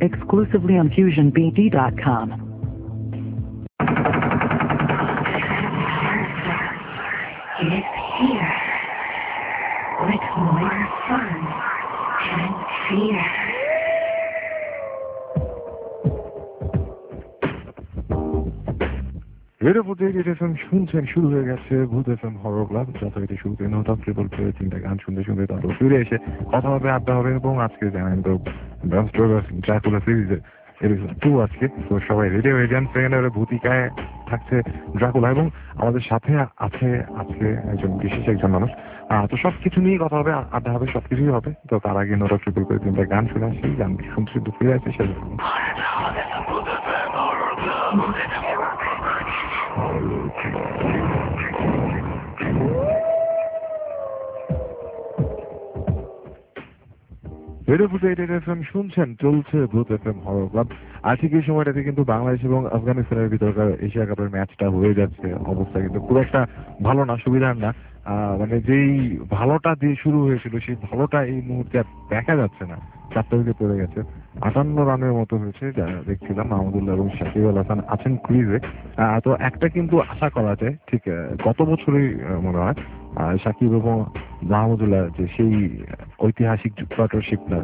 exclusively on FusionBD.com. Is here with more fun and fear. Radio Foorti FM শুনছেন, শুরু হয়ে গেছে ভূত এফএম হরর ক্লাব। যথারীতি শুরুতে নোটা ট্রিপল প্লে তিনটা গান শুনতে শুনতে তারপর ফিরে এসে কথা হবে, আড্ডা হবে। এবং আজকে জানেন তো ড্রাকুলা সিরিজের এপিসোড 2 আজকে। তো সবাই রেডি হয়ে যান। সেকেন্ড আওয়ারে ভূতিকায় থাকছে ড্রাকুলা এবং আমাদের সাথে আছে আজকে একজন বিশেষ একজন মানুষ। তো সবকিছু নিয়ে কথা হবে, আড্ডা হবে, সবকিছুই হবে। তো তার আগে নোটা ট্রিপল প্লে তিনটা গান শুনে আসি, গান শুনতে শুনতে ফিরে আসে সেটা রেডিও ফুটে এফএম শুনছেন, চলছে ভূত এফএম হরর ক্লাব। আজকে এই সময়টাতে কিন্তু বাংলাদেশ এবং আফগানিস্তানের ভিতরকার এশিয়া কাপের ম্যাচটা হয়ে যাচ্ছে। অবস্থা কিন্তু খুব একটা ভালো না, সুবিধার না। মানে যেই ভালোটা দিয়ে শুরু হয়েছিল সেই ভালোটা এই মুহূর্তে আর দেখা যাচ্ছে না। 4টা উইকেট পড়ে গেছে, 58 রানের মতো হয়েছে যা দেখছিলাম। মাহমুদুল্লাহ এবং সাকিব আল হাসান আছেন ক্রিজে। তো একটা কিন্তু আশা করা যায়, ঠিক গত বছরই মনে হয় সাকিব এবং মাহমুদুল্লাহ যে সেই ঐতিহাসিক পার্টনারশিপটা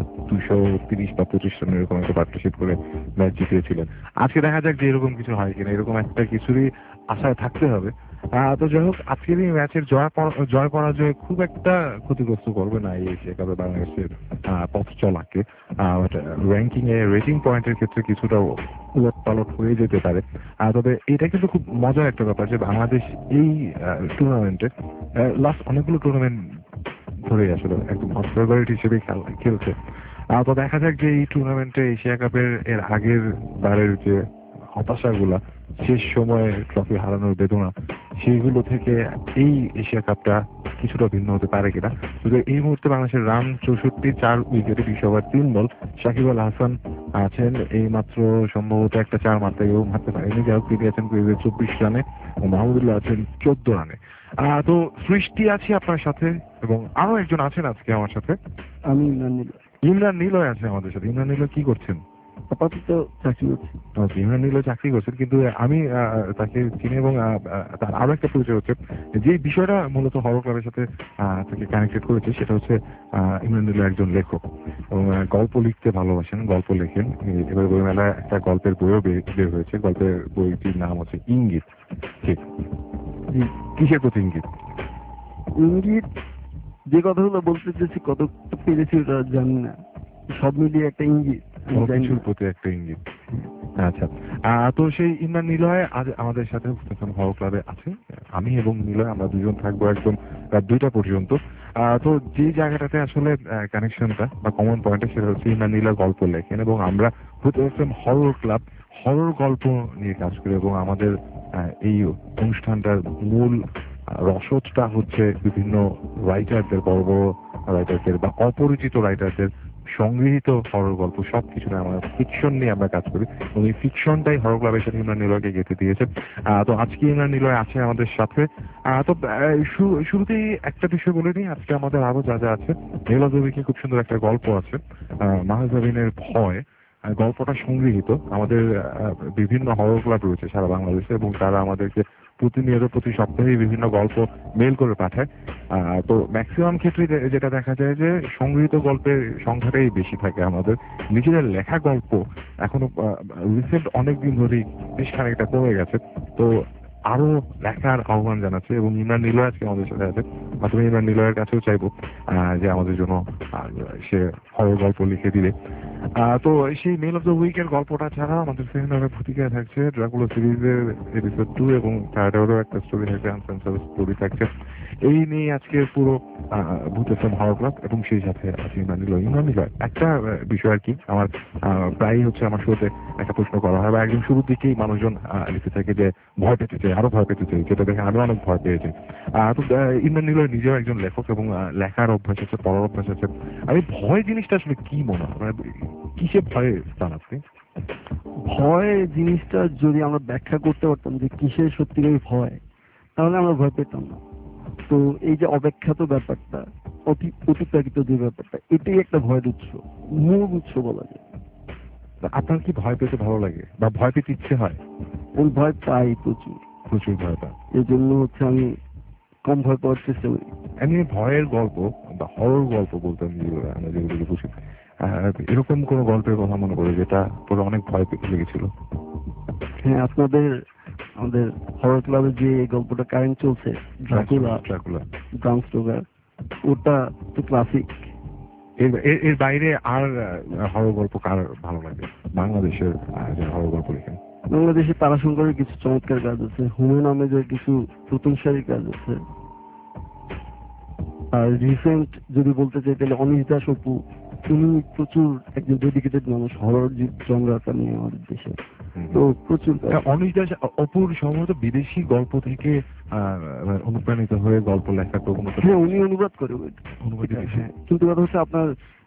230 বা 25 রানের এরকম একটা পার্টনারশিপ করে ম্যাচ জিতিয়েছিলেন। আজকে দেখা যাক যে এরকম কিছু হয় কিনা, এরকম একটা কিছুরই আশায় থাকতে হবে। তো যাই হোক, আজকের এই ম্যাচের জয় পরাজয় খুব একটা ক্ষতিগ্রস্ত করবে না এই এশিয়া কাপে বাংলাদেশের পথ চলাকে। র্যাঙ্কিং এ রেটিং পয়েন্টের ক্ষেত্রে কিছুটা উলট পালট হয়ে যেতে পারে। তবে এটা কিন্তু খুব মজার একটা ব্যাপার যে বাংলাদেশ এই টুর্নামেন্টে লাস্ট অনেকগুলো টুর্নামেন্ট ধরে আসলে একদম ফেভারিট হিসেবে খেলছে। তো দেখা যাক যে এই টুর্নামেন্টে এশিয়া কাপের এর আগের বারের যে হতাশাগুলা, শেষ সময়ে ট্রফি হারানোর বেদনা, সেইগুলো থেকে এই এশিয়া কাপটা কিছুটা ভিন্ন হতে পারে কিনা। তবে এই মুহূর্তে বাংলাদেশের রান 64, 4 উইকেটে 20 ওভার 3 বল। সাকিব আল হাসান আছেন এই মাত্র সম্ভবত একটা 4 মারতেও মারতে পারেনি, যাই হোক তিনি আছেন 24 রানে, মাহমুদুল্লাহ আছেন 14 রানে। তো সৃষ্টি আছে আপনার সাথে এবং আরো একজন আছেন আজকে আমার সাথে। আমি ইমরান নিলয় আছে আমাদের সাথে। ইমরান নিলয় কি করছেন? আপাতত চাকরি করছি। ইমরান নিলয় চাকরি করছেন, কিন্তু আমি তাকে চিনি এবং তার আরো একটা পরিচয় হচ্ছে যে বিষয়টা মূলত হরর ক্লাবের সাথে তাকে কানেক্টেড করেছে, সেটা হচ্ছে ইমরান নিলয় একজন লেখক এবং গল্প লিখতে ভালোবাসেন, গল্প লেখেন। এবার বইমেলায় একটা গল্পের বইও বের হয়েছে। গল্পের বইটির নাম হচ্ছে ইঙ্গিত। ঠিক কিসের প্রতি ইঙ্গিত? ইঙ্গিত যে কথাগুলো বলতে চেয়েছি কত পেরেছি ওটা জানি না, সব মিলিয়ে একটা ইঙ্গিত, কিছুর প্রতি একটা ইঙ্গিত। আচ্ছা, তো সেই ইমরান নিলয় আজ আমাদের সাথে হরর ক্লাবে আছে। আমি এবং নিলয় আমরা দুজন থাকবো একদম রাত 2টা পর্যন্ত। তো যে জায়গাটাতে আসলে কানেকশনটা বা কমন পয়েন্টটা সেটা হচ্ছে ইমরান নিলয় গল্প লেখেন এবং আমরা হরর ক্লাব হরর গল্প নিয়ে কাজ করি এবং আমাদের এই অনুষ্ঠানটার মূল রসদটা হচ্ছে বিভিন্ন রাইটারদের, বড় বড় রাইটারদের বা অপরিচিত রাইটারদের সংগৃহীত হরর গল্প, সবকিছু নিয়ে আমরা ফিকশন নিয়ে আমরা কাজ করি এবং এই ফিকশনটাই হরর ক্লাবের সাথে ইমরান নিলয়কে গেঁথে দিয়েছে। তো আজকে ইমরান নিলয় আছে আমাদের সাথে। তো শুরুতেই একটা বিষয় বলে নিই, আজকে আমাদের আরো যা যা আছে। মেলাজবিকে খুব সুন্দর একটা গল্প আছে, মাহজাবিনের ভয়। গল্পটা সংগৃহীত। আমাদের বিভিন্ন হরর ক্লাব রয়েছে সারা বাংলাদেশে এবং তারা আমাদেরকে প্রতিনিয়ত প্রতি সপ্তাহে বিভিন্ন গল্প মেল করে পাঠায়। তো ম্যাক্সিমাম ক্ষেত্রে যেটা দেখা যায় যে সংগৃহীত গল্পের সংখ্যাটাই বেশি থাকে। আমাদের নিজেদের লেখা গল্প এখনো রিসেন্ট অনেকদিন ধরেই বেশ খানিকটা কমে গেছে। তো আরো লেখার আহ্বান জানাচ্ছে এবং ইমরান নিলয় আজকে আমাদের সাথে আছে। তুমি ইমরান নিলয়ের কাছেও চাইবো যে আমাদের জন্য সে হরর গল্প লিখে দিলে। তো সেই মেল অফ দ্য উইকের গল্পটা ছাড়া আমাদের সেকেন্ড হাফে ভূতিকায় থাকছে ড্রাকুলা সিরিজের এপিসোড 2 এবং থার্ড হাফেও একটা স্টোরি থাকছে, আনসেন্সার স্টোরি থাকছে। এই নিয়ে আজকে পুরো ভূত এফএম হরর ক্লাব এবং সেই সাথে আছে ইমরান নিলয়। একটা বিষয় আর কি, আমার প্রায়ই হচ্ছে আমার শোতে একটা প্রশ্ন করা হয় বা একদম শুরুর দিকেই মানুষজন লিখতে থাকে যে ভয় পেতে চাই, আরো ভয় পেতে চাই, যেটা দেখে আরো অনেক ভয় পেয়েছে। তো ইমরান নিলয় নিজেও একজন লেখক এবং লেখার অভ্যাস আছে, পড়ার অভ্যাস আছে। আমি ভয় জিনিসটা আসলে কি মনে হয়, মানে কিসে ভয়ে স্থান আপনি? ভয় জিনিসটা যদি আমরা ব্যাখ্যা করতে পারতাম যে কিসের সত্যিকারই ভয়, তাহলে আমরা ভয় পেতাম না। তো এই যে অব্যাখ্যাত ব্যাপারটা, অতিপ্রাকৃত যে ব্যাপারটা, এটাই একটা ভয়ের উৎস, মূল উৎস বলা যায়। আপনার কি ভয় পেতে ভালো লাগে বা ভয় পেতে ইচ্ছে হয়? আমি ভয় পাই প্রচুর, প্রচুর ভয় পান। এই জন্য হচ্ছে আমি কম ভয় পাওয়ার চেষ্টা করি। এমনি ভয়ের গল্প বা হরর গল্প বলতে আমরা যেগুলো বুঝি, এরকম কোনো গল্পের কথা মনে করে যেটা পরে অনেক ভয় পেতে লেগেছিল? হ্যাঁ, আমাদের হরর ক্লাবে যে গল্পটা কারেন্ট চলছে, ড্রাকুলা, ব্রাম স্টোকার, ওটা তো ক্লাসিক। এর এর- এর বাইরে আর হরর গল্প কার ভালো লাগে বাংলাদেশের যে হরর গল্প লেখেন? বাংলাদেশে তারাশঙ্করের কিছু চমৎকার কাজ আছে, হুমায়ুন আহমেদের কিছু প্রথম সারির কাজ আছে। আর রিসেন্ট যদি বলতে চাই তাহলে অনিশ দাস অপু, উনি প্রচুর একজন ডেডিকেটেড মানুষ হরর জনরাটা নিয়ে আমাদের দেশে, তো প্রচুর কাজ। অনিশ দাস অপুর সম্ভবত বিদেশি গল্প থেকে অনুপ্রাণিত হয়ে গল্প লেখার প্রবণতা। হ্যাঁ, উনি অনুবাদ করে হ্যাঁ, কিন্তু কথা হচ্ছে আপনার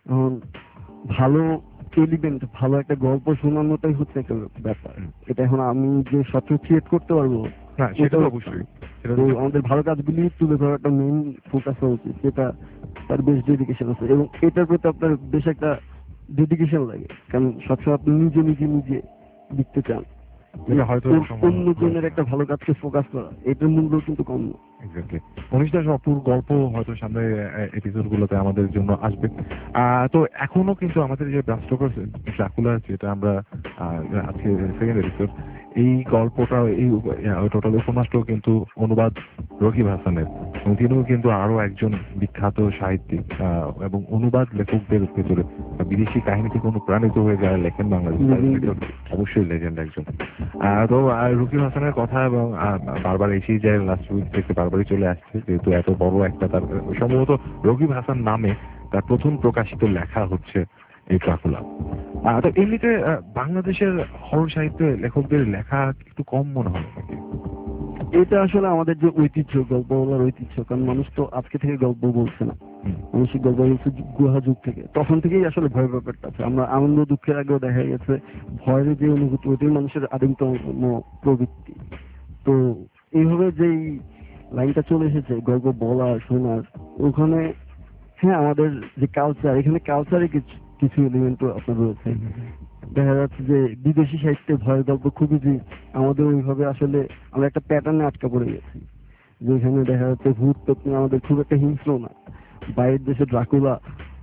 ভালো এলিমেন্ট, ভালো একটা গল্প শোনানোটাই হচ্ছে একটা ব্যাপার। এটা এখন আমি যে সবকিছু ক্রিয়েট করতে পারবো না, সেটা তো অবশ্যই। তো আমাদের ভালো কাজগুলি তুলে ধরার একটা মেইন ফোকাস হওয়া উচিত, যেটা তার বেশ ডেডিকেশন আছে এবং এটার প্রতি আপনার বেশ একটা ডেডিকেশন লাগে, কারণ সবসময় আপনি নিজে নিজে নিজে লিখতে চান, হয়তো অন্যজনের একটা ভালো কাজকে ফোকাস করা, এটার মূল্য কিন্তু কম না। এক্স্যাক্টলি। অনিশ দাস অপুর গল্প হয়তো সামনে এপিসোড গুলোতে আমাদের জন্য আসবে। তো এখনো কিন্তু আমাদের যে ব্রাস্টোকার ড্রাকুলা, যেটা আমরা আজকে সেকেন্ড এপিসোড, এই গল্পটা এই টোটাল উপন্যাসটাও কিন্তু অনুবাদ রকিব হাসানের, এবং তিনিও কিন্তু আরো একজন বিখ্যাত সাহিত্যিক এবং অনুবাদ লেখকদের ভেতরে বিদেশি কাহিনী থেকে অনুপ্রাণিত হয়ে যারা লেখেন বাংলাদেশ, অবশ্যই লেজেন্ড একজন। তো রকিব হাসানের কথা এবং বারবার এসেই যায়, লাস্ট উইক থেকে বারবারই চলে আসছে, যেহেতু এত বড় একটা তার সম্ভবত রকিব হাসান নামে তার প্রথম প্রকাশিত লেখা হচ্ছে এই ড্রাকুলা। তো এমনিতে বাংলাদেশের হরর সাহিত্যে লেখকদের লেখা একটু কম মনে হয় নাকি? এটা আসলে আমাদের যে ঐতিহ্য, গল্প বলার ঐতিহ্য, কারণ মানুষ তো আজকে থেকে গল্প বলছে না, মানুষের গল্প বলছে গুহা যুগ থেকে, তখন থেকেই আসলে ভয় ব্যাপারটা আছে। আমরা আনন্দ দুঃখের আগেও দেখা গেছে ভয়ের যে অনুভূতি, ওইটাই মানুষের আদিমতম প্রবৃত্তি। তো এইভাবে যেই লাইনটা চলে এসেছে গল্প বলা শোনার, ওখানে হ্যাঁ আমাদের যে কালচার, এখানে কালচারে কিছু কিছু এলিমেন্টও আপনার রয়েছে। দেখা যাচ্ছে যে বিদেশি সাহিত্যে ভয়ের গল্প খুবই রিচ, আমাদের ওইভাবে আসলে আমরা একটা প্যাটার্নে আটকা পড়ে গেছি, যেখানে দেখা যাচ্ছে ভূত পেতনি আমাদের খুব একটা হিংস্র না। বাইরের দেশে ড্রাকুলা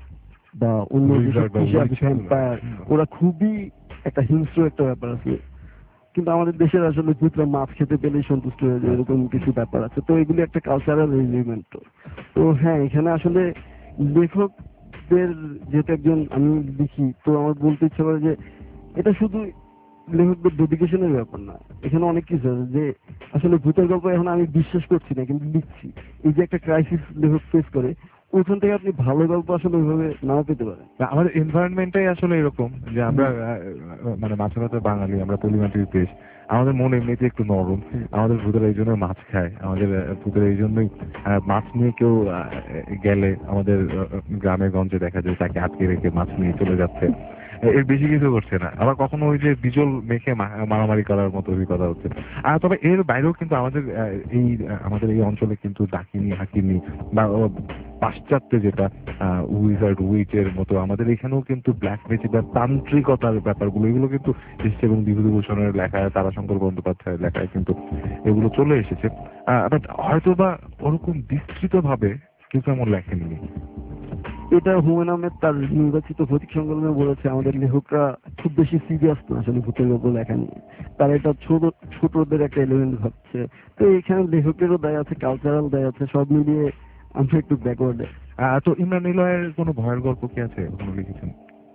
বা অন্য দেশে ভ্যাম্পায়ার, ওরা খুবই একটা হিংস্র একটা ব্যাপার আছে, কিন্তু আমাদের দেশের আসলে ভূতরা মাছ খেতে পেলেই সন্তুষ্ট হয়ে যায়, এরকম কিছু ব্যাপার আছে। তো এগুলি একটা কালচারাল এলিমেন্ট। তো হ্যাঁ, এখানে আসলে লেখকদের, যেহেতু একজন আমি লিখি, তো আমার বলতে ইচ্ছা করে যে এটা শুধু লেখকদের ডেডিকেশনের ব্যাপার না, এখানে অনেক কিছু আছে যে আসলে ভূতের গল্প এখন আমি বিশ্বাস করছি না কিন্তু লিখছি, এই যে একটা ক্রাইসিস লেখক ফেস করে, ওখান থেকে আপনি ভালো গল্প আসলে ওইভাবে নাও পেতে পারেন। আমাদের এনভায়রনমেন্টটাই আসলে এরকম যে আমরা মানে মাছে মাছে বাঙালি, আমরা পলিমাটির দেশ, আমাদের মন এমনিতে একটু নরম, আমাদের ভূতেরা এই জন্য মাছ খায়, আমাদের ভূতেরা এই জন্যই মাছ নিয়ে কেউ গেলে আমাদের গ্রামে গঞ্জে দেখা যায় তাকে আটকে রেখে মাছ নিয়ে চলে যাচ্ছে, এর বেশি কিছু করছে না। আবার কখনো ওই যে বিজল মেখে মারামারি করার মতো অভিজ্ঞতা হচ্ছে। তবে এর বাইরেও কিন্তু আমাদের এই অঞ্চলে কিন্তু ডাকিনি হাকিনি বা পাশ্চাত্যে যেটা উইজার্ড উইচের মতো, আমাদের এখানেও কিন্তু ব্ল্যাক ম্যাজিক বা তান্ত্রিকতার ব্যাপারগুলো, এগুলো কিন্তু এসছে, এবং বিভূতিভূষণের লেখায়, তারাশঙ্কর বন্দ্যোপাধ্যায়ের লেখায় কিন্তু এগুলো চলে এসেছে। বাট হয়তো বা ওরকম বিস্তৃত ভাবে কেউ তেমন লেখেননি। এটা হুমায়ুন আহমেদ তার নির্বাচিত ভৌতিক সংকলনে বলেছে, আমাদের লেখকরা খুব বেশি সিরিয়াস না আসলে ভূতের গল্প লেখা নিয়ে, তারা এটা ছোটদের একটা এলিমেন্ট ভাবছে। তো এখানে লেখকেরও দায় আছে, কালচারাল দায় আছে, সব মিলিয়ে আমরা একটু ব্যাকওয়ার্ডে। তো ইমরান নিলয়ের কোনো ভয়ের গল্প কি আছে, কোনো লিখেছেন?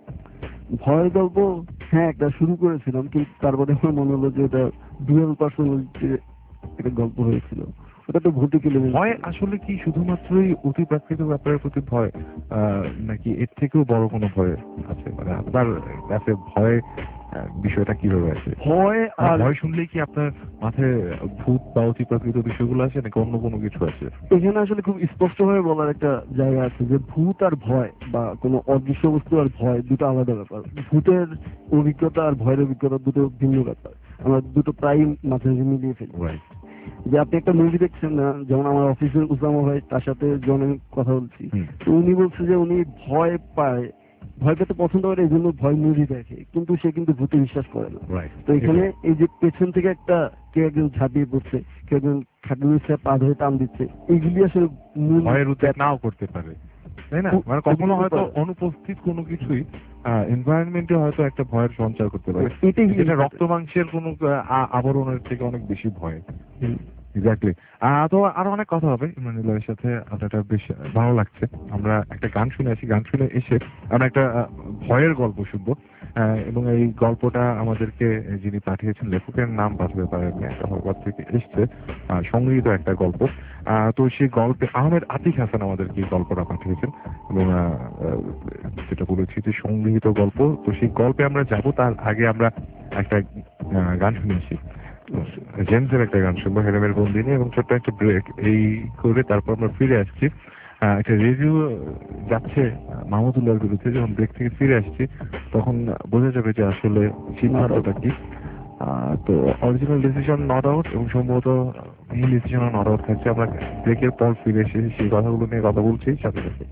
ভয়ের গল্প হ্যাঁ একটা শুরু করেছিলাম, কিন্তু তারপরে আমার মনে হলো যে এটা ডুয়েল পার্সোনালিটির একটা গল্প হয়েছিল, ওটা তো ভৌতিক এলিমেন্ট। ভয় আসলে কি শুধুমাত্রই অতি প্রাকৃতিক ব্যাপারের প্রতি ভয়, নাকি এর থেকেও বড় কোনো ভয় আছে? মানে আপনার কাছে ভয় বিষয়টা কিভাবে আছে? ভয় শুনলেই কি আপনার মাথায় ভূত বা অতি প্রাকৃতিক বিষয়গুলো আছে, নাকি অন্য কোনো কিছু আছে? এখানে আসলে খুব স্পষ্ট ভাবে বলার একটা জায়গা আছে যে ভূত আর ভয় বা কোনো অদৃশ্য বস্তু আর ভয় দুটো আলাদা ব্যাপার। ভূতের অভিজ্ঞতা আর ভয়ের অভিজ্ঞতা দুটো ভিন্ন ব্যাপার, আমরা দুটো প্রায় মাঝে মাঝে মিলিয়ে ফেলি। যে আপনি একটা মুভি দেখছেন না, যেমন আমার অফিসের উসামা ভাই, তার সাথে যখন আমি কথা বলছি, তো উনি বলছে যে উনি ভয় পায় ভয় পেতে পছন্দ করে, এই জন্য ভয় মুভি দেখে, কিন্তু সে কিন্তু ভূতে বিশ্বাস করে না। রাইট। তো এখানে এই যে পেছন থেকে কেউ একজন ঝাঁপিয়ে পড়ছে, কেউ একজন খাটের নিচে পা ধরে টান দিচ্ছে, এইগুলি আসলে মূল ভয়ের উদ্রেক নাও করতে পারে, তাই না? মানে কখনো হয়তো অনুপস্থিত কোনো কিছুই এনভায়রনমেন্টে হয়তো একটা ভয়ের সঞ্চার করতে পারে, যেটা রক্ত মাংসের কোনো আবরণের থেকে অনেক বেশি ভয়। এক্স্যাক্টলি। তো আরো অনেক কথা হবে ইমরানুল্লাহের সাথে, আপনারটা বেশ ভালো লাগছে। আমরা একটা গান শুনে আসি, গান শুনে এসে আমরা একটা ভয়ের গল্প শুনবো, এবং এই গল্পটা আমাদেরকে যিনি পাঠিয়েছেন, লেখকের নাম পাঠাতে পারেন, একটা হরবাদ থেকে এসছে, সংগৃহীত একটা গল্প। তো সেই গল্পে আহমেদ আতিক হাসান আমাদেরকে এই গল্পটা পাঠিয়েছেন, এবং যেটা বলেছি যে সংগৃহীত গল্প। তো সেই গল্পে আমরা যাব, তার আগে আমরা একটা গান শুনে আসি, জেমসের একটা গান শুনবো, হেরেমের বন্দিনী, এবং ছোট্ট একটা ব্রেক এই করে তারপর আমরা ফিরে আসছি। একটা রিভিউ যাচ্ছে মাহমুদুল্লাহর বিরুদ্ধে, যখন ব্রেক থেকে ফিরে আসছি তখন বোঝা যাবে যে আসলে সিদ্ধান্তটা কি। তো অরিজিনাল ডিসিশন নট আউট, এবং সম্ভবত মেইন ডিসিশন নট আউট থাকছে। আমরা ব্রেকের পর ফিরে এসে সেই কথাগুলো নিয়ে কথা বলছি সাথে সাথে।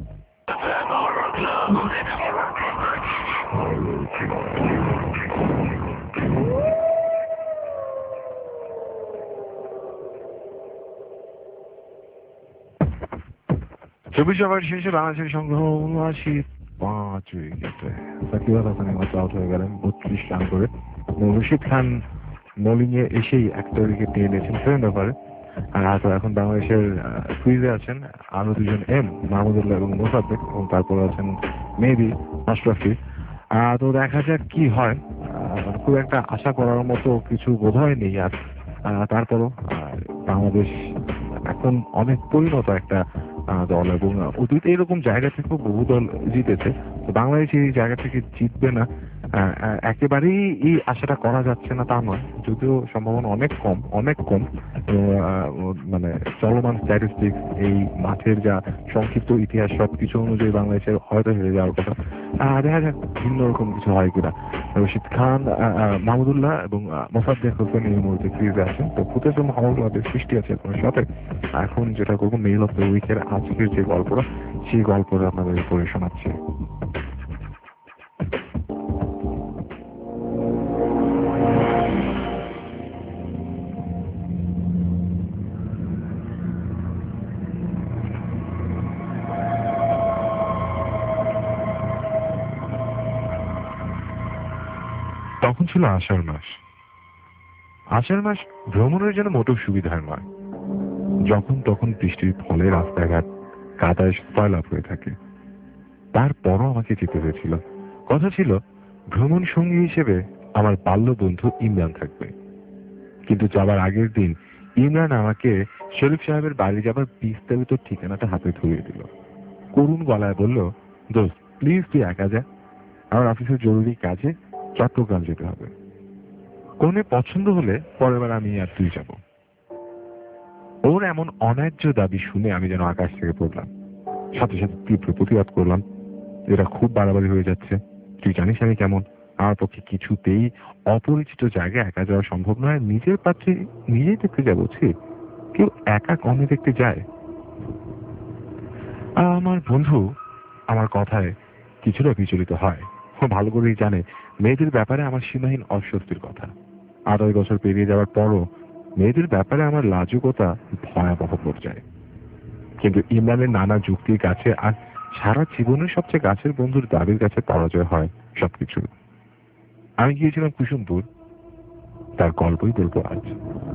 চব্বিশ ওভার শেষে বাংলাদেশের সংগ্রহ ৭৯ উইকেটে সাকিব আল হাসান মাত্র আউট হয়ে গেলেন ৩২ রান করে। রশিদ খান বোলিংয়ে এসেই একটা উইকেট নিয়ে নিয়েছেন 7 ওভারে। আর তো এখন বাংলাদেশের ক্রিজে আছেন আরো দুজন, মাহমুদুল্লাহ এবং মোসাদ্দেক, এবং তারপর আছেন মেহেদী আশরাফি। তো দেখা যাক কি হয়। খুব একটা আশা করার মতো কিছু বোধহয় নেই আর। তারপরও বাংলাদেশ এখন অনেক পরিণত একটা দল, এবং অতীতে এরকম জায়গা থেকেও বহু দল জিতেছে। তো বাংলাদেশ এই জায়গা থেকে জিতবে না একেবারেই এই আশাটা করা যাচ্ছে না তা নয়, যদিও সম্ভাবনা অনেক কম, অনেক কম। মানে চলমান স্ট্যাটিস্টিক্স, এই মাঠের যা সংক্ষিপ্ত ইতিহাস, সবকিছু অনুযায়ী বাংলাদেশের হয়তো হেরে যাওয়ার কথা। দেখা যাক ভিন্ন রকম কিছু হয় কিনা। রশিদ খান, মাহমুদুল্লাহ এবং মোসাদ্দেক হোসেন এই মুহূর্তে ক্রিজে আছেন। তো ফুটেজ এবং হাওয়ার সৃষ্টি আছে আপনার সাথে। এখন যেটা করবো, মেইল অফ দ্য উইকের আজকের যে গল্পটা, সেই গল্পটা আপনাদের পড়ে শোনাচ্ছি। তখন ছিল আষাঢ় মাস। আষাঢ় মাস ভ্রমণের জন্য মোটেও সুবিধার নয়। যখন তখন বৃষ্টির ফলে রাস্তাঘাট কাদায় সয়লাভ হয়ে থাকে। তারপরও আমাকে যেতে হয়েছিল। কথা ছিল ভ্রমণ সঙ্গী হিসেবে আমার বাল্য বন্ধু ইমরান থাকবে। কিন্তু যাবার আগের দিন ইমরান আমাকে শরীফ সাহেবের বাড়ি যাবার বিস্তারিত ঠিকানাটা হাতে ধরিয়ে দিল। করুণ গলায় বলল, দোস্ত প্লিজ তুই একা যা, আমার অফিসের জরুরি কাজে চট্টগ্রাম যেতে হবে। কোনে পছন্দ হলে পরের বার আমি আর তুই যাব। ওর এমন অন্যায্য দাবি শুনে আমি যেন আকাশ থেকে পড়লাম। সাথে সাথে তীব্র প্রতিবাদ করলাম, এটা খুব বাড়াবাড়ি হয়ে যাচ্ছে। তুই জানিস আমি কেমন, আমার পক্ষে কিছুতেই অপরিচিত জায়গায় একা যাওয়া সম্ভব নয়। নিজের পাত্রে নিজেই দেখতে যাবো, কেউ একা কমে দেখতে যায়? আমার বন্ধু আমার কথায় কিছুটা বিচলিত হয়। ও ভালো করেই জানে মেয়েদের ব্যাপারে আমার সীমাহীন অস্বস্তির কথা। 8 বছর পেরিয়ে যাওয়ার পরও মেয়েদের ব্যাপারে আমার লাজুকতা ভয়াবহ পর্যায়ে। কিন্তু ইমরানের নানা যুক্তির কাছে আর সারা জীবনের সবচেয়ে কাছের বন্ধুর দাবির কাছে পরাজয় হয় সবকিছু। আমি গিয়েছিলাম কুসুমপুর, তার গল্পই বলবো আজ।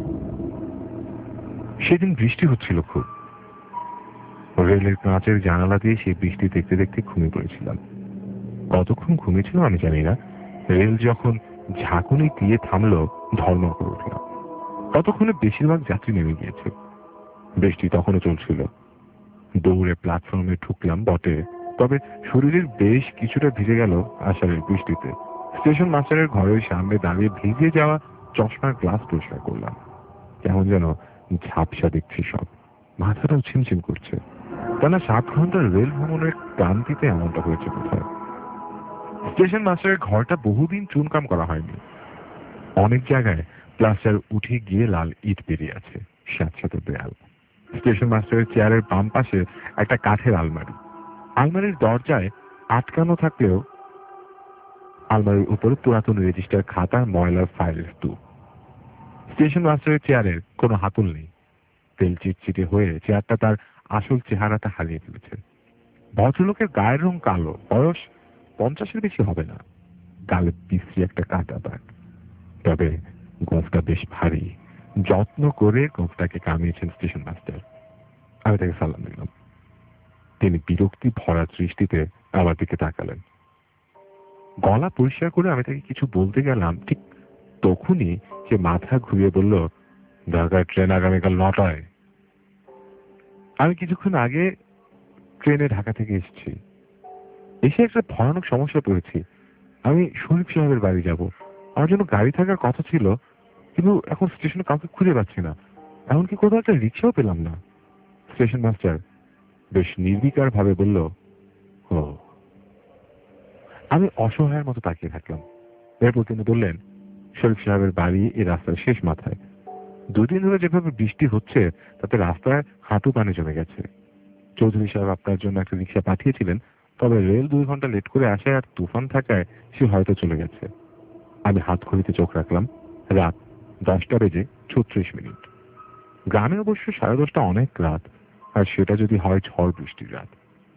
সেদিন বৃষ্টি হচ্ছিল খুব। রেলের কাঁচের জানালা দিয়ে সেই বৃষ্টি দেখতে দেখতে ঘুমিয়ে পড়েছিলাম। কতক্ষণ ঘুমিয়েছিল আমি জানি না। রেল যখন ঝাঁকুনি দিয়ে থামলো, ধর্মা করে উঠলাম। ততক্ষণে বেশিরভাগ যাত্রী নেমে গিয়েছে। বৃষ্টি তখনও চলছিল। দৌড়ে প্ল্যাটফর্মে ঢুকলাম বটে, তবে শরীরের বেশ কিছুটা ভিজে গেল আষাঢ়ের বৃষ্টিতে। স্টেশন মাস্টারের ঘরের সামনে দাঁড়িয়ে ভিজে যাওয়া চশমার গ্লাস পরিষ্কার করলাম। কেমন যেন ঝাপসা দেখছি সব, মাথাটাও ছিমছিম করছে। টানা 7 ঘন্টার রেল ভ্রমণের ক্লান্তিতে এমনটা হয়েছে কোথায়। স্টেশন মাস্টারের ঘরটা বহুদিন চুনকাম করা হয়নি। অনেক জায়গায় প্লাস্টার উঠে গিয়ে লাল ইট বেরিয়ে আছে, স্যাঁতস্যাঁতে দেয়াল। স্টেশন মাস্টারের চেয়ারের বাম পাশে একটা কাঠের আলমারি। আলমারির দরজায় আটকানো থাকলেও আলমারির উপরে পুরাতন রেজিস্টার খাতার ময়লার ফাইলের স্তূপ। স্টেশন মাস্টারের চেয়ারের কোনো হাতল নেই। তেল চিটচিটে হয়ে চেয়ারটা তার আসল চেহারাটা হারিয়ে ফেলেছে। ভদ্রলোকের গায়ের রং কালো, বয়স 50-এর বেশি হবে না। গালে বিশ্রী একটা কাটা দাগ, তবে গোঁফটা বেশ ভারী। যত্ন করে গোঁফটাকে কামিয়েছেন স্টেশন মাস্টার। আমি তাকে সালাম দিলাম। তিনি বিরক্তি ভরা দৃষ্টিতে আমার দিকে তাকালেন। গলা পরিষ্কার করে আমি তাকে কিছু বলতে গেলাম, ঠিক তখনই সে মাথা ঘুরিয়ে বলল, ঢাকার ট্রেন আগামীকাল 9টায়। আমি কিছুক্ষণ আগে ট্রেনে ঢাকা থেকে এসেছি। এসে একটা ভয়ানক সমস্যা পড়েছি। আমি শরীফ সাহেবের বাড়ি যাব। আমার জন্য গাড়ি থাকার কথা ছিল, কিন্তু এখন স্টেশনে কাউকে খুঁজে পাচ্ছি না। এমনকি কোথাও একটা রিক্সাও পেলাম না। স্টেশন মাস্টার বেশ নির্বিকার ভাবে বলল, ও। আমি অসহায়ের মতো তাকিয়ে থাকলাম। এরপর তিনি বললেন, শরীফ সাহেবের বাড়ি এই রাস্তার শেষ মাথায়। 2 দিন ধরে যেভাবে বৃষ্টি হচ্ছে তাতে রাস্তায় হাঁটু পানি জমে গেছে। চৌধুরী সাহেব আপনার জন্য একটা রিক্সা পাঠিয়েছিলেন, তবে রেল 2 ঘন্টা লেট করে আসে আর তুফান থাকায় সে হয়তো চলে গেছে। আমি হাত ঘড়িতে চোখ রাখলাম। রাত 10:36। গ্রামে অবশ্য 10:30 অনেক রাত, আর সেটা যদি হয় ঝড় বৃষ্টির রাত।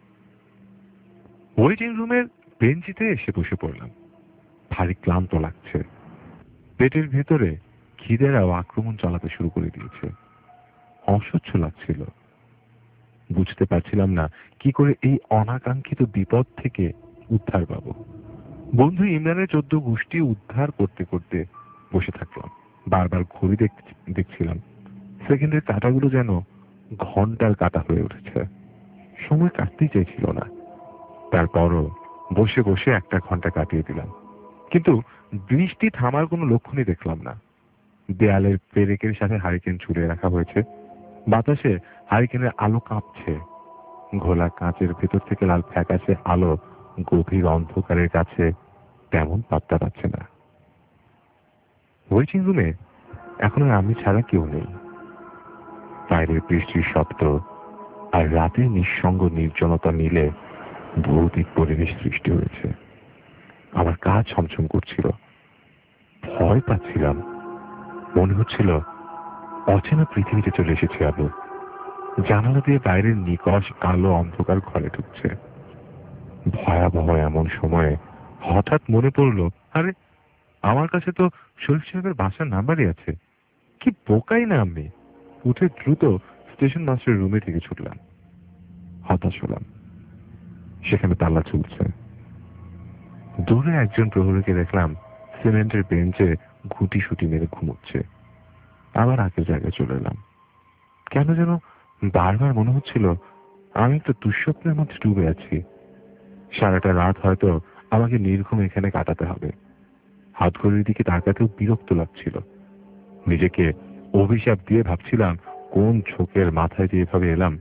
ওয়েটিং রুমের বেঞ্চিতে এসে বসে পড়লাম। ভারী ক্লান্ত লাগছে। পেটের ভেতরে খিদেরাও আক্রমণ চালাতে শুরু করে দিয়েছে। অসহ্য লাগছিল। বুঝতে পারছিলাম না কি করে এই অনাকাঙ্ক্ষিত বিপদ থেকে উদ্ধার পাব। বন্ধু ইমরানের 14 গোষ্ঠী উদ্ধার করতে করতে বসে থাকলাম। বারবার ঘড়ি দেখছিলাম। সেকেন্ডের কাঁটাগুলো যেন ঘন্টার কাঁটা হয়ে উঠেছে। সময় কাটতেই চাইছিল না। তারপরও বসে বসে 1 ঘন্টা কাটিয়ে দিলাম, কিন্তু বৃষ্টি থামার কোনো লক্ষণই দেখলাম না। দেয়ালের পেরেকের সাথে হারিকেন ঝুলিয়ে রাখা হয়েছে। বাতাসে হারিকেনের আলো কাঁপছে। ঘোলা কাঁচের ভেতর থেকে লাল ফ্যাকাশে আলো গভীর অন্ধকারের কাছে তেমন পাত্তা পাচ্ছে না। ওয়েটিং রুমে এখন আর আমি ছাড়া কেউ নেই। বাইরের বৃষ্টির শব্দ আর রাতের নিঃসঙ্গ নির্জনতা মিলে ভৌতিক পরিবেশ সৃষ্টি হয়েছে। আমার গা ছমছম করছিল। ভয় পাচ্ছিলাম। মনে হচ্ছিল অচেনা পৃথিবীতে চলে এসেছি আমি। জানালা দিয়ে বাইরের নিকষ কালো অন্ধকার ঘরে ঢুকছে। ভয়াবহ এমন সময়ে হঠাৎ মনে পড়লো, আরে আমার কাছে তো শরীফ সাহেবের বাসার নাম্বারই আছে। কি বোকাই না আমি। উঠে দ্রুত স্টেশন মাস্টারের রুমে থেকে ছুটলাম। হতাশ হলাম। সেখানে তালা ঝুলছে। দূরে একজন প্রহরীকে দেখলাম সিমেন্টের বেঞ্চে ঘুটি সুটি মেরে ঘুমোচ্ছে। আবার আগের জায়গায় চলে এলাম। কেন যেন বারবার মনে হচ্ছিল আমি একটা দুঃস্বপ্নের মধ্যে ডুবে আছি। সারাটা রাত হয়তো আমাকে নির্ঘুম এখানে কাটাতে হবে। হাত ঘড়ির দিকে তাকাতেও বিরক্ত লাগছিল। নিজেকে অভিশাপ দিয়ে ভাবছিলাম, কোন ঝোঁকের মাথায় দিয়ে এভাবে এলাম।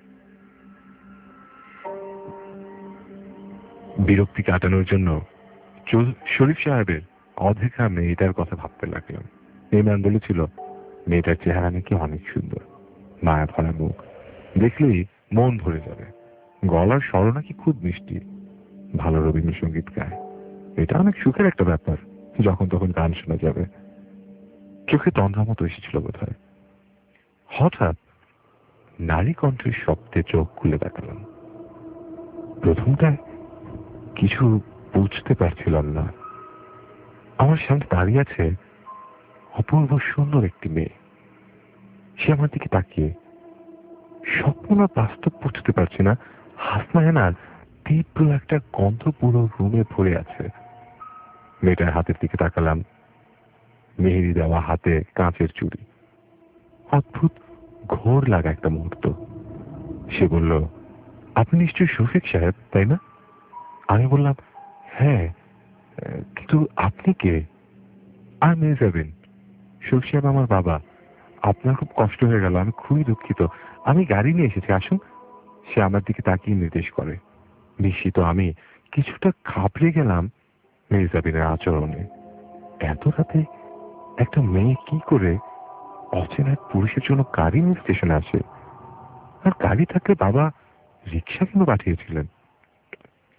বিরক্তি কাটানোর জন্য শরীফ সাহেবের অধেখা মেয়েটার কথা ভাবতে লাগলাম। ইমরান বলেছিল, মেয়েটার চেহারা নাকি অনেক সুন্দর, মায়া ভরা মুখ, দেখলেই মন ভরে যাবে। গলার স্বর নাকি খুব মিষ্টি, ভালো রবীন্দ্রসঙ্গীত গায়। এটা অনেক সুখের একটা ব্যাপার, যখন তখন গান শোনা যাবে। চোখে তন্দ্রা মতো এসেছিল বোধহয়। হঠাৎ নারী কণ্ঠের শব্দে চোখ খুলে তাকালাম। প্রথমটায় কিছু বুঝতে পারছিলাম না। আমার সামনে দাঁড়িয়ে আছে অপূর্ব সুন্দর একটি মেয়ে। সে আমার দিকে তাকিয়ে, স্বপ্ন না বাস্তব বুঝতে পারছি না, হাসনাহেনার তীব্র একটা গন্ধ পুরো রুমে ভরে আছে। মেয়েটার হাতের দিকে তাকালাম। মেহেদি দেওয়া হাতে কাঁচের চুড়ি। অদ্ভুত ঘোর লাগা একটা মুহূর্ত। সে বলল, আপনি নিশ্চয়ই শফিক সাহেব, তাই না? আমি বললাম, হ্যাঁ, কিন্তু আপনি কে? আর মেয়ে যাবেন, শফিক সাহেব আমার বাবা। আপনার খুব কষ্ট হয়ে গেল, আমি খুবই দুঃখিত। আমি গাড়ি নিয়ে এসেছি, আসুন। সে আমার দিকে তাকিয়ে নির্দেশ করে। বিস্মিত আমি কিছুটা ঘাবড়ে গেলাম মেহজাবিনের আচরণে। এত রাতে একটা মেয়ে কি করে অচেনা এক পুরুষের জন্য গাড়ি নিয়ে স্টেশনে আসে? আর গাড়ি থাকলে বাবা রিক্সা কেন পাঠিয়েছিলেন?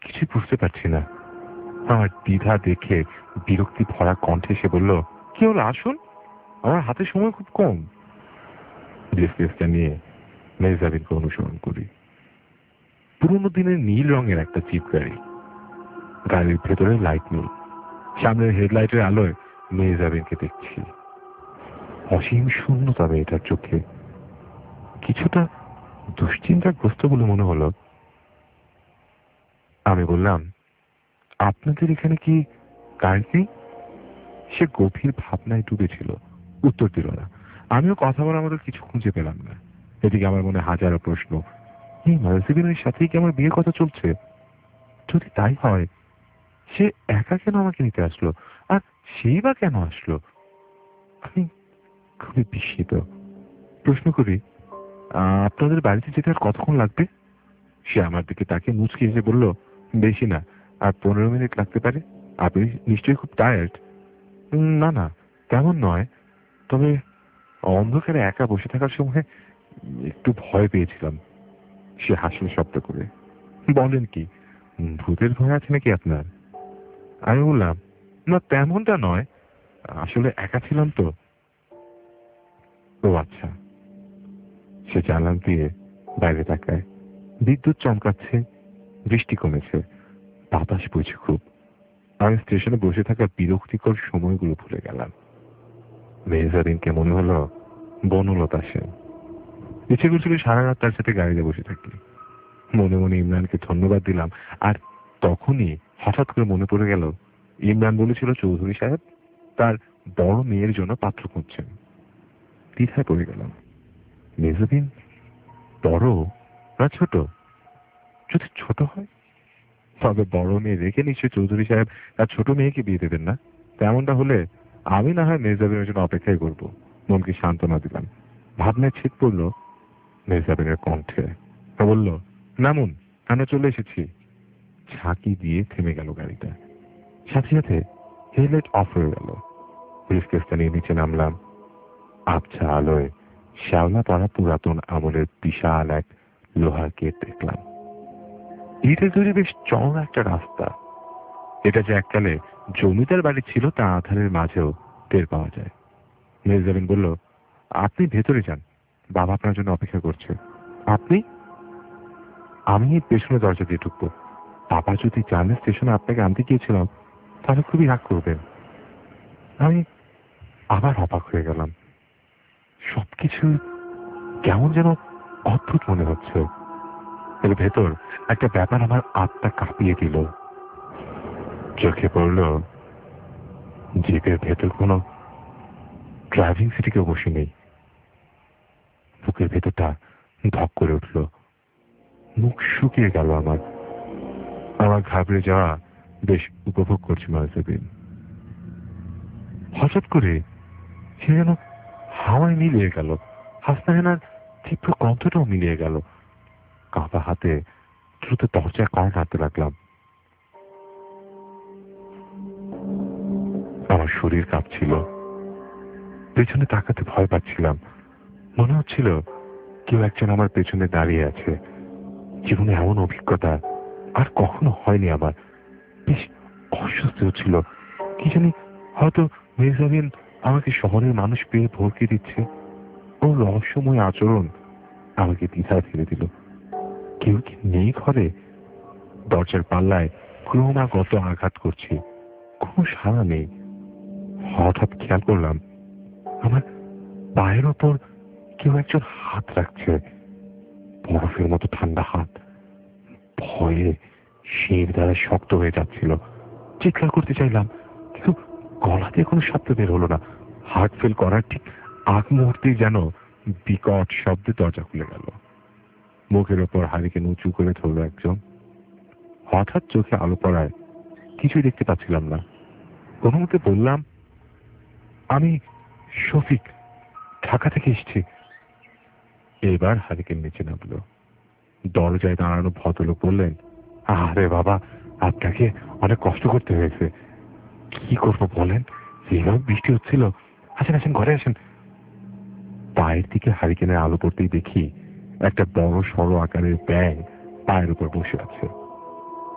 কিছুই বুঝতে পারছি না। আমার দ্বিধা দেখে বিরক্তি ভরা কণ্ঠে সে বলল, কি হলো, আসুন, আমার হাতে সময় খুব কম। ব্রিফকেসটা নিয়ে মেহজাবিনকে অনুসরণ করি। পুরোনো দিনের নীল রঙের একটা জিপ গাড়ি। গাড়ির ভেতরে লাইট নেই। সামনের হেডলাইটের আলোয় মেহজাবিনকে দেখছি। অসীম শূন্যতা মেয়েটার চোখে। কিছুটা দুশ্চিন্তাগ্রস্ত বলে মনে হলো। আমি বললাম, আপনাদের এখানে কি কারেন্ট নেই? সে গভীর ভাবনায় ডুবেছিল, উত্তর দিল না। আমিও কথা বলার মতো কিছু খুঁজে পেলাম না। এদিকে আমার মনে হাজারো প্রশ্ন। এই মেহজাবিনের সাথেই কি আমার বিয়ের কথা চলছে? যদি তাই হয়, সে একা কেন আমাকে নিতে আসলো, আর সেই বা কেন আসলো? আমি খুবই বিস্মিত। প্রশ্ন করি, আপনাদের বাড়িতে যেতে আর কতক্ষণ লাগবে? সে আমার দিকে তাকে মুচকি এসে বলল, বেশি না, আর 15 মিনিট লাগতে পারে। আপনি নিশ্চয়ই খুব টায়ার্ড। না না, তেমন নয়, তবে অন্ধকারে একা বসে থাকার সময় একটু ভয় পেয়েছিলাম। সে হাসল শব্দ করে। বলেন কি, ভূতের ভয় আছে নাকি আপনার? আমি বললাম, না তেমনটা নয়, আসলে একা ছিলাম তো। ও আচ্ছা। সে জানলা দিয়ে বাইরে তাকায়। বিদ্যুৎ চমকাচ্ছে, বৃষ্টি কমেছে, বাতাস বইছে খুব। আমি স্টেশনে বসে থাকা বিরক্তিকর সময়গুলো ভুলে গেলাম। মেহজাবিনকে মনে হলো বনলতা সেন। ইচ্ছে করছিল সারা রাত তার সাথে গাড়িতে বসে থাকি। মনে মনে ইমরানকে ধন্যবাদ দিলাম। আর তখনই হঠাৎ করে মনে পড়ে গেল, ইমরান বলেছিল চৌধুরী সাহেব তার বড় মেয়ের জন্য পাত্র খুঁজছেন। দ্বিধায় পড়ে গেলাম। মেহজাবিন বড় না ছোট? যদি ছোট হয়, তবে বড় মেয়ে রেখে নিশ্চয় চৌধুরী সাহেব তার ছোট মেয়েকে বিয়ে দেবেন না। তেমনটা হলে আমি না হয় মেহজাবিনের জন্য অপেক্ষাই করব। মনকে সান্ত্বনা দিলাম। ভাবনায় ছিট পড়ল মেহজাবিনের কণ্ঠে। বলল, নামুন, আমরা চলে এসেছি। ঝাঁকি দিয়ে থেমে গেল গাড়িটা। সাথে সাথে হেডলাইট অফ হয়ে গেল। ব্রিফকেসটা নিয়ে নিচে নামলাম। আবছা আলোয় শ্যাওলা পড়া পুরাতন আমলের বিশাল এক লোহার গেট দেখলাম। ইটের তৈরি বেশ চওড়া একটা রাস্তা। এটা যে এককালে জমিদার বাড়ি ছিল তা আধারের মাঝেও টের পাওয়া যায়। মেহজাবিন বলল, আপনি ভেতরে যান, বাবা আপনার জন্য অপেক্ষা করছে। আপনি? আমি পেছনে দরজা দিয়ে ঢুকবো। বাবা যদি জানে স্টেশনে আপনাকে আনতে গিয়েছিলাম, তাহলে খুবই রাগ করবেন। আমি আবার অবাক হয়ে গেলাম। সবকিছু কেমন যেন অদ্ভুত মনে হচ্ছে। এর ভেতর একটা ব্যাপার আমার আত্মা কাঁপিয়ে দিল। চোখে পড়ল জিপের ভেতর কোনো ড্রাইভিং সিটে কেউ বসে নেই। বুকের ভেতরটা ধক করে উঠল। মুখ শুকিয়ে গেল আমার। আমার ঘাবড়ে যাওয়া বেশ উপভোগ করছি মেহজাবিন। হঠাৎ করে সে যেন হাওয়ায় মিলিয়ে গেল। হাসনাহেনার তীব্র কণ্ঠটাও মিলিয়ে গেল। কাঁপা হাতে দ্রুত দরজায় কড়া নাড়তে লাগলাম। আমার শরীর কাঁপছিল। পেছনে তাকাতে ভয় পাচ্ছিলাম। মনে হচ্ছিল কেউ একজন আমার পেছনে দাঁড়িয়ে আছে। জীবনে এমন অভিজ্ঞতা আর কখনো হয়নি আমার। বেশ অস্বস্তি হচ্ছিল। কি জানি, হয়তো মেহজাবিন আমাকে শহরের মানুষ পেয়ে ভরকে দিচ্ছে। ওর রহস্যময় আচরণ আমাকে দ্বিধায় ফেলে দিল। কেউ কি নেই ঘরে? দরজার পাল্লায় ক্রমাগত আঘাত করছি, কোনো সাড়া নেই। হঠাৎ খেয়াল করলাম আমার পায়ের ওপর কেউ একজন হাত রাখছে, বরফের মতো ঠান্ডা হাত। ভয়ে শির দ্বারা শক্ত হয়ে যাচ্ছিল। চিৎকার করতে চাইলাম, কিন্তু গলা দিয়ে কোনো শব্দ বের হলো না। হার্ট ফেল করার ঠিক আগ মুহূর্তেই যেন বিকট শব্দে দরজা খুলে গেল। মুখের ওপর হারিকেন উঁচু করে ধরল একজন। হঠাৎ চোখে আলো পড়ায় কিছুই দেখতে পাচ্ছিলাম না। কোনো মতে বললাম, আমি শফিক, ঢাকা থেকে এসেছি। এবার হারিকেন নিচে নামলো। দরজায় দাঁড়ানো ভদ্রলোক বললেন, আরে বাবা, আপনাকে অনেক কষ্ট করতে হয়েছে। কি করবো বলেন, এইভাবে বৃষ্টি হচ্ছিল। আসেন আসেন, ঘরে আসেন। পায়ের দিকে হারিকেনের আলো পড়তেই দেখি একটা বড় সড়ো আকারের ব্যাঙ পায়ের উপর বসে আছে।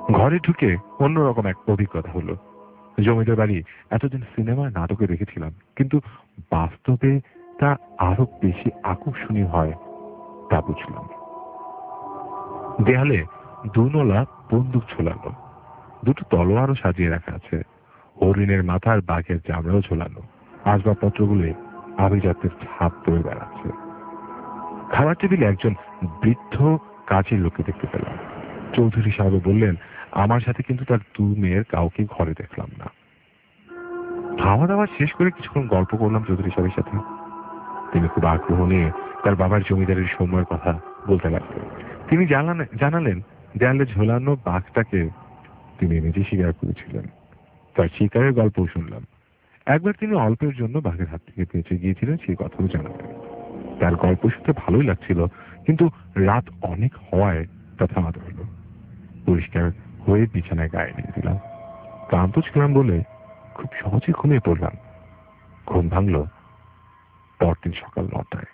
ঘরে ঢুকে অন্যরকম এক অভিজ্ঞতা হলো। জমিদার বাড়ি এতদিন সিনেমা নাটকে দেখেছিলাম, কিন্তু বাস্তবে তা আরো বেশি আকর্ষণীয় হয় তা বুঝলাম। দেয়ালে দুনলা বন্দুক ঝোলানো, দুটো তলোয়ারও সাজিয়ে রাখা আছে, হরিণের মাথার বাঘের চামড়াও ঝোলানো, আসবাবপত্রগুলো আভিজাত্যের ছাপ পড়ে বেড়াচ্ছে। খাবার টেবিলে একজন বৃদ্ধ কাজের লোককে দেখতে পেলাম। চৌধুরী সাহেব বললেন, আমার সাথে কিন্তু তার 2 মেয়ের কাউকে ঘরে দেখলাম না। খাওয়া দাওয়া শেষ করে কিছুক্ষণ গল্প করলাম চৌধুরী সাহেবের সাথে। তিনি খুব আগ্রহ নিয়ে তার বাবার জমিদারের সময়ের কথা বলতে লাগলেন। তিনি জানালেন দেয়ালে ঝোলানো বাঘটাকে তিনি নিজে শিকার করেছিলেন। তার শিকারের গল্পও শুনলাম। একবার তিনি অল্পের জন্য বাঘের হাত থেকে বেঁচে গিয়েছিলেন, সেই কথাও জানালেন। তার গল্প শুনতে ভালোই লাগছিল, কিন্তু রাত অনেক হওয়ায় তা থামাতে হলো। পরিষ্কার হয়ে বিছানায় গায়ে নিয়ে দিলাম। ক্লান্ত ছিলাম বলে খুব সহজে ঘুমিয়ে পড়লাম। ঘুম ভাঙল পরদিন সকাল 9টায়।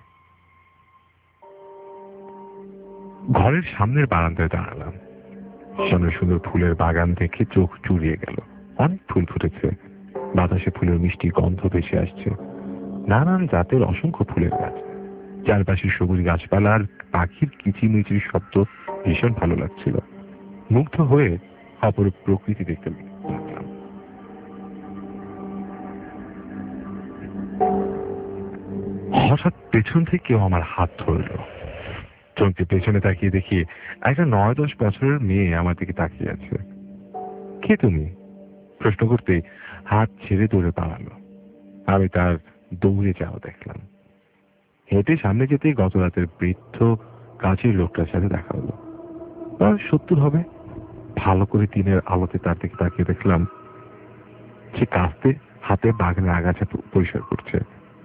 ঘরের সামনের বারান্দায় দাঁড়ালাম। সামনে সুন্দর ফুলের বাগান দেখে চোখ জুড়িয়ে গেল। অনেক ফুল ফুটেছে, বাতাসে ফুলের মিষ্টি গন্ধ ভেসে আসছে। নানান জাতের অসংখ্য ফুলের গাছ, চারপাশে সবুজ গাছপালা আর পাখির কিচিমিচির শব্দ ভীষণ ভালো লাগছিল। মুগ্ধ হয়ে অপরূপ প্রকৃতি দেখতে লাগলাম। হঠাৎ পেছন থেকে কেউ আমার হাত ধরল। চোখে পেছনে তাকিয়ে দেখি একটা 9-10 বছরের মেয়ে আমার দিকে তাকিয়ে আছে। কে তুমি? প্রশ্ন করতে হাত ছেড়ে দৌড়ে পালালো। আমি তার দৌড়ে যাওয়া দেখলাম। হেঁটে সামনে যেতেই গত রাতের বৃদ্ধ কাজের লোকটার সাথে দেখা হলো। 70 হবে। ভালো করে দিনের আলোতে তার দিকে তাকিয়ে দেখলাম সে কাস্তে হাতে বাগানের আগাছা পরিষ্কার করছে।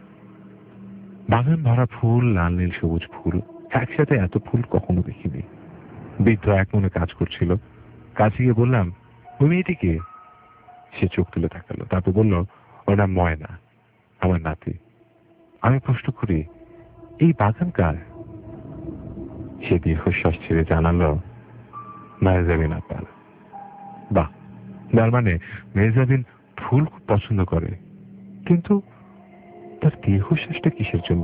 বাগান ভরা ফুল, লাল নীল সবুজ ফুল, একসাথে এত ফুল কখনো দেখিনি। বৃদ্ধ এক মনে কাজ করছিল। কাছে গিয়ে বললাম, ওই মেয়েটিকে? সে চোখ তুলে তাকালো, তারপর বলল, ওর নাম ময়না, আমার নাতি। আমি প্রশ্ন করি, এই বাগান কার? সে দীর্ঘশ্বাস ছেড়ে জানালো, মেহজাবিন আপার। বাহ, তার মানে মেহজাবিন ফুল খুব পছন্দ করে, কিন্তু তার দীর্ঘশ্বাসটা কিসের জন্য?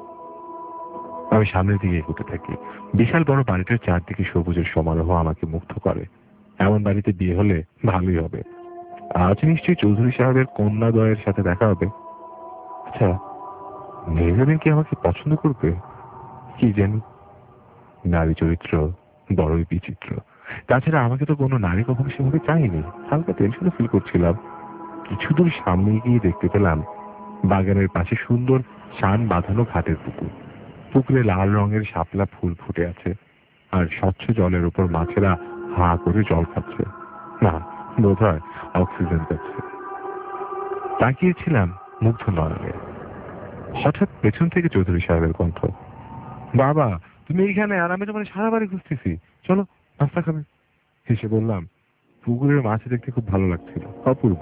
আমি সামনের দিকে এগোতে থাকি। বিশাল বড় বাড়িটার চারদিকে সবুজের সমারোহ আমাকে মুগ্ধ করে। এমন বাড়িতে বিয়ে হলে ভালোই হবে। আজ নিশ্চয়ই চৌধুরী সাহেবের কন্যাদ্বয়ের সাথে দেখা হবে। আচ্ছা, মেহজাবিন কি আমাকে পছন্দ করবে? কি জানি, নারী চরিত্র বড়ই বিচিত্র। তাছাড়া আমাকে তো কোনো নারী কখনো সেভাবে চাইনি। হালকা টেনশনে ফিল করছিলাম। কিছু দূর সামনে গিয়ে দেখতে পেলাম বাগানের পাশে সুন্দর শান বাঁধানো ঘাটের পুকুর। পুকুরে লাল রঙের শাপলা ফুল ফুটে আছে, আর স্বচ্ছ জলের উপর মাছেরা হা করে জল খাচ্ছে। না, বোধ হয় অক্সিজেন পাচ্ছে। তাকিয়েছিলাম মুগ্ধ নয়নে। হঠাৎ পেছন থেকে চৌধুরী সাহেবের কণ্ঠ, বাবা তুমি এইখানে? আর আমি তোমার সারা বাড়ি খুঁজতেছি, চলো নাস্তা খাবে। হেসে বললাম, পুকুরের মাছ দেখতে খুব ভালো লাগছিল, অপূর্ব।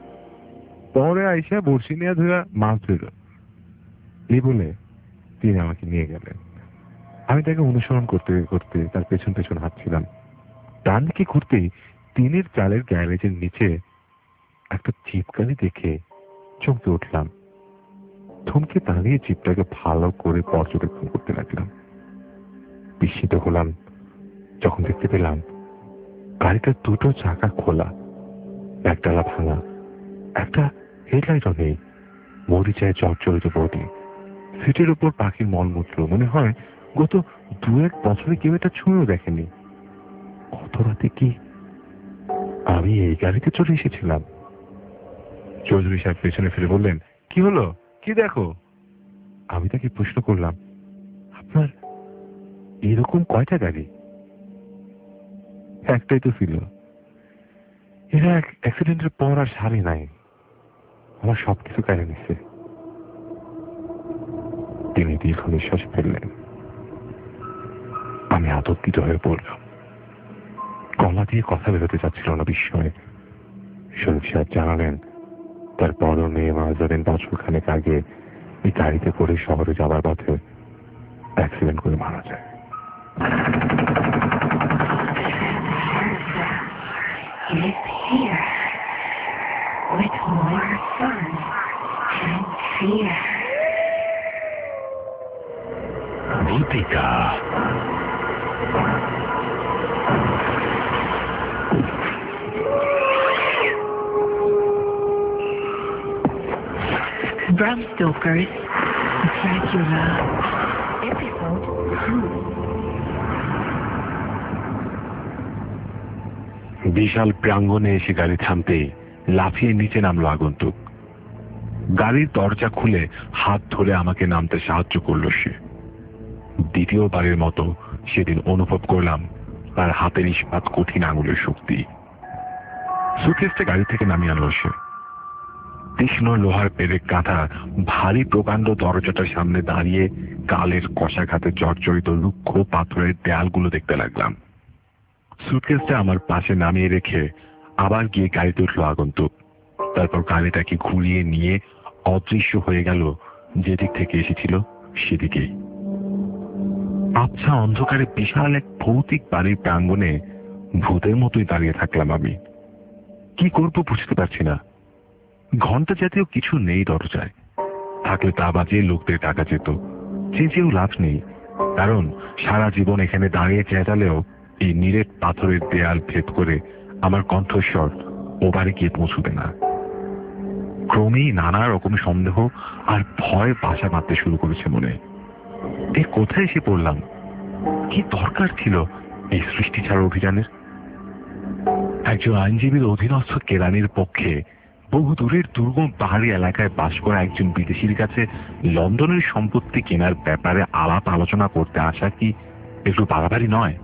পরে আইসা বড়শি নিয়ে ধরে মাছ ধরল। এই বলে তিনি আমাকে নিয়ে গেলেন। আমি তাকে অনুসরণ করতে করতে তার পেছন পেছন হাঁটছিলাম। ডান দিকে ঘুরতেই টিনের চালের গ্যারেজের নিচে একটা জিপগাড়ি দেখে চমকে উঠলাম। থমকে দাঁড়িয়ে জিপটাকে ভালো করে পর্যবেক্ষণ করতে লাগলাম। বিস্মিত হলাম যখন দেখতে পেলাম গাড়িটার দুটো চাকা খোলা, একডালা ভাঙা, একটা হেডলাইটও নেই, মরিচায় চটচড়িত বডি, সিটের উপর পাখির মলমূত্র। মনে হয় গত 2-1 বছরে কেউ এটা ছুঁয়েও দেখেনি। কত রাতে কি আমি এই গাড়িতে চলে এসেছিলাম? চৌধুরী সাহেব পেছনে ফিরে বললেন, কি হলো, কি দেখো? আমি তাকে প্রশ্ন করলাম, আপনার এরকম কয়টা গাড়ি? একটাই তো ছিল। এরা অ্যাক্সিডেন্টের পর আর সারি নাই, আমার সবকিছু কেড়ে নিচ্ছে। তিনি দীর্ঘ নিঃশ্বাস ফেললেন। আমি আতঙ্কিত হয়ে পড়লাম। গলা দিয়ে কথা বেরোতে চাচ্ছিল না বিস্ময়ে। শরীফ সাহেব জানালেন, তার বড় মেয়ে মেহজাবিন বছরখানেক আগে এই গাড়িতে করে শহরে যাবার পথে অ্যাক্সিডেন্ট করে মারা যায়। is here with more fun and fear. ভূতিকা Bram Stoker's Dracula, Episode 2. বিশাল প্রাঙ্গণে এসে গাড়ি থামতে লাফিয়ে নিচে নামলো আগন্তুক। গাড়ির দরজা খুলে হাত ধরে আমাকে নামতে সাহায্য করলো সে। দ্বিতীয়বারের মতো সেদিন অনুভব করলাম তার হাতের ইস্পাত কঠিন আঙুলের শক্তি। সুটকেসটা গাড়ি থেকে নামিয়ে আনলো সে। তীক্ষ্ণ লোহার পেরেক কাঁথা ভারী প্রকাণ্ড দরজাটার সামনে দাঁড়িয়ে কালের কষাঘাতে জর্জরিত রুক্ষ পাথরের দেয়ালগুলো দেখতে লাগলাম। সুটকেসটা আমার পাশে নামিয়ে রেখে আবার গিয়ে গাড়িতে উঠল আগন্তুক। তারপর গাড়িটাকে ঘুরিয়ে নিয়ে অদৃশ্য হয়ে গেল যেদিক থেকে এসেছিল সেদিকেই। আচ্ছা অন্ধকারে বিশাল এক ভৌতিক বাড়ির প্রাঙ্গণে ভূতের মতোই দাঁড়িয়ে থাকলাম আমি। কি করব বুঝতে পারছি না। ঘন্টা জাতীয় কিছু নেই দরজায়, থাকলে তা বাজিয়ে লোকদের ডাকা যেত। চেঁচিয়েও লাভ নেই, কারণ সারা জীবন এখানে দাঁড়িয়ে চেঁচালেও এই নিরেট পাথরের দেয়াল ভেদ করে আমার কণ্ঠস্বর ওপারে গিয়ে পৌঁছবে না। ক্রমেই নানা রকম সন্দেহ আর ভয় বাসা বাঁধতে শুরু করেছে মনে। কোথায় এসে পড়লাম? কি দরকার ছিল এই সৃষ্টি ছাড়া অভিযানের? একজন আইনজীবীর অধীনস্থ কেরানির পক্ষে বহু দূরের দুর্গম পাহাড়ি এলাকায় বাস করা একজন বিদেশির কাছে লন্ডনের সম্পত্তি কেনার ব্যাপারে আলাপ আলোচনা করতে আসা কি একটু বাড়াবাড়ি নয়?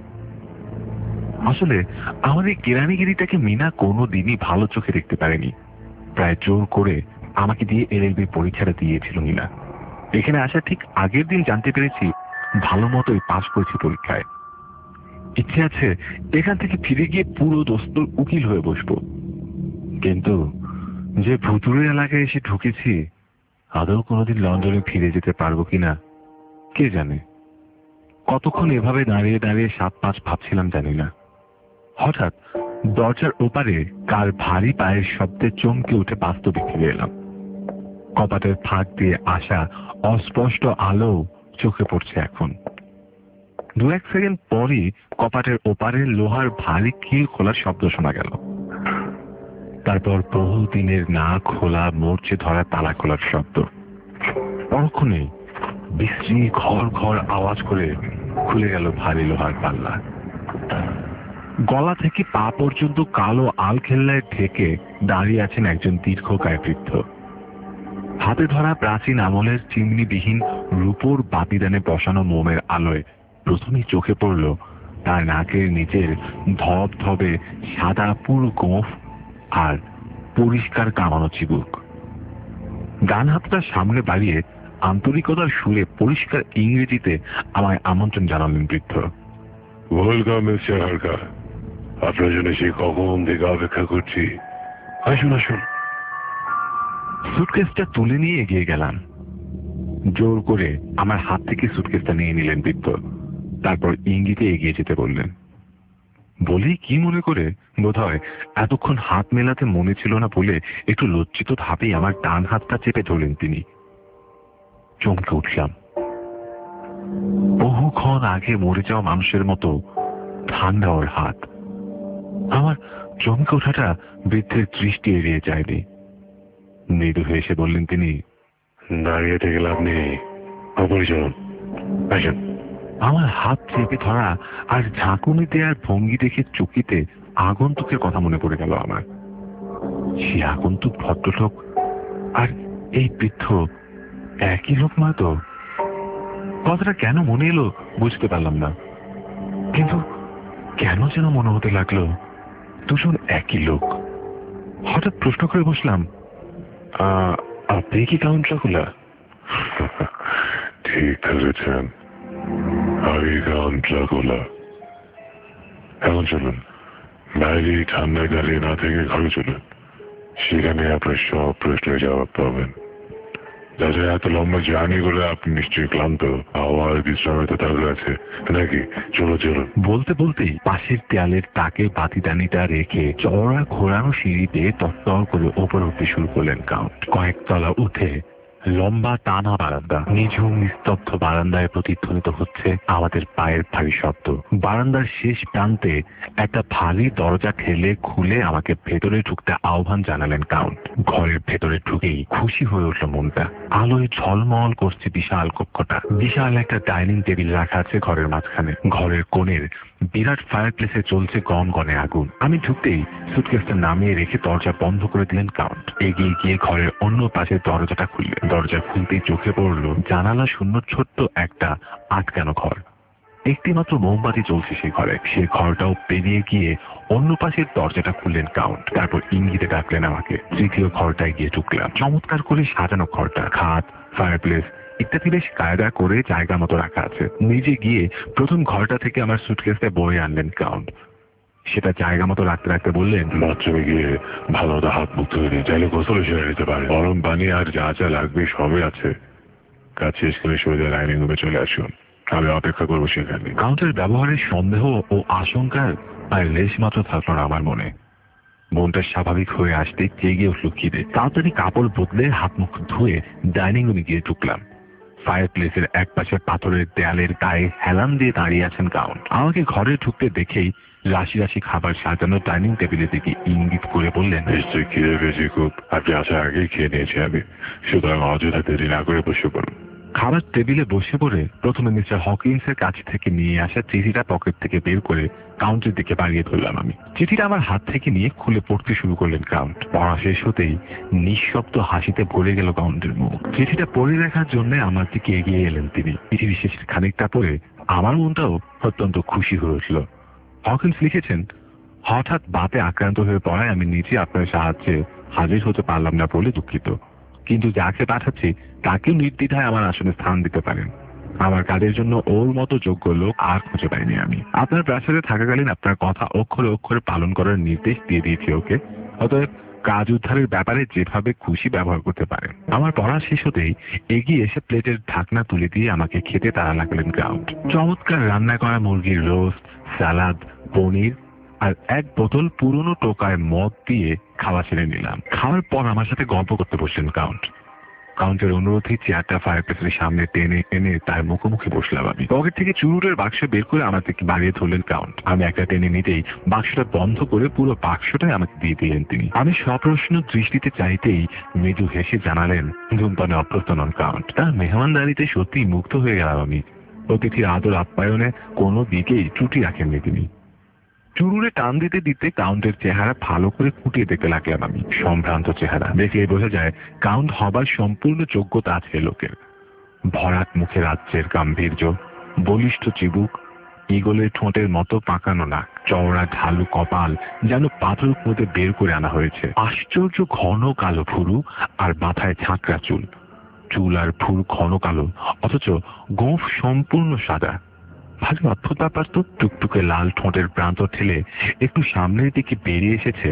আসলে আমার এই কেরানিগিরিটাকে মিনা কোনো দিনই ভালো চোখে দেখতে পারেনি। প্রায় জোর করে আমাকে দিয়ে এলএলবি পরীক্ষাটা দিয়েছিল মিনা। এখানে আসা ঠিক আগের দিন জানতে পেরেছি ভালো মতোই পাশ করেছি পরীক্ষায়। ইচ্ছে আছে এখান থেকে ফিরে গিয়ে পুরো দোস্তর উকিল হয়ে বসবো, কিন্তু যে ভুতুড়ে এলাকায় এসে ঢুকেছি আদৌ কোনোদিন লন্ডনে ফিরে যেতে পারবো কিনা কে জানে। কতক্ষণ এভাবে দাঁড়িয়ে দাঁড়িয়ে 7-5 ভাবছিলাম জানি না। হঠাৎ দরজার ওপারে কার ভারী পায়ের শব্দে চমকে উঠে বাস্তবে ফিরে এলাম। কপাটের ফাঁক দিয়ে আসা অস্পষ্ট আলো চোখে পড়ছে এখন। 2-1 সেকেন্ড পরই কপাটের ওপারের লোহার ভারী কিল খোলার শব্দ শোনা গেল। তারপর বহুদিনের না খোলা মরচে ধরা তালা খোলার শব্দ। পরক্ষণে বিশ্রী ঘর ঘর আওয়াজ করে খুলে গেল ভারী লোহার পাল্লা। গলা থেকে পা পর্যন্ত কালো আলখেল্লায় ঢেকে দাঁড়িয়ে আছেন একজন দীর্ঘকায় বৃদ্ধ। হাতে ধরা প্রাচীন আমলের চিমনিবিহীন রূপোর বাতিদানে বসানো মোমের আলোয় প্রথমেই চোখে পড়ল তার নাকের নিচের ধবধবে সাদা পুরু গোঁফ আর পরিষ্কার কামানো চিবুক। ডান হাতটা সামনে বাড়িয়ে আন্তরিকতার সুরে পরিষ্কার ইংরেজিতে আমায় আমন্ত্রণ জানালেন বৃদ্ধ। ওয়েলকাম মিস্টার হারকা, আপনার জন্য সেই কখন থেকে অপেক্ষা করছি। আসুন আসুন। সুটকেসটা তুলে নিয়ে এগিয়ে গেলাম। জোর করে আমার হাত থেকে সুটকেসটা নিয়ে নিলেন বৃদ্ধ। তারপর ইঙ্গিতে এগিয়ে যেতে বললেন। বলি কি মনে করে বোধহয় এতক্ষণ হাত মেলাতে মনে ছিল না বলে একটু লজ্জিত ভাবেই আমার ডান হাতটা চেপে ধরলেন তিনি। চমকে উঠলাম। বহুক্ষণ আগে মরে যাওয়া মানুষের মতো ঠান্ডা ওর হাত। আমার চমকে ওঠাটা বৃদ্ধের দৃষ্টি এড়িয়ে যায়নি। মৃদু হয়ে এসে বললেন তিনি, দাঁড়িয়ে থেকে লাভ নেই, ওপরে চলুন, আসুন। আমার হাত চেপে ধরা আর ঝাঁকুনি দেওয়ার ভঙ্গি দেখে চকিতে আগন্তুকের কথা মনে পড়ে গেল আমার। সে আগন্তুক ভদ্রলোক আর এই বৃদ্ধ একই লোক নয় তো? কথাটা কেন মনে এলো বুঝতে পারলাম না, কিন্তু কেন যেন মনে হতে লাগলো দুজন একই লোক। হঠাৎ প্রশ্ন করে বসলাম, আপনি কি কাউন্ট ড্রাকুলা? ঠিক ধরেছেন, আমি কাউন্ট ড্রাকুলা। এখন চলুন, বাইরে ঠান্ডায় দাঁড়িয়ে না থেকে ঘরে চলুন, সেখানে আপনার সব প্রশ্নের জবাব পাবেন। যাতে এত লম্বা জার্নি করে আপনি নিশ্চয়ই ক্লান্ত, আমার বিশ্রামের তো দরকার আছে নাকি? চলো চলুন। বলতে বলতেই পাশের দেয়ালের তাকে বাতিদানিটা রেখে চওড়া ঘোরানো সিঁড়িতে তত্তর করে ওপরে উঠতে শুরু করলেন কাউন্ট। কয়েকতলা উঠে লম্বা টানা বারান্দা, নিঝুম নিস্তব্ধ বারান্দায় প্রতিধ্বনিত হচ্ছে আমাদের পায়ের ভারী শব্দ। বারান্দার শেষ প্রান্তে একটা ভারী দরজা ঠেলে খুলে আমাকে ভেতরে ঢুকতে আহ্বান জানালেন কাউন্ট। ঘরের ভেতরে ঢুকেই খুশি হয়ে উঠল মনটা। আলোয় ঝলমল করছে বিশাল কক্ষটা। বিশাল একটা ডাইনিং টেবিল রাখা আছে ঘরের মাঝখানে। ঘরের কোণের বিরাট ফায়ার প্লেসে চলছে গনগনে আগুন। আমি ঢুকতেই সুটকেসটা নামিয়ে রেখে দরজা বন্ধ করে দিলেন কাউন্ট। এগিয়ে গিয়ে ঘরের অন্য পাশে দরজাটা খুললেন। দরজা খুলতেই চোখে পড়ল জানালা শূন্য ছোট্ট একটা আটকানো ঘর। একটি মাত্র মোমবাতি চলছে সেই ঘরে। সে ঘরটাও পেরিয়ে গিয়ে অন্য পাশের দরজাটা খুললেন কাউন্ট। তারপর ইঙ্গিতে ডাকলেন আমাকে। তৃতীয় ঘরটায় গিয়ে ঢুকলাম। চমৎকার করে সাজানো ঘরটা, খাট, ফায়ার প্লেস ইত্যাদি বেশ কায়দা করে জায়গা মতো রাখা আছে। নিজে গিয়ে প্রথম ঘরটা থেকে আমার সুটকেসটা বয়ে আনলেন কাউন্ট। সেটা জায়গা মতো রাখতে রাখতে বললেন, বাথরুমে গিয়ে ভালো মতো হাত মুখ ধুয়ে নিয়ে চাইলে গোসল সেরে নিতে পারে। গরম পানি আর যা যা লাগবে সবই আছে। কাজ শেষ করে সোজা ডাইনিং রুমে চলে আসুন, আমি অপেক্ষা করবো সেখানে। কাউন্টের ব্যবহারের সন্দেহ ও আশঙ্কার আর লেশ মাত্র থাকলো না আমার মনে। মনটা স্বাভাবিক হয়ে আসতে জেগে উঠল খিদে। তাড়াতাড়ি কাপড় বদলে হাত মুখ ধুয়ে ডাইনিং রুমে গিয়ে ঢুকলাম। ফায়ার প্লেসের এক পাশে পাথরের দেয়ালের গায়ে হেলান দিয়ে দাঁড়িয়ে আছেন কাউন্ট। আমাকে ঘরে ঢুকতে দেখেই রাশি রাশি খাবার সাজানো ডাইনিং টেবিলের দিকে ইঙ্গিত করে বললেন, নিশ্চয়ই খিদে পেয়েছি খুব। আপনি আসার আগেই খেয়ে নিয়েছি আমি, সুতরাং অযথা দেরি না করে বসে পড়ুন। খাবার টেবিলে বসে পড়ে প্রথমে মিস্টার হকিন্সের কাছ থেকে নিয়ে আসা চিঠিটা পকেট থেকে বের করে কাউন্টের দিকে বাড়িয়ে ধরলাম আমি। চিঠিটা আমার হাত থেকে নিয়ে খুলে পড়তে শুরু করলেন কাউন্ট। পড়া শেষ হতেই নিঃশব্দ হাসিতে ভরে গেল কাউন্টের মুখ। চিঠিটা পড়ে দেখার জন্য আমার দিকে এগিয়ে এলেন তিনি। চিঠির শেষের খানিকটা পড়ে আমার মনটাও অত্যন্ত খুশি হয়ে উঠল। হকিন্স লিখেছেন, হঠাৎ বাতে আক্রান্ত হয়ে পড়ায় আমি নিজে আপনার সাহায্যে হাজির হতে পারলাম না বলে দুঃখিত, কিন্তু যাকে পাঠাচ্ছি তাকে নির্দ্বিধায় আমার আসনে স্থান দিতে পারেন। আমার কাজের জন্য ওর মতো যোগ্য লোক আর খুঁজে পাইনি আমি। আপনার প্রাসাদে থাকাকালীন আপনার কথা অক্ষরে অক্ষরে পালন করার নির্দেশ দিয়ে দিয়েছি ওকে। অতএব কাজ উদ্ধারের ব্যাপারে যেভাবে খুশি ব্যবহার করতে পারেন। আমার পড়া শেষ হতেই এগিয়ে এসে প্লেটের ঢাকনা তুলে দিয়ে আমাকে খেতে তাড়া লাগলেন কাউন্ট। চমৎকার রান্না করা মুরগির রোস্ট, সালাদ, পনির আর এক বোতল পুরনো টোকায় মদ দিয়ে খাওয়া ছেড়ে নিলাম। খাওয়ার পর আমার সাথে গল্প করতে বসলেন কাউন্ট। কাউন্টের অনুরোধে চেয়ারটা ফায়ার প্লেসের সামনে টেনে এনে তার মুখোমুখি বসলাম আমি। পকেট থেকে চুরুটের বাক্স বের করে আমার থেকে বাড়িয়ে ধরলেন কাউন্ট। আমি একটা টেনে নিতেই বাক্সটা বন্ধ করে পুরো বাক্সটাই আমাকে দিয়ে দিলেন তিনি। আমি সপ্রশ্ন দৃষ্টিতে চাইতেই মৃদু হেসে জানালেন, ধূমপানে অভ্যস্ত নন কাউন্ট। তার মেহমানদারিতে সত্যি মুগ্ধ হয়ে গেলাম আমি। অতিথির আদর আপ্যায়নে কোনো দিকেই ত্রুটি রাখেননি তিনি। চুরুরে টান দিতে দিতে কাউন্টের চেহারা ভালো করে ফুটিয়ে দেখতে লাগলাম আমি। সম্ভ্রান্ত চেহারা, দেখলেই বোঝা যায় কাউন্ট হবার সম্পূর্ণ যোগ্যতা আছে লোকের। ভরাট মুখে রাজ্যের গাম্ভীর্য, বলিষ্ঠ চিবুক, ঈগলের ঠোঁটের মতো পাকানো নাক, চওড়া ঢালু কপাল যেন পাথর খুঁড়ে বের করে আনা হয়েছে। আশ্চর্য ঘন কালো ভুরু আর মাথায় ঝাঁকড়া চুল। চুল আর ভুরু ঘন কালো, অথচ গোঁফ সম্পূর্ণ সাদা। ভালো অদ্ভুত ব্যাপার তো। টুকটুকে লাল ঠোঁটের প্রান্ত ঠেলে একটু সামনের দিকে বেরিয়ে এসেছে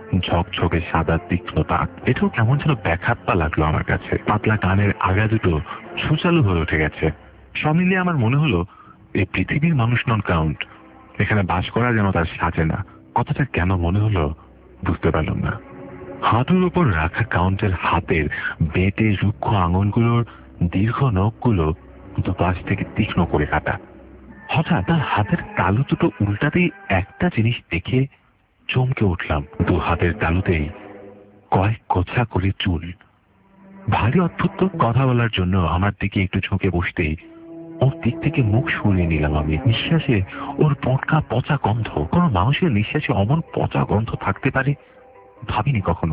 ঝকঝকে সাদা তীক্ষ্ণ দাগ। এটাও কেমন যেন ব্যাখাপ্পা লাগলো আমার কাছে। পাতলা কানের আগা দুটো সুচালু হয়ে উঠে গেছে। সব মিলিয়ে আমার মনে হলো এই পৃথিবীর মানুষ নন কাউন্ট। এখানে বাস করা যেন তার সাজে না। কথাটা কেন মনে হলো বুঝতে পারলাম না। হাঁটুর উপর রাখা কাউন্টের হাতের বেটে রুক্ষ আঙুলগুলোর দীর্ঘ নখগুলো দুপাশ থেকে তীক্ষ্ণ করে কাটা। হঠাৎ তার হাতের তালু দুটো উল্টাতেই একটা জিনিস দেখে চমকে উঠলাম। দু হাতের তালুতেই কয়েক গোছা করে চুল। ভারী অদ্ভুত। কথা বলার জন্য আমার দিকে একটু ঝুঁকে বসতেই ওর দিক থেকে মুখ সরিয়ে নিলাম আমি। নিঃশ্বাসে ওর পটকা পচা গন্ধ। কোনো মানুষের নিঃশ্বাসে অমন পচা গন্ধ থাকতে পারে ভাবিনি কখনো।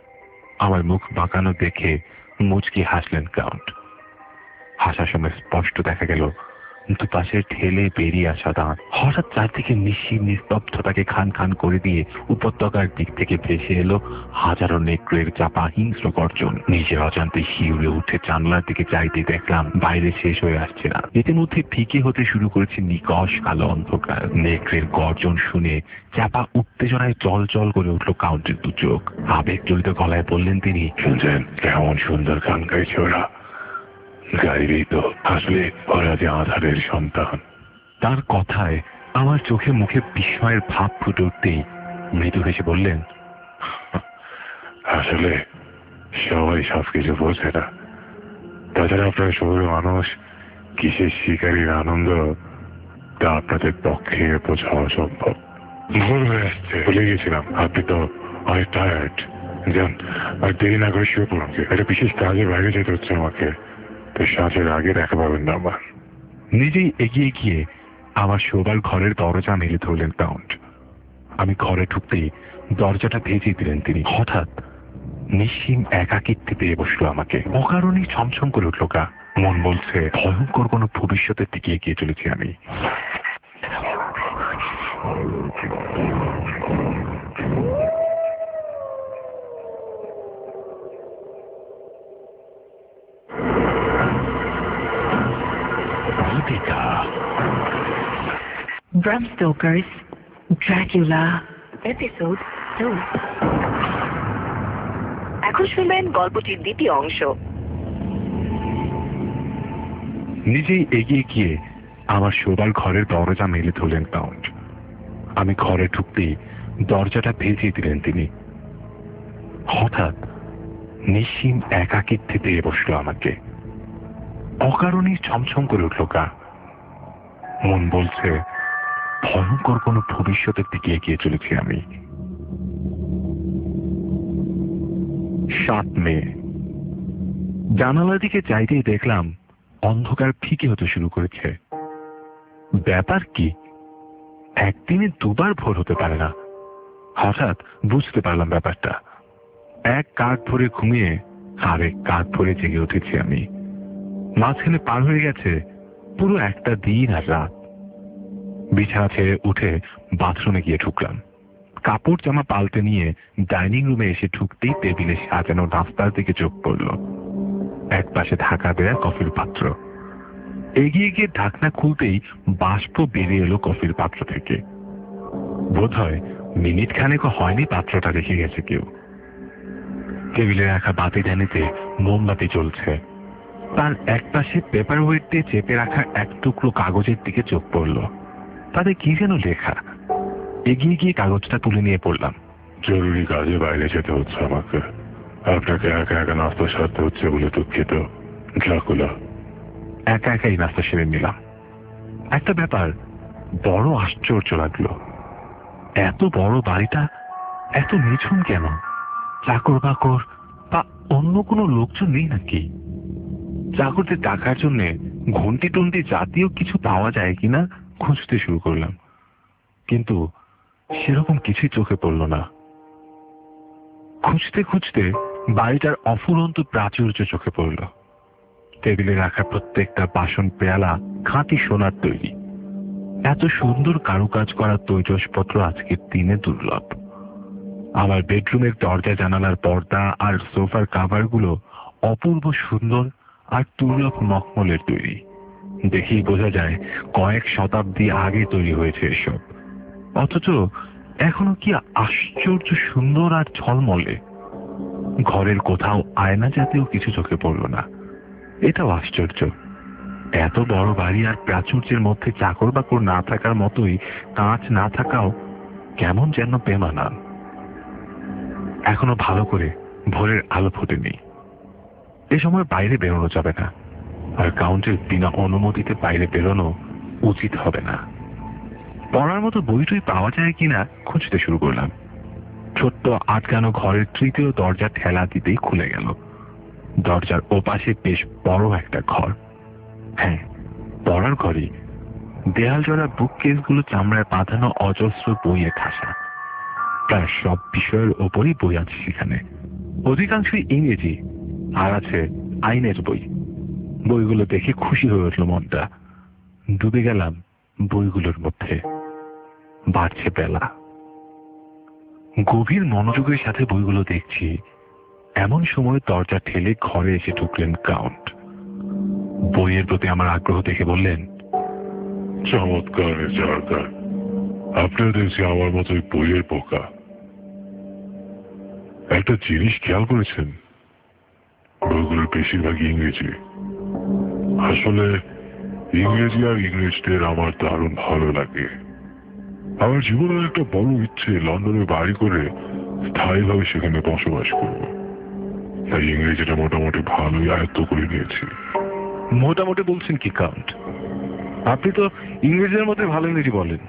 আমার মুখ বাঁকানো দেখে মুচকি হাসলেন কাউন্ট। হাসার সময় স্পষ্ট দেখা গেল দুপাশে ঠেলে বেরিয়ে আসা দাঁত। হঠাৎ চারদিকে নিশ্চিত নিস্তব্ধতাকে খান খান করে দিয়ে উপত্যকার দিক থেকে ভেসে এলো হাজারো নেকড়ের চাপা হিংস্র গর্জন। নিজের অজান্তে শিউরে উঠে জানলার দিকে চাইতে দেখলাম বাইরে শেষ হয়ে আসছে না, ইতিমধ্যে ফিকে হতে শুরু করেছে নিকশ কালো অন্ধকার। নেকড়ের গর্জন শুনে চাপা উত্তেজনায় জল জল করে উঠল কাউন্টের দু চোখ। আবেগ জড়িত গলায় বললেন তিনি, শুনছেন কেমন সুন্দর গান গাইছে ওরা? গাইবেই তো, আসলে ওরা যে আধারের সন্তান। তার কথায় আমার চোখে মুখে বিস্ময়ের ভাব ফুটে উঠতেই মৃদু হেসে বললেন, আসলে সবাই সবকিছু বোঝে না। তাছাড়া আপনার শহরে মানুষ কিসের শিকারীর আনন্দ তা আপনাদের পক্ষে বোঝা অসম্ভব। ভুল হয়ে আসছে, ভুলে গেছিলাম। আপনি তো অনেক টায়ার্ড, যান আর দেরি না করে শুয়ে পড়ুন। একটা বিশেষ কাজে বাইরে যেতে হচ্ছে আমাকে, তো সাঁঝের আগে দেখা পাবেন না আমার। নিজেই এগিয়ে গিয়ে আমার শোবার ঘরের দরজা মেলে ধরলেন কাউন্ট। আমি ঘরে ঢুকতেই দরজাটা ভেজিয়ে দিলেন তিনি। হঠাৎ নিশ্চিম একাকিত্বে পেয়ে বসলো আমাকে। অকারণেই ছমছম করে উঠল গা। মন বলছে ভয়ঙ্কর কোনো ভবিষ্যতের দিকে এগিয়ে চলেছি আমি। Bram Stoker's Dracula Episode 2. এখন শুনবেন গল্পটির দ্বিতীয় অংশ। নিজেই এগিয়ে গিয়ে আমার শোবার ঘরের দরজা মেলে ধরলেন কাউন্ট। আমি ঘরে ঢুকতেই দরজাটা ভেজিয়ে দিলেন তিনি। হঠাৎ নিশ্চিম একাকিত্বে পেয়ে বসলো আমাকে। অকারণেই ছমছম করে উঠল গা। মন বলছে ভয়ঙ্কর কোনো ভবিষ্যতের দিকে এগিয়ে চলেছি আমি। 7 মে। জানালার দিকে চাইতেই দেখলাম অন্ধকার ফিকে হতে শুরু করেছে। ব্যাপার কি? একদিনে দুবার ভোর হতে পারে না। হঠাৎ বুঝতে পারলাম ব্যাপারটা। এক কাক ভরে ঘুমিয়ে আরেক কাক ভরে জেগে উঠেছি আমি। মাঝখানে পার হয়ে গেছে পুরো একটা দিন আর রাত। বিছানা ছেড়ে উঠে বাথরুমে গিয়ে ঢুকলাম। কাপড় জামা পাল্টে নিয়ে ডাইনিং রুমে এসে ঢুকতেই টেবিলে সাজানো নাস্তার দিকে চোখ পড়ল। এক পাশে ঢাকা দেয়া কফির পাত্র। এগিয়ে গিয়ে ঢাকনা খুলতেই বাষ্প বেরিয়ে এলো কফির পাত্র থেকে। বোধহয় মিনিট খানেকও হয়নি পাত্রটা রেখে গেছে কেউ। টেবিলে রাখা বাতিদানিতে মোমবাতি জ্বলছে। তার এক পাশে পেপার ওয়েট দিয়ে চেপে রাখা এক টুকরো কাগজের দিকে চোখ পড়ল। তাতে কি যেন লেখা। এগিয়ে গিয়ে কাগজটা তুলে নিয়ে পড়লাম। জরুরি কাজে বাইরে যেতে হচ্ছে আমাকে, আপনাকে একা একা নাস্তা সারতে হচ্ছে বলে দুঃখিত। ড্রাকুলা। একা একাই নাস্তা সেরে নিলাম। একটা ব্যাপার বড় আশ্চর্য লাগলো। এত বড় বাড়িটা এত নিঝুম কেন? চাকর বাকর বা অন্য কোনো লোকজন নেই নাকি? চাকরদের টাকার জন্য ঘন্টি টন্টি জাতীয় কিছু পাওয়া যায় কিনা খুঁজতে শুরু করলাম, কিন্তু সেরকম কিছুই চোখে পড়ল না। খুঁজতে খুঁজতে বাড়িটার অফুরন্ত প্রাচুর্য চোখে পড়ল। টেবিলে রাখা প্রত্যেকটা বাসন পেয়ালা খাঁটি সোনার তৈরি। এত সুন্দর কারুকাজ করা তৈজসপত্র আজকের দিনে দুর্লভ। আমার বেডরুমের দরজা জানালার পর্দা আর সোফার কাভারগুলো অপূর্ব সুন্দর আর দুর্লভ মখমলের তৈরি। দেখেই বোঝা যায় কয়েক শতাব্দী আগে তৈরি হয়েছে এসব। অথচ এখনো কি আশ্চর্য সুন্দর আর ঝলমলে। ঘরের কোথাও আয়না জাতীয় কিছু চোখে পড়ল না। এটাও আশ্চর্য। এত বড় বাড়ি আর প্রাচুর্যের মধ্যে চাকর বাকর না থাকার মতোই কাঁচ না থাকাও কেমন যেন বেমানান। এখনো ভালো করে ভোরের আলো ফোটেনি। এ সময় বাইরে বেরোনো যাবে না, আর কাউন্টের বিনা অনুমতিতে বাইরে বেরোনো উচিত হবে না। পড়ার মতো বইটই পাওয়া যায় কিনা খুঁজতে শুরু করলাম। ছোট্ট আটকানো ঘরের তৃতীয় দরজা ঠেলা দিতেই খুলে গেল। দরজার ওপাশে বেশ বড় একটা ঘর। হ্যাঁ, পড়ার ঘরই। দেয়াল জোড়া বুক কেসগুলো চামড়ায় বাঁধানো অজস্র বইয়ে ঠাসা। প্রায় সব বিষয়ের ওপরই বই আছে সেখানে। অধিকাংশই ইংরেজি, আর আছে আইনের বই। বইগুলো দেখে খুশি হয়ে উঠল মনটা। ডুবে গেলাম বইগুলোর মধ্যে। বাড়ছে বেলা। গভীর মনোযোগের সাথে বইগুলো দেখছি, এমন সময় দরজা ঠেলে ঘরে এসে ঢুকলেন কাউন্ট। বইয়ের প্রতি আমার আগ্রহ দেখে বললেন, চমৎকার সরকার, আপনিও দেখছি আমার মতোই বইয়ের পোকা। একটা জিনিস খেয়াল করেছেন, বইগুলোর বেশিরভাগ ইংরেজি। আসলে ইংরেজি আর ইংরেজদের আমার দারুণ ভালো লাগে। আমার জীবনের একটা বড় ইচ্ছে লন্ডনে বাড়ি করে স্থায়ীভাবে সেখানে বসবাস করব। তাই ইংরেজিটা মোটামুটি ভালোই আয়ত্ত করে নিয়েছি। মোটামুটি বলছেন কি কাউন্ট? আপনি তো ইংরেজের মধ্যে ভালো ইংরেজি বলেন।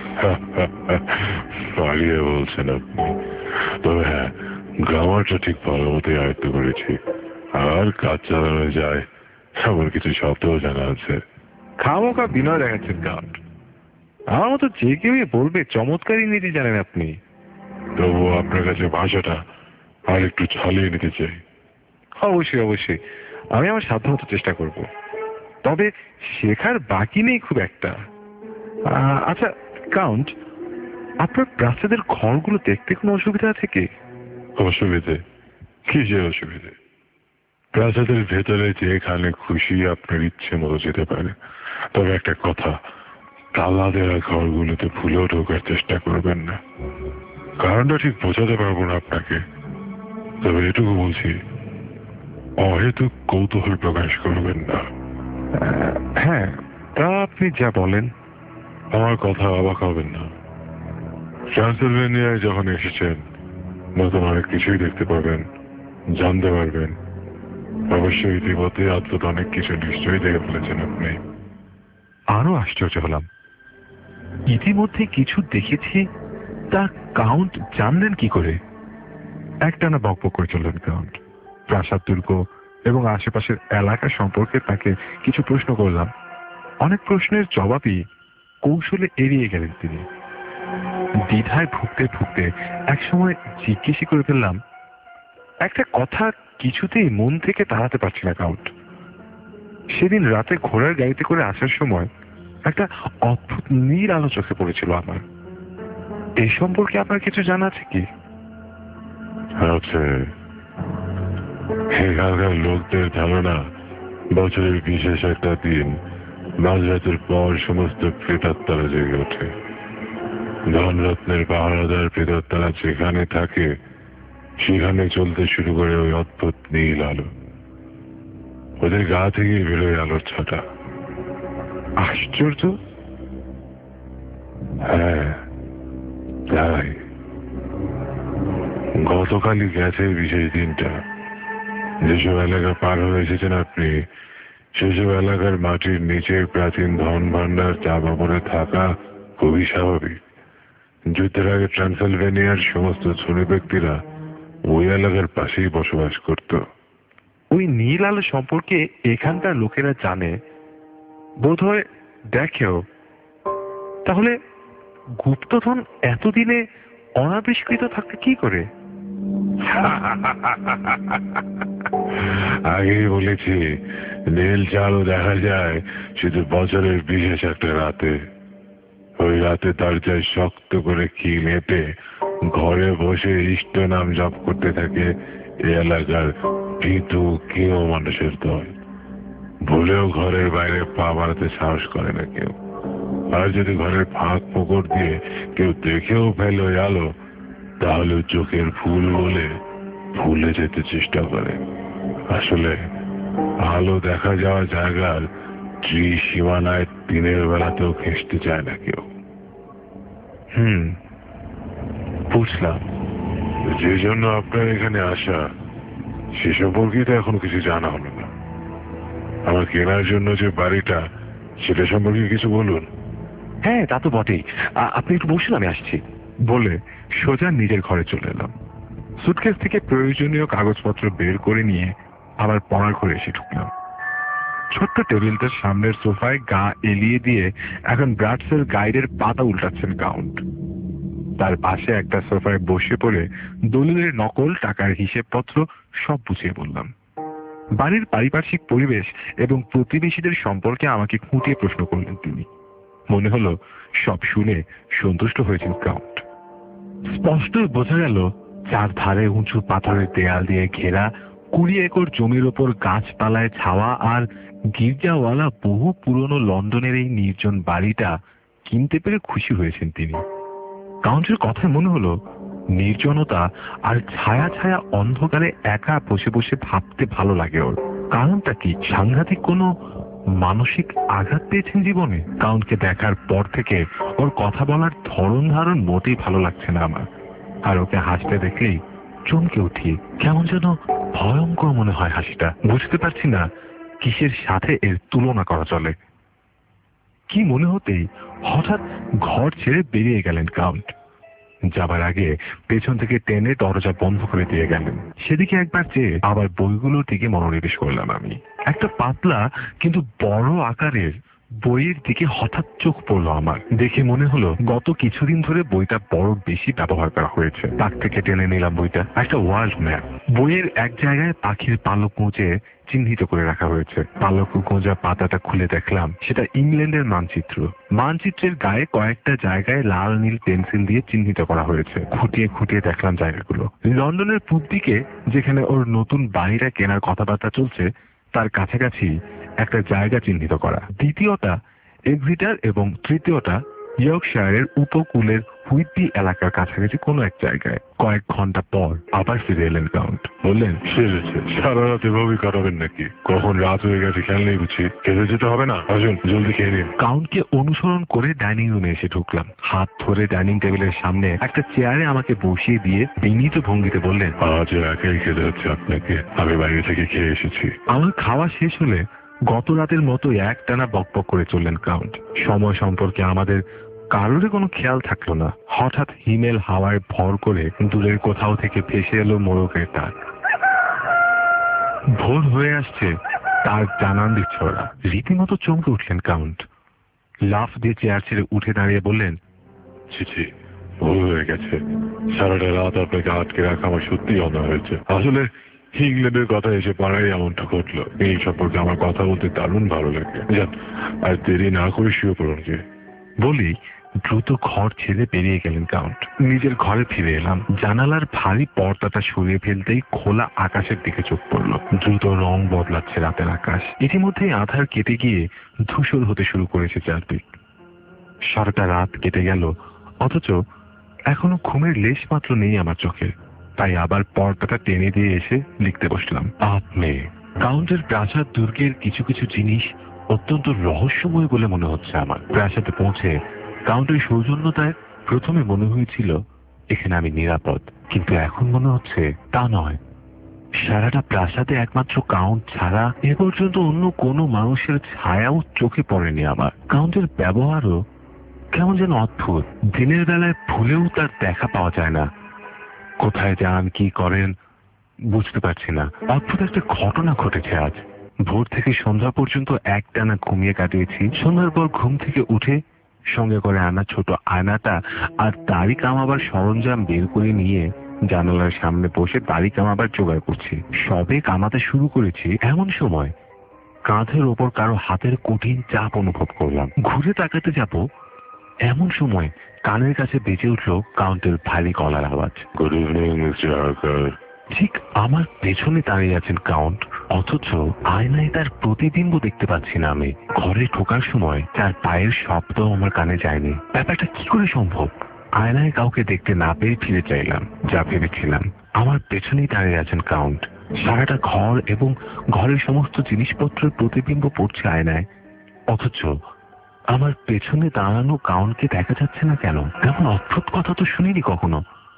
পালিয়ে বলছেন আপনি। তবে হ্যাঁ, গ্রামারটা ঠিক ভালো মতোই আয়ত্ত করেছি। আর কাজ চালানো যায় এমন কিছু শব্দও জানা আছে। খামোখা বিনয় দেখাচ্ছেন কাউন্ট। আমার মতো যে কেউই বলবে চমৎকার ইংরেজি জানেন আপনি। তবুও আপনার কাছে ভাষাটা আর একটু ছালিয়ে নিতে চাই। অবশ্যই অবশ্যই, আমি আমার সাধ্যমতো চেষ্টা করব। তবে শেখার বাকি নেই খুব একটা। আচ্ছা কাউন্ট, আপনার প্রাসাদের ঘরগুলো দেখতে কোনো অসুবিধা আছে কি? অসুবিধে? কি যে অসুবিধে? প্রাসাদের ভেতরে যেখানে খুশি আপনার ইচ্ছে মতো যেতে পারে। তবে একটা কথা, তালা দেওয়া ঘরগুলোতে ভুলেও ঢোকার চেষ্টা করবেন না। কারণটা ঠিক বোঝাতে পারবো না আপনাকে, তবে এটুকু বলছি, অহেতুক কৌতূহল প্রকাশ করবেন না। হ্যাঁ, তা আপনি যা বলেন। আমার কথা অবাক হবেন না। ট্রান্সিলভেনিয়ায় যখন এসেছেন, নতুন অনেক কিছুই দেখতে পাবেন, জানতে পারবেন। অবশ্যই ইতিমধ্যে আদ্ভুত অনেক কিছু নিশ্চয়ই দেখে ফেলেছেন আপনি। আরো আশ্চর্য হলাম, ইতিমধ্যে কিছু দেখেছি তা কাউন্ট জানলেন কি করে? একটানা বকবক করে চললেন কাউন্ট। প্রাসাদ দুর্গ এবং আশেপাশের এলাকা সম্পর্কে তাকে কিছু প্রশ্ন করলাম। অনেক প্রশ্নের জবাবই কৌশলে এড়িয়ে গেলেন তিনি। দ্বিধায় ভুগতে ভুগতে একসময় জিজ্ঞেসই করে ফেললাম, একটা কথা কিছুতেই মন থেকে তাড়াতে পারছি না কাউন্ট। সেদিন রাতে ঘোড়ার গাড়িতে করে আসার সময় একটা অদ্ভুত নীল আলো চোখে পড়েছিল আমার। এই সম্পর্কে আপনার কিছু জানা আছে কি? আছে। এখানকার লোকদের ধারণা, বছরের বিশেষ একটা দিন মাঝরাতের পর সমস্ত প্রেতাত্মারা জেগে ওঠে। ধনরত্নের পাহারাদার প্রেতাত্মারা যেখানে থাকে সেখানে চলতে শুরু করে ওই অদ্ভুত নীল আলো। ওদের গা থেকে বেরোয় আলোর ছটা। আশ্চর্য। হ্যাঁ, তাই। গতকালই গেছে বিশেষ দিনটা। যেসব এলাকা পার হয়ে এসেছেন আপনি, সেসব এলাকার মাটির নিচে প্রাচীন ধন ভাণ্ডার চাপা পড়ে থাকা খুবই স্বাভাবিক। যুদ্ধের আগে ট্রান্সিলভেনিয়ার সমস্ত ধনী ব্যক্তিরা ওই এলাকার পাশেই বসবাস করত। ওই নীল আলো সম্পর্কে এখানকার লোকেরা জানে, বোধহয় দেখেও। তাহলে গুপ্তধন এতদিনে অনাবিষ্কৃত থাকতে কি করে? আগেই বলেছি, নীল চালও দেখা যায় শুধু বছরের বিশেষ একটা রাতে। ওই রাতে দরজায় শক্ত করে কিল এঁটে ঘরে বসে ইষ্ট নাম জপ করতে থাকে এ এলাকার ভীতু কেউ মানুষের দল। ভুলেও ঘরের বাইরে পা বাড়াতে সাহস করে না কেউ। আর যদি ঘরের ফাঁক ফোকর দিয়ে কেউ দেখেও ফেলে ওই আলো, তাহলে চোখের ভুল বলে ভুলে যেতে চেষ্টা করে। আসলে আলো দেখা যাওয়া জায়গার ত্রিসীমানায় দিনের বেলাতেও ঘেঁষতে চায় না কেউ। বুঝলাম। যে জন্য আপনার এখানে আসা, সে সম্পর্কে তো এখন কিছু জানা হলো না। আমার কেনার জন্য যে বাড়িটা, সেটা সম্পর্কে কিছু বলুন। হ্যাঁ, তা তো বটেই। আপনি একটু বসুন, আমি আসছি বলে সোজা নিজের ঘরে চলে এলাম। সুটকেস থেকে প্রয়োজনীয় কাগজপত্র বের করে নিয়ে আবার পড়ার ঘরে এসে ঢুকলাম। ছোট্ট টেবিলটার সামনের সোফায় গা এলিয়ে দিয়ে এখন ব্রাডসের গাইডের পাতা উল্টাচ্ছেন কাউন্ট। তার পাশে একটা সোফায় বসে পড়ে দলিলের নকল, টাকার হিসেবপত্র সব বুঝিয়ে বললাম। বাড়ির পারিপার্শ্বিক পরিবেশ এবং প্রতিবেশীদের সম্পর্কে আমাকে খুঁটিয়ে প্রশ্ন করলেন তিনি। মনে হলো সব শুনে সন্তুষ্ট হয়েছেন কাউন্ট। স্পষ্ট বোঝা গেল চারধারে উঁচু পাথরের দেয়াল দিয়ে ঘেরা 20 একর জমির ওপর গাছপালায় ছাওয়া আর গির্জাওয়ালা বহু পুরনো লন্ডনের এই নির্জন বাড়িটা কিনতে পেরে খুশি হয়েছেন তিনি। কাউন্টের কথায় মনে হলো নির্জনতা আর ছায়া ছায়া অন্ধকারে একা বসে বসে ভাবতে ভালো লাগে ওর। কারণটা কি? সাংঘাতিক কোনো মানসিক আঘাত পেয়েছেন জীবনে? কাউন্টকে দেখার পর থেকে ওর কথা বলার ধরন ধারণ মোটেই ভালো লাগছে না আমার। আর ওকে হাসতে দেখলেই চমকে উঠি, কেমন যেন ভয়ঙ্কর মনে হয় হাসিটা। বুঝতে পারছি না কিসের সাথে এর তুলনা করা চলে। কি মনে হতেই হঠাৎ ঘর ছেড়ে বেরিয়ে গেলেন কাউন্ট। যাবার আগে পেছন থেকে টেনে দরজা বন্ধ করে দিয়ে গেলেন। সেদিকে একবার চেয়ে আবার বইগুলোর দিকে মনোনিবেশ করলাম আমি। একটা পাতলা কিন্তু বড় আকারের বইয়ের দিকে হঠাৎ চোখ পড়লো আমার। দেখে মনে হলো গত কিছুদিন ধরে বইটা বড় বেশি ব্যবহার করা হয়েছে। তাক থেকে টেনে নিলাম বইটা। একটা ওয়ার্ল্ড ম্যাপ। বইয়ের এক জায়গায় পাখির পালক মুচে চিহ্নিত করে রাখা হয়েছে। পালক গোঁজা পাতাটা খুলে দেখলাম সেটা ইংল্যান্ডের মানচিত্র। মানচিত্রের গায়ে কয়েকটা জায়গায় লাল নীল পেন্সিল দিয়ে চিহ্নিত করা হয়েছে। খুঁটিয়ে খুঁটিয়ে দেখলাম জায়গাগুলো। লন্ডনের পূব দিকে যেখানে ওর নতুন বাড়িটা কেনার কথাবার্তা চলছে তার কাছাকাছি একটা জায়গা চিহ্নিত করা। দ্বিতীয়টা এক্সিটার এবং তৃতীয়টা ইয়র্কশায়ারের উপকূলের হুইটবি এলাকার কাছাকাছি কোনো এক জায়গায়। কয়েক ঘন্টা পর আবার ফিরে এলেন কাউন্ট। বললেন, সেরেছে। সারা রাত এভাবেই কাটাবেন নাকি? কখন রাত হয়ে গেছে খেয়াল নেই বুঝি? খেতে যেতে হবে না? আসুন জলদি খেয়ে নিন। কাউন্টকে অনুসরণ করে ডাইনিং রুমে এসে ঢুকলাম। হাত ধরে ডাইনিং টেবিলের সামনে একটা চেয়ারে আমাকে বসিয়ে দিয়ে বিনীত ভঙ্গিতে বললেন, আজ একাই খেতে হচ্ছে আপনাকে, আমি বাইরে থেকে খেয়ে এসেছি। আমার খাওয়া শেষ হলে গত রাতের মতো একটানা বকবক করে চললেন কাউন্ট। সময় সম্পর্কে আমাদের কারোরই কোনো খেয়াল থাকলো না। হঠাৎ হিমেল হাওয়ায় ভর করে দূরের কোথাও থেকে ভেসে এলো মোরগের ডাক। ভোর হয়ে আসছে, তার জানান দিচ্ছে ওরা। রীতিমতো চমকে উঠলেন কাউন্ট। লাফ দিয়ে চেয়ার ছেড়ে উঠে দাঁড়িয়ে বললেন, ছি, ভুল হয়ে গেছে। সারাটা রাত আপনাকে আটকে রাখা আমার সত্যিই অন্যায় হয়েছে। আসলে ইংল্যান্ডের কথা এসে পাড়াই এমনটা ঘটলো। এই সম্পর্কে আমার কথা বলতে দারুণ ভালো লাগে। যান, আর দেরি না করে শুয়ে পড়ুন। যে বলি দ্রুত ঘর ছেড়ে বেরিয়ে গেলেন কাউন্ট। নিজের ঘরে ফিরে এলাম। জানালার ভারী পর্দাটা সরিয়ে ফেলতেই খোলা আকাশের দিকে চোখ পড়লো। দ্রুত রং বদলাচ্ছে রাতের আকাশ। ইতিমধ্যেই আধার কেটে গিয়ে ধূসর হতে শুরু করেছে চারদিক। সারাটা রাত কেটে গেল, অথচ এখনো ঘুমের লেশ মাত্র নেই আমার চোখে। তাই আবার পর্দাটা টেনে দিয়ে এসে লিখতে বসলাম। আপনি কাউন্টের প্রাসাদ দুর্গের কিছু কিছু জিনিস অত্যন্ত রহস্যময় বলে মনে হচ্ছে আমার। প্রাসাদে পৌঁছে কাউন্টের সৌজন্যতায় প্রথমে মনে হয়েছিল এখানে আমি নিরাপদ, কিন্তু এখন মনে হচ্ছে তা নয়। সারাটা প্রাসাদে একমাত্র কাউন্ট ছাড়া এ পর্যন্ত অন্য কোনো মানুষের ছায়াও চোখে পড়েনি আমার। কাউন্টের ব্যবহারও কেমন যেন অদ্ভুত। দিনের বেলায় ভুলেও তার দেখা পাওয়া যায় না। কোথায় যান, কি করেন বুঝতে পারছি না। অদ্ভুত একটা ঘটনা ঘটেছে আজ। ভোর থেকে সন্ধ্যা পর্যন্ত একটানা ঘুমিয়ে কাটিয়েছি। সন্ধ্যার পর ঘুম থেকে উঠে সঙ্গে করে আনা ছোট আয়নাটা আর দাড়ি কামাবার সরঞ্জাম বের করে নিয়ে জানালার সামনে বসে দাড়ি কামাবার জোগাড় করছি। সবে কামাতে শুরু করেছি এমন সময় কাঁধের ওপর কারো হাতের কঠিন চাপ অনুভব করলাম। ঘুরে তাকাতে যাব এমন সময় কানের কাছে বেজে উঠল কাউন্টের ভারী গলার আওয়াজ। Good evening mister Harker. ঠিক আমার পেছনে দাঁড়িয়ে আছেন কাউন্ট, অথচ আয়নায় তার প্রতিবিম্ব দেখতে পাচ্ছি না আমি। ঘরে ঢোকার সময় তার পায়ের শব্দ আমার কানে যায়নি। ব্যাপারটা কি করে সম্ভব? আয়নায় কাউকে দেখতে না পেয়ে ফিরে চাইলাম। যা ভেবেছিলাম, আমার পেছনেই দাঁড়িয়ে আছেন কাউন্ট। সারাটা ঘর এবং ঘরের সমস্ত জিনিসপত্রের প্রতিবিম্ব পড়ছে আয়নায়, অথচ আমার পেছনে দাঁড়ানো কাউন্টকে দেখা যাচ্ছে না কেন? এমন অদ্ভুত কথা তো শুনিনি কখনো।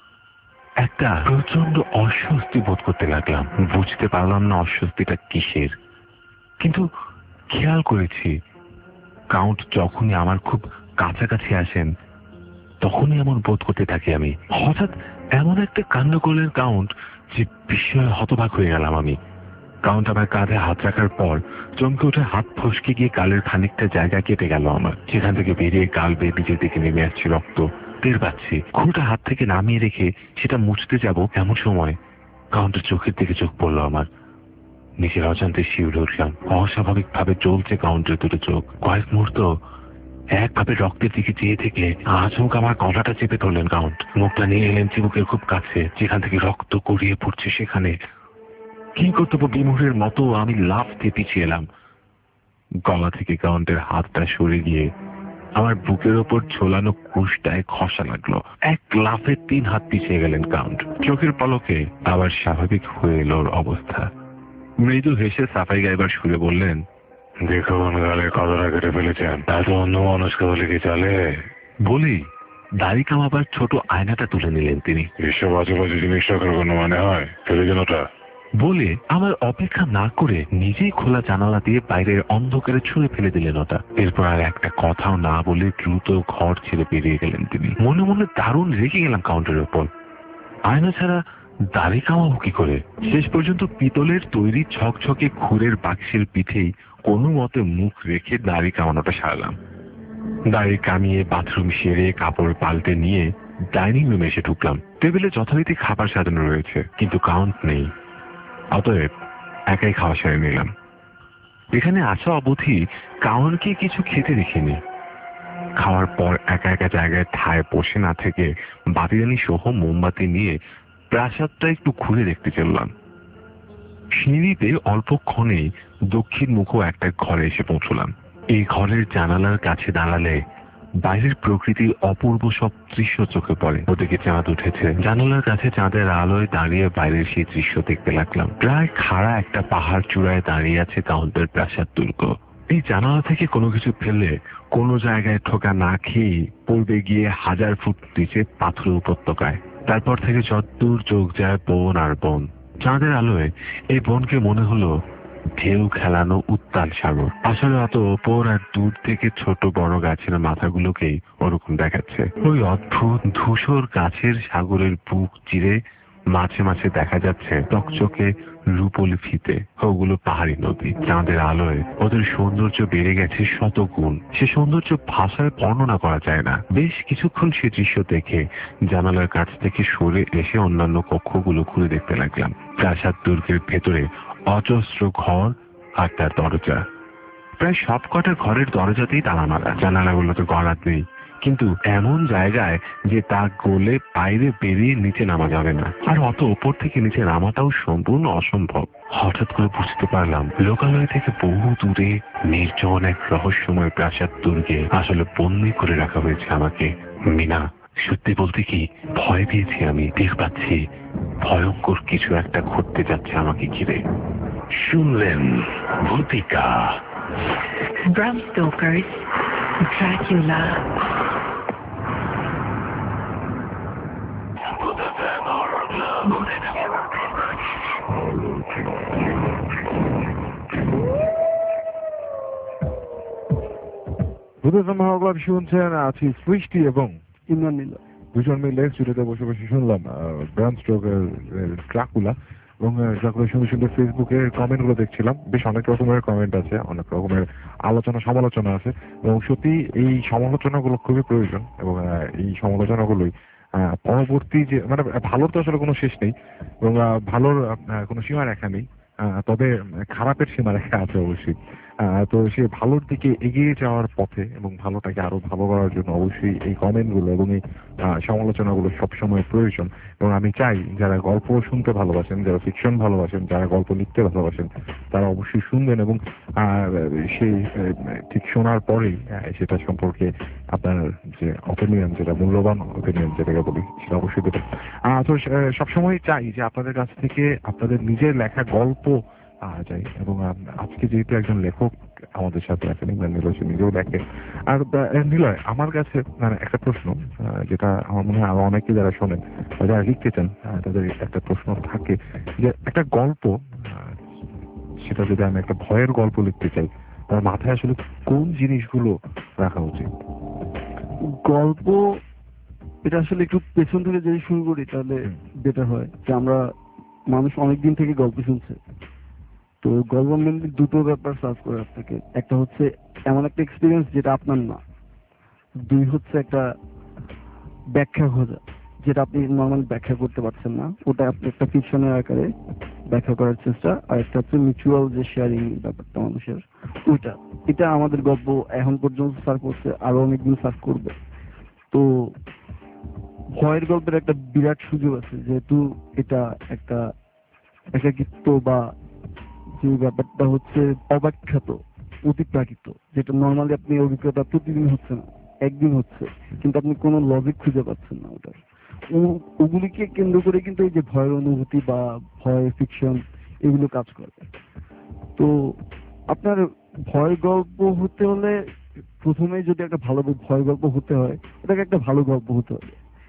একটা প্রচন্ড অস্বস্তি বোধ করতে লাগলাম। বুঝতে পারলাম না অস্বস্তিটা কিসের, কিন্তু খেয়াল করেছি কাউন্ট যখনই আমার খুব কাছাকাছি আসেন তখনই এমন বোধ করতে থাকি আমি। হঠাৎ এমন একটা কাণ্ড করলেন কাউন্ট যে বিস্ময়ে হতবাক হয়ে গেলাম আমি। কাউন্ট আমার কাঁধে হাত রাখার পর চমকে উঠে হাত ফসকে গিয়ে গালের খানিকটা জায়গা কেটে গেল আমার। সেখান থেকে বেরিয়ে গাল বেয়ে নিচের দিকে নেমে আসছে রক্ত। টের পাচ্ছি। ঘুরটা হাত থেকে নামিয়ে রেখে সেটা মুছতে যাব এমন সময় কাউন্টের চোখের দিকে চোখ পড়লো আমার। নিজের অজান্তে শিউরে উঠলাম। অস্বাভাবিক ভাবে জ্বলছে কাউন্টের দুটো চোখ। কয়েক মুহূর্ত একভাবে রক্তের দিকে চেয়ে থেকে আচমকা আমার গলাটা চেপে ধরলেন কাউন্ট। মুখটা নিয়ে এলেন চিবুকের খুব কাছে, যেখান থেকে রক্ত গড়িয়ে পড়ছে সেখানে। কি কর্তব্য বিমূঢ়ের মতো আমি লাফ দিয়ে পিছিয়ে এলাম। গলা থেকে কাউন্টের হাতটা সরে গিয়ে আমার বুকের ওপর ঝোলানো কুশটায় খসা লাগলো। এক লাফে 3 হাত পিছিয়ে গেলেন কাউন্ট। চোখের পলকে আবার স্বাভাবিক হয়ে এলো ওর অবস্থা। মৃদু হেসে সাফাই গাইবার সুরে বললেন, দেখুন গালে কতটা কেটে ফেলেছেন, এত অন্য মানুষকে বলে কি চলে? বলি দাড়ি কামাবার ছোট আয়নাটা তুলে নিলেন তিনি। এসব আজেবাজে জিনিস রাখার কোনো মানে হয়? ফেলে দিন ওটা। বলে আমার অপেক্ষা না করে নিজেই খোলা জানালা দিয়ে বাইরের অন্ধকারে ছুঁড়ে ফেলে দিলেন ওটা। এরপর আর একটা কথাও না বলে দ্রুত ঘর ছেড়ে বেরিয়ে গেলেন তিনি। মনে মনে দারুণ রেগে গেলাম কাউন্টের ওপর। আয়না ছাড়া দাড়ি কামাবো কি করে? শেষ পর্যন্ত পিতলের তৈরি ছকছকে খুরের বাক্সের পিঠেই কোনো মতে মুখ রেখে দাড়ি কামানোটা সারলাম। দাড়ি কামিয়ে বাথরুম সেরে কাপড় পাল্টে নিয়ে ডাইনিং রুমে এসে ঢুকলাম। টেবিলে যথারীতি খাবার সাজানো রয়েছে, কিন্তু কাউন্ট নেই। অতএব একাই খাওয়া সেরে নিলাম। এখানে আসা অবধি কাউন্টকে কিছু খেতে দেখিনি। খাওয়ার পর একা একা জায়গায় ঠায় বসে না থেকে বাতিদানি সহ মোমবাতি নিয়ে প্রাসাদটা একটু ঘুরে দেখতে চললাম। সিঁড়িতে অল্পক্ষণেই দক্ষিণ মুখো একটা ঘরে এসে পৌঁছলাম। এই ঘরের জানালার কাছে দাঁড়ালে বাইরের প্রকৃতির অপূর্ব সব দৃশ্য চোখে পড়ে। ওদিকে চাঁদ উঠেছে। জানালার কাছে চাঁদের আলোয় দাঁড়িয়ে বাইরের সেই দৃশ্য দেখতে লাগলাম। প্রায় খাড়া একটা পাহাড় চূড়ায় দাঁড়িয়ে আছে কাউন্টের প্রাসাদ দুর্গ। এই জানালা থেকে কোনো কিছু ফেললে কোনো জায়গায় ঠোকা না খেয়েই পড়বে গিয়ে 1000 ফুট নিচে পাথর উপত্যকায়। তারপর থেকে যতদূর চোখ যায় বন আর বন। চাঁদের আলোয় এই বনকে মনে হলো ঢেউ খেলানো উত্তাল সাগর। আসলে অত ওপর আর দূর থেকে ছোট বড় গাছের মাথাগুলোকেই ওরকম দেখাচ্ছে। ওই অদ্ভুত ধূসর গাছের সাগরের বুক চিরে মাঝে মাঝে দেখা যাচ্ছে চকচকে রূপলি ফিতে। ওগুলো পাহাড়ি নদী। চাঁদের আলোয় ওদের সৌন্দর্য বেড়ে গেছে শতগুণ। সে সৌন্দর্য ভাষায় বর্ণনা করা যায় না। বেশ কিছুক্ষণ সে দৃশ্য দেখে জানালার কাছ থেকে সরে এসে অন্যান্য কক্ষগুলো ঘুরে দেখতে লাগলাম। প্রাসাদ দুর্গের ভেতরে অজস্র ঘর আর তার দরজা। প্রায় সবকটা ঘরের দরজাতেই তালা মারা। জানালাগুলোতে গলাত নেই, কিন্তু এমন জায়গায় যে তা গলে বাইরে বেরিয়ে নিচে নামা যাবে না। আর অত ওপর থেকে নিচে নামাটাও সম্পূর্ণ অসম্ভব। হঠাৎ করে বুঝতে পারলাম লোকালয় থেকে বহু দূরে নির্জন এক রহস্যময় প্রাসাদ দুর্গে আসলে বন্দি করে রাখা হয়েছে আমাকে। মিনা, সত্যি বলতে কি ভয় পেয়েছি আমি। টের পাচ্ছি ভয়ঙ্কর কিছু একটা ঘটতে যাচ্ছে আমাকে ঘিরে। শুনলেন ভূতিকা, Bram Stoker's Dracula. বুধের মহাগল্প শুনছেন। আছি সৃষ্টি এবং ইমরান নিলয়। দুজন মিলে স্টুডিওতে বসে বসে শুনলাম ব্রাম স্টোকের ড্রাকুলা। এবং ড্রাকুলার সুন্দর সুন্দর ফেসবুকে কমেন্ট গুলো দেখছিলাম। বেশ অনেক রকমের কমেন্ট আছে, অনেক রকমের আলোচনা সমালোচনা আছে, এবং সত্যি এই সমালোচনাগুলো খুবই প্রয়োজন। এবং এই সমালোচনাগুলোই পরবর্তী যে মানে ভালোর তো আসলে কোনো শেষ নেই, এবং ভালোর কোনো সীমারেখা নেই, তবে খারাপের সীমারেখা আছে অবশ্যই। তো সে ভালোর দিকে এগিয়ে যাওয়ার পথে এবং ভালোটাকে আরো ভালো করার জন্য অবশ্যই এই কমেন্টগুলো এবং এই সমালোচনাগুলো সবসময় প্রয়োজন। এবং আমি চাই যারা গল্প শুনতে ভালোবাসেন, যারা ফিকশন ভালোবাসেন, যারা গল্প লিখতে ভালোবাসেন, তারা অবশ্যই শুনবেন এবং সেই ঠিক শোনার পরেই সেটা সম্পর্কে আপনার যে অপিনিয়ন, যেটা মূল্যবান অপিনিয়ন যেটাকে বলি, সেটা অবশ্যই দেবেন। তো সবসময় চাই যে আপনাদের কাছ থেকে আপনাদের নিজের লেখা গল্প যাই। এবং আজকে যেহেতু একজন লেখক আমাদের সাথে আছেন, নিলয়, সে নিজেও লেখে। আর নিলয়, আমার কাছে মানে একটা প্রশ্ন, যেটা আমার মনে হয় আরো অনেকে যারা শোনেন বা যারা লিখতে চান তাদের একটা প্রশ্ন থাকে যে একটা গল্প, সেটা যদি আমি একটা ভয়ের গল্প লিখতে চাই, তার মাথায় আসলে কোন জিনিসগুলো রাখা উচিত? গল্প এটা আসলে একটু পেছন থেকে যদি শুরু করি তাহলে বেটার হয়। যে আমরা মানুষ অনেকদিন থেকে গল্প শুনছে, তো গল্প মেনলি দুটো ব্যাপার সার্চ করে আপনাকে। একটা হচ্ছে এমন একটা এক্সপিরিয়েন্স যেটা আপনার না, দুই হচ্ছে একটা ব্যাখ্যা খোঁজা যেটা আপনি নর্মাল ব্যাখ্যা করতে পারছেন না, ওটা আপনি একটা ফিকশনের আকারে ব্যাখ্যা করার চেষ্টা। আর একটা হচ্ছে মিউচুয়াল যে শেয়ারিং ব্যাপারটা মানুষের, ওইটা এটা আমাদের গল্প এখন পর্যন্ত সার্ভ করছে, আরো অনেকদিন সার্ভ করবে। তো ভয়ের গল্পের একটা বিরাট সুযোগ আছে, যেহেতু এটা একটা একাকিত্ব বা যে ব্যাপারটা হচ্ছে অব্যাখ্যাত, অতিপ্রাকৃত, যেটা নর্মালি আপনি অভিজ্ঞতা প্রতিদিন হচ্ছে না, একদিন হচ্ছে, কিন্তু আপনি কোনো লজিক খুঁজে পাচ্ছেন না ওটার। ওগুলিকে কেন্দ্র করে কিন্তু এই যে ভয়ের অনুভূতি বা ভয় ফিকশন এগুলো কাজ করে। তো আপনার ভয় গল্প হতে হলে প্রথমে যদি একটা ভালো ভয় গল্প হতে হয়, এটাকে একটা ভালো গল্প হতে হবে।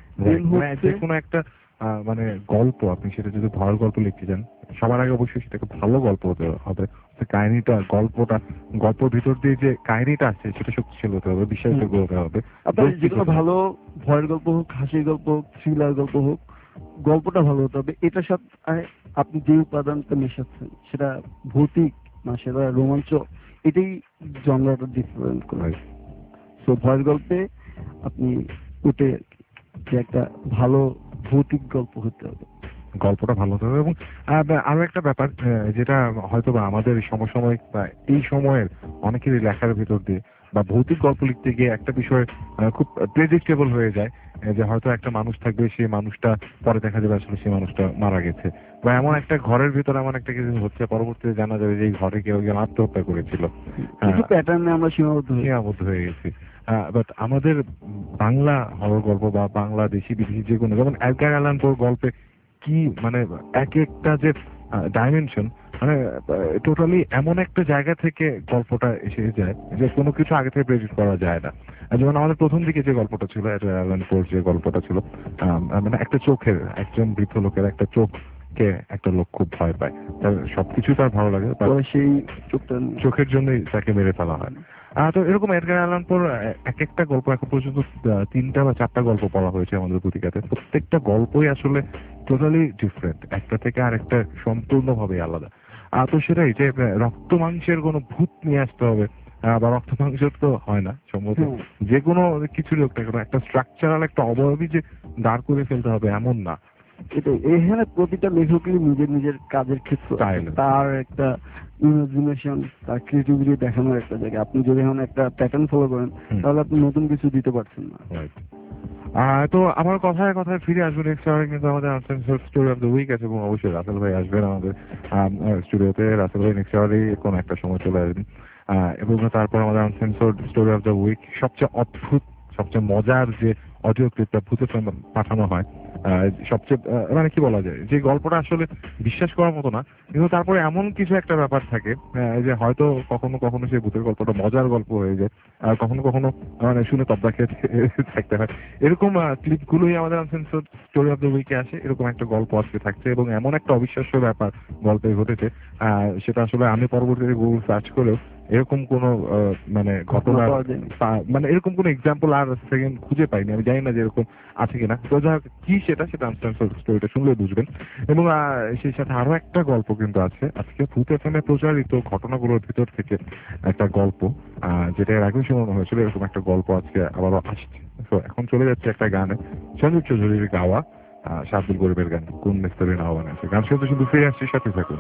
যে কোনো একটা মানে গল্প আপনি সেটা যদি ভয়ের গল্প লিখতে চান, সবার আগে অবশ্যই সেটাকে ভালো গল্প হতে হবে। কাহিনীটা গল্পের ভিতর দিয়ে যে কাহিনীটা আছে সেটা শক্তিশালী হতে হবে, বিশ্বাসযোগ্য হতে হবে। আপনার যেগুলো ভালো ভয়ের গল্প হোক, হাসির গল্প হোক, থ্রিলার গল্প হোক, গল্পটা ভালো হতে হবে। এটার সাথে আপনি যে উপাদানটা মেশাচ্ছেন সেটা ভৌতিক না সেটা রোমাঞ্চ, এটাই জনরাটা ডিফারেন্ট করে। তো ভয়ের গল্পে আপনি ওটে যে একটা ভালো ভৌতিক গল্প হতে হবে, গল্পটা ভালো হতে হবে। এবং আরো একটা ব্যাপার যেটা হয়তো বা আমাদের সমসাময়িক বা এই সময়ের অনেকেরই লেখার ভিতর দিয়ে বা ভৌতিক গল্প লিখতে গিয়ে একটা বিষয় খুব প্রেডিক্টেবল হয়ে যায়, যে হয়তো একটা মানুষ থাকবে, সেই মানুষটা পরে দেখা যাবে আসলে সেই মানুষটা মারা গেছে, বা এমন একটা ঘরের ভিতরে এমন একটা কিছু হচ্ছে, পরবর্তীতে জানা যাবে যে এই ঘরে কেউ একজন আত্মহত্যা করেছিল। প্যাটার্নে আমরা সীমাবদ্ধ হয়ে গেছি। বাট আমাদের বাংলা হরর গল্প বা বাংলাদেশি বিদেশি যে কোনো, যেমন এডগার অ্যালান পোর গল্পে কি মানে এক একটা যে ডাইমেনশন, মানে টোটালি এমন একটা জায়গা থেকে গল্পটা এসে যায় যে কোনো কিছু আগে থেকে প্রেডিক্ট করা যায় না। যেমন আমাদের প্রথম দিকে যে গল্পটা ছিল, এডগার অ্যালান পোর যে গল্পটা ছিল, মানে একটা চোখের, একজন বৃদ্ধ লোকের একটা চোখকে একটা লোক খুব ভয় পায়, তার সবকিছু তার ভালো লাগে, সেই চোখের জন্যই তাকে মেরে ফেলা হয়। তো এরকম এডগার অ্যালান পোর এক একটা গল্প এখন পর্যন্ত 3টা বা 4টা গল্প পড়া হয়েছে আমাদের পুঁথিকাতে। প্রত্যেকটা গল্পই আসলে টোটালি ডিফারেন্ট, একটা থেকে আরেকটা সম্পূর্ণভাবে আলাদা। তো সেটাই যে রক্ত মাংসের কোনো ভূত নিয়ে আসতে হবে বা রক্ত মাংস তো হয় না সম্ভবত, যে কোনো কিছু লোক একটা স্ট্রাকচারাল একটা অবয়বই যে দাঁড় করে ফেলতে হবে এমন না। এখানে প্রতিটা লেখকেরই নিজের নিজের কাজের ক্ষেত্র, তার একটা ইমাজিনেশন, তার ক্রিয়েটিভিটি দেখানোর একটা জায়গা। আপনি যদি এখন একটা প্যাটার্ন ফলো করেন তাহলে আপনি নতুন কিছু দিতে পারছেন না। তো আমার কথায় কথায় ফিরে আসবে নেক্সট আওয়ারে, কিন্তু আমাদের uncensored story of the week আছে এবং অবশ্যই রাসেল ভাই আসবেন আমাদের স্টুডিওতে। রাসেল ভাই নেক্সট আওয়ারে কোন একটা সময় চলে আসবেন, এবং তারপর আমাদের uncensored story of the week সবচেয়ে অদ্ভুত, সবচেয়ে মজার যে অডিও ক্লিপটা ভূতের পাঠানো হয়, সবচেয়ে মানে কি বলা যায়, যে গল্পটা আসলে বিশ্বাস করার মতো না, কিন্তু তারপরে এমন কিছু একটা ব্যাপার থাকে যে হয়তো কখনো কখনো সেই ভূতের গল্পটা মজার গল্প হয়ে যায়, আর কখনো কখনো মানে শুনে তবদা খেয়ে থাকতে হয়। এরকম ক্লিপগুলোই আমাদের আনসেন্সর্ড স্টোরি অফ দ্য উইকে আসে। এরকম একটা গল্প আজকে থাকছে এবং এমন একটা অবিশ্বাস্য ব্যাপার গল্পে ঘটেছে, সেটা আসলে আমি পরবর্তীতে গুগল সার্চ করেও এরকম কোন মানে ঘটনা, মানে এরকম কোন এক্সাম্পল আর সেকেন্ড খুঁজে পাইনি। আমি জানি না যে এরকম আছে কিনা। তো যা কি সেটা আনসেন্সর্ড স্টোরিটা শুনলে বুঝবেন। এবং সেই সাথে আরো একটা গল্প কিন্তু আছে আজকে ভূত এফএমে প্রচারিত ঘটনাগুলোর ভিতর থেকে একটা গল্প, যেটা এর আগেও শোনানো হয়েছিল। এরকম একটা গল্প আজকে আবারও আসছে। তো এখন চলে যাচ্ছে একটা গানে, সঞ্জীব চৌধুরীর গাওয়া শাব্দুল গরিবের গান, কোন মিস্ত্রির নাও বানাচ্ছে। গান শুনতে শুধু ফিরে আসছে, সাথে থাকুন।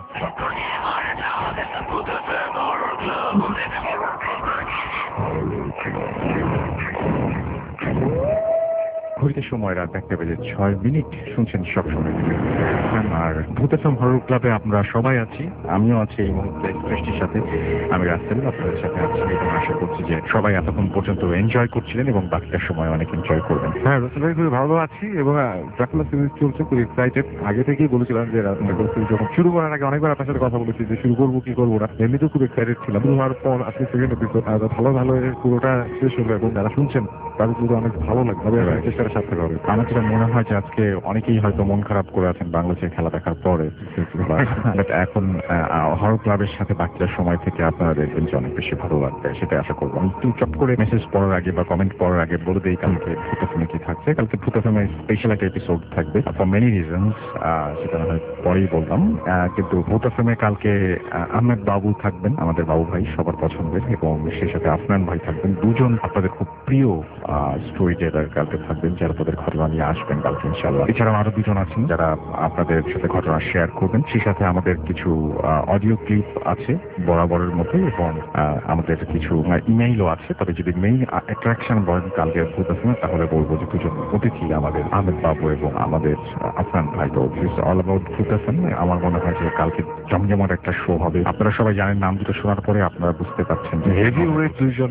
ঘড়িতে সময় রাত 1:06 শুনছেন সবসময়। আর ভূত এফএম হরর ক্লাবে আমরা সবাই আছি, আমিও আছি এই মুহূর্তে সৃষ্টির সাথে। আমি রাসেল আপনাদের সাথে আছি এবং আশা করছি যে সবাই এতক্ষণ পর্যন্ত এনজয় করছিলেন এবং বাকিটা সময় অনেক এনজয় করবেন। হ্যাঁ, রাসেল ভাই খুবই ভালো আছি এবং ড্রাকুলা সিরিজ চলছে, খুব এক্সাইটেড। আগে থেকেই বলেছিলাম যে ড্রাকুলা সিরিজ যখন শুরু করার আগে অনেকবার আপনার সাথে কথা বলেছি যে শুরু করবো কি করবো না, এমনিতেও খুব এক্সাইটেড ছিলাম। শুরু হওয়ার পর আজকে সেকেন্ড এপিসোড ভালো ভালো পুরোটা শেষ হলো এবং যারা শুনছেন তাদের পুরো অনেক ভালো লাগবে, চেষ্টাটা সার্থক হবে। আমার যেটা মনে হয় যে আজকে অনেকেই হয়তো মন খারাপ করে আছেন বাংলাদেশের খেলা দেখার পরে, এখন হরর ক্লাবের সাথে বাকিটা সময় থেকে আপনারা দেখবেন যে অনেক বেশি ভালো লাগবে, সেটা আশা করবো। আমি একটু চট করে মেসেজ পড়ার আগে বা কমেন্ট পড়ার আগে বলে দিই কালকে ভূত এফএমে কি থাকছে। কালকে ভূত এফএমে স্পেশাল একটা এপিসোড থাকবে ফর মেনি রিজনস, সেটা না হয় পরেই বললাম। কিন্তু ভূত এফএমে কালকে আহমেদ বাবু থাকবেন, আমাদের বাবু ভাই সবার পছন্দের, এবং সেই সাথে আফনান ভাই থাকবেন। দুজন আপনাদের খুব প্রিয় স্টোরি টেলার কালকে থাকবেন, যারা আপনাদের ঘটনা নিয়ে আসবেন কালকে ইনশাআল্লাহ। এছাড়াও আরো দুজন আছেন যারা আপনাদের সাথে ঘটনা শেয়ার করবেন। সেই সাথে আমাদের কিছু অডিও ক্লিপ আছে বরাবরের মতো, এবং আমাদের কিছু ইমেইলও আছে। তবে যদি মেইন অ্যাট্রাকশন বলেন কালকে ভূত এফএম, তাহলে বলবো যে দুজন অতিথি আমাদের আহমেদ বাবু এবং আমাদের আফরান ভাই। তো it's all about Bhoot FM. আমার মনে হয় যে কালকে জমজমাট একটা শো হবে। আপনারা সবাই জানেন, নাম দুটো শোনার পরে আপনারা বুঝতে পারছেন যে হেভি ওয়েট দুজন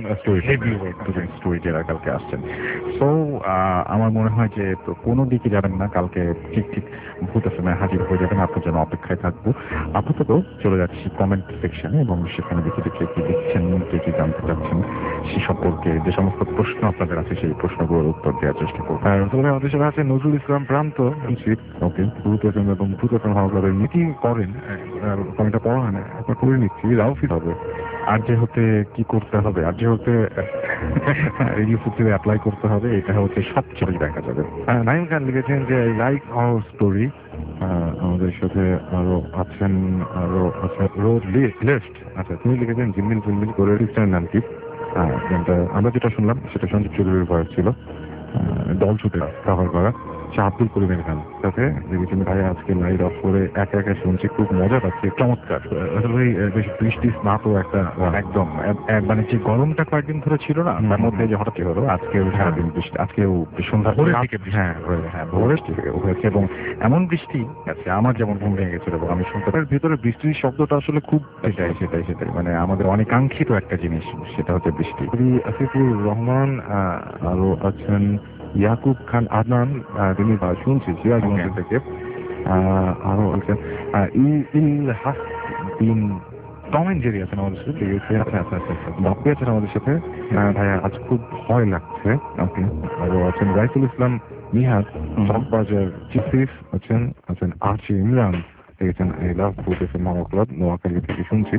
স্টোরি যারা কালকে আসছেন। সো আমার মনে হয় যে কোনো দিকে যাবেন না, কালকে ঠিক ঠিক ভূত এফএমে হাজির হয়ে যাবেন। আপনার জন্য অপেক্ষায় থাকবো। আপাতত চলে যাচ্ছি কমেন্ট সেকশনে, এবং সেখানে দেখে দেখে কি দেখছেন, কে কি জানতে চাচ্ছেন সে সম্পর্কে যে সমস্ত প্রশ্ন আপনাদের আছে সেই প্রশ্নগুলোর উত্তর দেওয়ার চেষ্টা করবো। আমাদের সাথে আছে নজরুল ইসলাম প্রান্ত। ওকে, ভূত এফএম এবং ভূত এফএম হাওড়ার মিটিং করেন, কমেন্টটা পড়া হয় না, আপনার করে নিচ্ছি। রাউফি হবে আর যে হতে কি করতে হবে, আর যে হতে রেডিও ফুটে অ্যাপ্লাই করতে হবে, এটা হচ্ছে সবচেয়ে দেখা যাবে। নাইম খান লিখেছেন যে লাইক আওয়ার স্টোরি। আমাদের সাথে আরো আছেন রোড লিস্ট। আচ্ছা, তিনি লিখেছেন ঝিলমিল ঝিলমিল করে রিস্টার নাম কি। আমরা যেটা শুনলাম সেটা সঞ্জীব চৌধুরীর ভয়েস ছিল, দল ছুটে কভার করা। আব্দুল করিমের গান সাথে লিখেছেন ভাই আজকে লাইট অফ করে একা একা শুনছি, খুব মজা পাচ্ছি, চমৎকার। আসলে বেশ বৃষ্টি স্নাত একটা একদম মানে যে গরমটা কয়েকদিন ধরে ছিল না, তার মধ্যে যে হঠাৎ হলো আজকে সারাদিন বৃষ্টি, আজকেও সন্ধ্যা ভোরের থেকে হয়েছে, এবং এমন বৃষ্টি আছে আমার যেমন ঘুম ভেঙে গেছিল, এবং আমি শুনতে পারি ভিতরে বৃষ্টির শব্দটা আসলে খুব সেটাই মানে আমাদের অনেকাঙ্ক্ষিত একটা জিনিস, সেটা হচ্ছে বৃষ্টি। আসিফুর রহমান আরো আছেন ইয়াকুব খান আদনান, তিনি শুনছি সিরাজগঞ্জ থেকে। আরো আছেন Ilhas Bin Tom and Jerry আছেন আমাদের সাথে। বাপ্পি আছেন আমাদের সাথে। ভাইয়া আজ খুব ভয় লাগছে। ওকে। আরো আছেন রাইফুল ইসলাম নিহাত, চকবাজার চিফিস আছেন আরচি ইমরান লিখেছেন এই লাভ ভূত এফএম মামা ক্লাব নোয়াখালী থেকে শুনছি।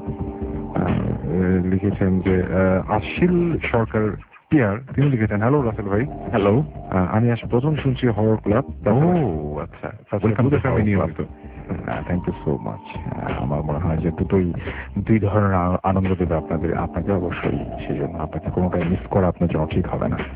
লিখেছেন যে আশিল সরকার পিয়ার, তিনি লিখেছেন হ্যালো রাসেল ভাই। হ্যালো, আমি আজ প্রথম শুনছি হরর ক্লাব। ও আচ্ছা, থ্যাংক ইউ সো মাচ। আমার মনে হয় যে দুই ধরনের আনন্দ দেবে আপনাকে অবশ্যই, সেই জন্য আপনাকে কোনোটাই মিস করা আপনার জন্য ঠিক হবে না।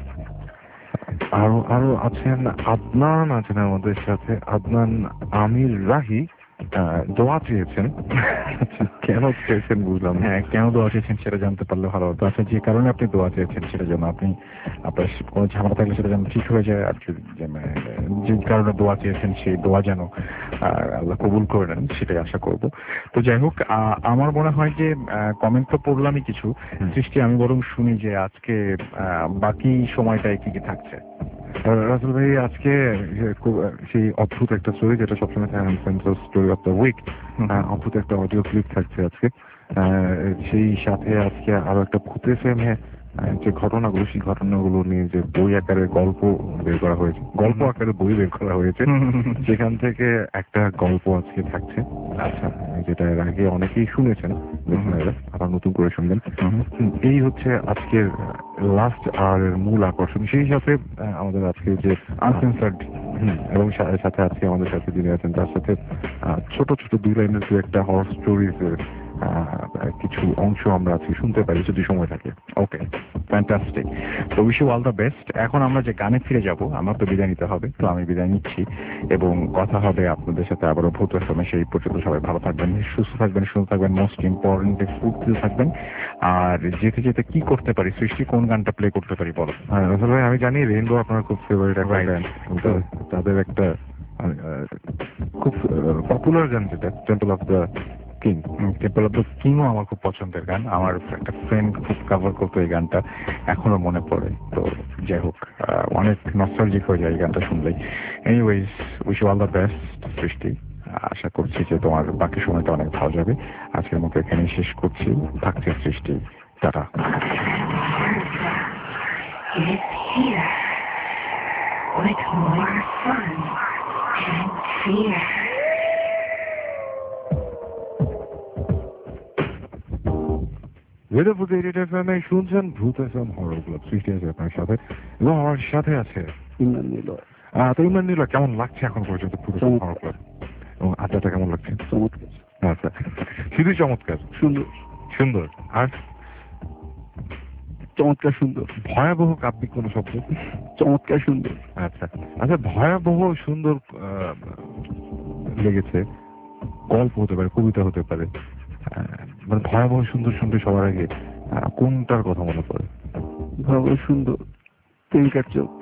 আরো আছেন আদনান আমাদের সাথে, আদনান আমির রাহি। দোয়া চেয়েছেন, কেন চেয়েছেন বুঝলাম। হ্যাঁ, কেন দোয়া চেয়েছেন সেটা জানতে পারলে ভালো হতো। আচ্ছা, যে কারণে আপনি দোয়া চেয়েছেন সেটা যেন আপনার কোনো ঝামেলা থাকলে সেটা যেন ঠিক হয়ে যায়, আর যে কারণে দোয়া চেয়েছেন সেই দোয়া যেন আল্লাহ কবুল করে নেন, সেটাই আশা করব। তো যাই হোক, আমার মনে হয় যে কমেন্ট তো পড়লামই কিছু, সৃষ্টি আমি বরং শুনি যে আজকে বাকি সময়টায় কি কি থাকছে। রাসেল ভাই আজকে সেই অদ্ভুত একটা স্টোরি, যেটা সবসময় স্টোরি অফ দ্য উইক, অদ্ভুত একটা অডিও ক্লিপ থাকছে আজকে। সেই সাথে আজকে আরো একটা ভূত এফএমে যে ঘটনাগুলো, সেই ঘটনাগুলো নিয়ে যে বই আকারে গল্প বের করা হয়েছে, গল্প আকারে বই বের করা হয়েছে, সেখান থেকে একটা গল্প আজকে থাকছে। আচ্ছা, যেটা এর আগে অনেকেই শুনেছেন, আবার নতুন করে শুনবেন। এই হচ্ছে আজকের লাস্ট আর মূল আকর্ষণ। সেই সাথে আমাদের আজকে যে আনসেন্সার্ড, এবং সাথে আজকে আমাদের সাথে যিনি আছেন তার সাথে ছোট ছোট 2 লাইনের একটা হরর স্টোরিজের কিছু অংশ আমরা আজকে শুনতে পারি যদি সময় থাকে। Okay, fantastic. তো wish you all the best. এখন আমরা যে গানে ফিরে যাব, আমার তো বিদায় নিতে হবে, তো আমি বিদায় নিচ্ছি, এবং কথা হবে আপনাদের সাথে আবারও ভূত এফএমে। সেই পর্যন্ত সবাই ভালো থাকবেন, সুস্থ থাকবেন, সুন্দর থাকবেন, মোস্ট ইম্পর্টেন্ট ফুর্তিতে থাকবেন। আর যেতে যেতে কি করতে পারি, সৃষ্টি কোন গানটা প্লে করতে পারি বলো। হ্যাঁ আসলে আমি জানি রেইনবো আপনার খুব ফেভারিট একটা গান, তাদের একটা খুব পপুলার গান যেটা temple of the king. Temple of the কিংও আমার খুব পছন্দের গান। আমার একটা ফ্রেন্ড খুব কভার করতো এই গানটা, এখনো মনে পড়ে। তো যাই হোক, অনেক নস্টালজিক হয়ে যায় এই গানটা শুনলেই। Anyways, wish you all the best Srishti. আশা করছি যে তোমার বাকি সময়টা অনেক ভালো যাবে। আজকের মতো এখানেই শেষ করছি। থাকছে Srishti, tata. With more fun and fear. Radio ফুড এডিট এফএমে শুনছেন ভূত এফএম হরর ক্লাব। সৃষ্টি আছে আপনার সাথে, এবং আমার সাথে আছে ইমরান নিলয়। তো ইমরান নিলয়, কেমন লাগছে এখন পর্যন্ত ভূত এফএম হরর ক্লাব, এবং আড্ডাটা কেমন লাগছে? চমৎকার। আচ্ছা, শুধু চমৎকার, সুন্দর। সুন্দর। আর চমৎকার সুন্দর। ভয়াবহ কাব্যিক কোনো শব্দ? চমৎকার সুন্দর। আচ্ছা আচ্ছা, ভয়াবহ সুন্দর লেগেছে, গল্প হতে পারে, কবিতা হতে পারে, মানে ভয়াবহ সুন্দর শুনতে সবার আগে কোনটার কথা মনে পড়ে? ভয়াবহ সুন্দর, প্রেমিকার চোখ।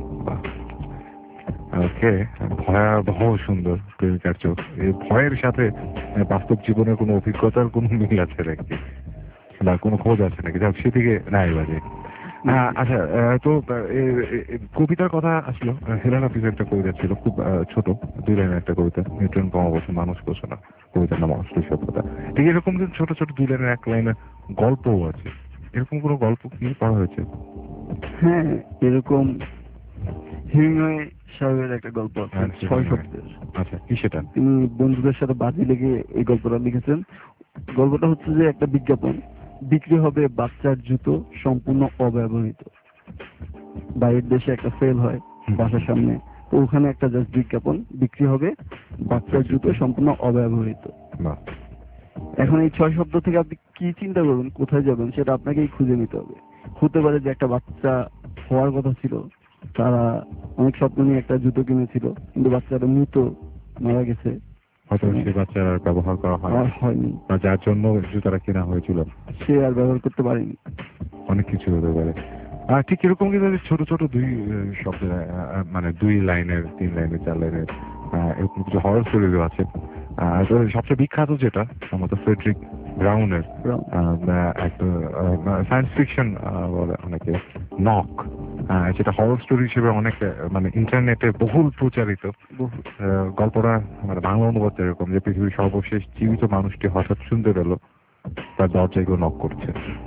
ওকে, ভয়াবহ সুন্দর প্রেমিকার চোখ। এই ভয়ের সাথে বাস্তব জীবনের কোনো অভিজ্ঞতার কোনো মিল আছে নাকি, বা কোনো খোঁজ আছে নাকি? যাক, সেদিকে নাই বাজে। আচ্ছা, তো কবিতার কথা আসলো। হেলেন হাফিজের একটা কবিতা ছিল, খুব ছোট, 2 লাইনের একটা কবিতা, নিউটন কমা বসে মানুষ বসে না, কবিতার নাম অশ্লীল সভ্যতা। ঠিক এরকম কিন্তু ছোট ছোট 2 লাইনের 1 লাইনের গল্পও আছে। এরকম কোনো গল্প কি পড়া হয়েছে? হ্যাঁ, এরকম হেমিংওয়ে সাহেবের একটা গল্প আছে, 6 শব্দের। আচ্ছা, কি সেটা? তিনি বন্ধুদের সাথে বাজি লেগে এই গল্পটা লিখেছেন। গল্পটা হচ্ছে যে একটা বিজ্ঞাপন, বিক্রি হবে বাচ্চার জুতো সম্পূর্ণ অব্যবহৃত। বাইরের দেশে একটা সেল হয় বাসার সামনে, তো ওখানে একটা জাস্ট বিজ্ঞাপন, বিক্রি হবে বাচ্চার জুতো সম্পূর্ণ অব্যবহৃত। এখন এই 6 শব্দ থেকে আপনি কি চিন্তা করবেন, কোথায় যাবেন, সেটা আপনাকেই খুঁজে নিতে হবে। হতে পারে যে একটা বাচ্চা হওয়ার কথা ছিল, তারা অনেক স্বপ্ন নিয়ে একটা জুতো কিনেছিল, কিন্তু বাচ্চাটা মৃত, মারা গেছে, হয়তো সেই বাচ্চার আর ব্যবহার করা হয়নি, বা যার জন্য জুতাটা কেনা হয়েছিল সে আর ব্যবহার করতে পারেনি। অনেক কিছু হতে পারে। ঠিক এরকম কিন্তু ছোট ছোট 2 শব্দের, মানে 2 লাইনের, 3 লাইনের, 4 লাইনের এরকম কিছু হরর স্টোরিও আছে। সবচেয়ে বিখ্যাত যেটা আমাদের ফ্রেডরিক ব্রাউনের একটা সায়েন্স ফিকশন বলে অনেকে, নক, যেটা হরর স্টোরি হিসেবে অনেক মানে ইন্টারনেটে বহুল প্রচারিত। গল্পটা মানে বাংলা অনুবাদ এরকম যে পৃথিবীর সর্বশেষ জীবিত মানুষটি হঠাৎ শুনতে পেল তার দরজায় কেউ নক করছে।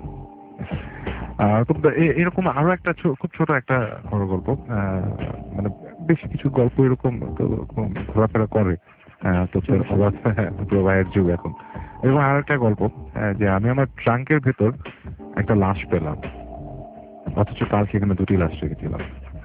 এরকম আরো একটা খুব ছোট একটা হরর গল্প, মানে বেশ কিছু গল্প এরকম ঘোরাফেরা করে প্রবাহের যুগ এখন। এরকম আরো একটা গল্প, যে আমি আমার ট্রাঙ্কের ভেতর একটা লাশ পেলাম, অথচ কাল সেখানে 2টি লাশ রেখেছিলাম।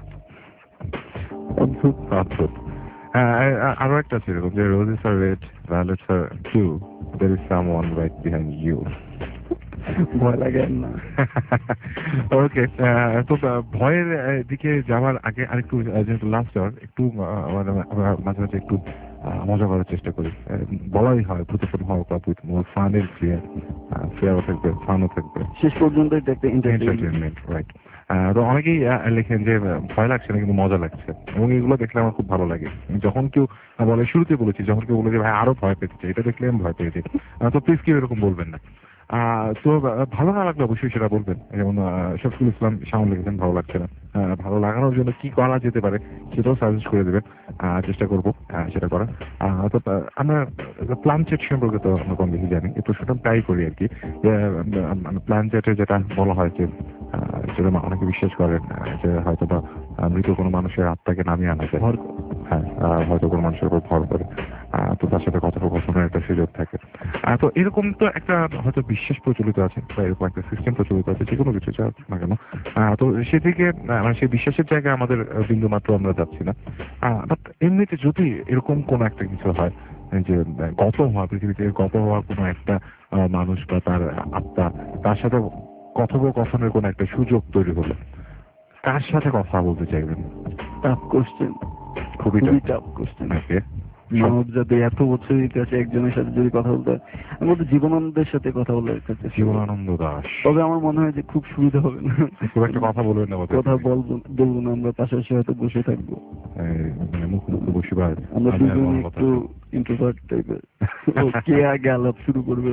অদ্ভুত অদ্ভুত। আরো একটা ছিল যে রোজেস আর রেড, ভায়োলেটস আর blue, there is someone right behind you. ভয় লাগে না? ওকে, তো ভয়ের দিকে যাওয়ার আগে আরেকটু, যেহেতু লাস্ট আওয়ার, একটু মাঝে মাঝে একটু মজা করার চেষ্টা করি। বলাই হয় ভূতফোন হওয়া উচিত, ফানের ফেয়ারও থাকবে, ফানও থাকবে, শেষ পর্যন্ত এটা একটা এন্টারটেইনমেন্ট, রাইট? তো অনেকেই লেখেন যে ভয় লাগছে না কিন্তু মজা লাগছে, এবং এগুলো দেখলে আমার খুব ভালো লাগে। যখন কেউ বলে, শুরুতে বলেছি, যখন কেউ বলে যে ভাই আরো ভয় পেয়েছে, এটা দেখলে আমি ভয় পেয়েছি, তো প্লিজ কেউ এরকম বলবেন না। তো ভালো না লাগলে অবশ্যই সেটা বলবেন। যেমন শফিকুল ইসলাম শাওন লিখেছেন ভালো লাগছে না, ভালো লাগানোর জন্য কি করা যেতে পারে সেটাও সাজেস্ট করে দেবেন, চেষ্টা করবো সেটা করার। তো আমরা প্ল্যানচেট সম্পর্কে তো আমরা কম বেশি জানি, এই প্রশ্নটা প্রায় করি আর কি। প্ল্যানচেটে যেটা বলা হয় যে, যেটা অনেকে বিশ্বাস করেন যে হয়তো বা মৃত কোনো মানুষের আত্মাকে নামিয়ে আনা যায়, হ্যাঁ, হয়তো কোনো মানুষের উপর ভর করে, তো তার সাথে কথোপকথনের একটা সুযোগ থাকে। তো এরকম তো একটা হয়তো বিশ্বাস প্রচলিত আছে, বা এরকম একটা সিস্টেম প্রচলিত আছে, যে কোনো কিছু চাপ না কেন। তো সেদিকে মানে সেই বিশ্বাসের জায়গায় আমাদের বিন্দু মাত্র আমরা যাচ্ছি না। বাট এমনিতে যদি এরকম কোনো একটা কিছু হয় যে গত হওয়া, পৃথিবীতে গত হওয়া কোনো একটা মানুষ বা তার আত্মা, তার সাথে কথোপকথনের কোনো একটা সুযোগ তৈরি হলো, কার সাথে কথা বলতে চাইবেন? টাফ কোশ্চেন, খুবই টাফ কোশ্চেন। মানব জাতি এত বছর ইতিহাসে একজনের সাথে যদি কথা বলতে হয়, আমি বলতে জীবনানন্দের সাথে কথা বলে রেখেছি। জীবনানন্দ দাশ। তবে আমার মনে হয় যে খুব সুবিধা হবে না, খুব একটা কথা বলবেন না, কথা বলবো না, আমরা পাশাপাশি হয়তো বসে থাকবো, মুখোমুখি বসিবার। আমরা দুজনে একটু ইন্ট্রোভার্ট টাইপের, কে আগে আলাপ শুরু করবে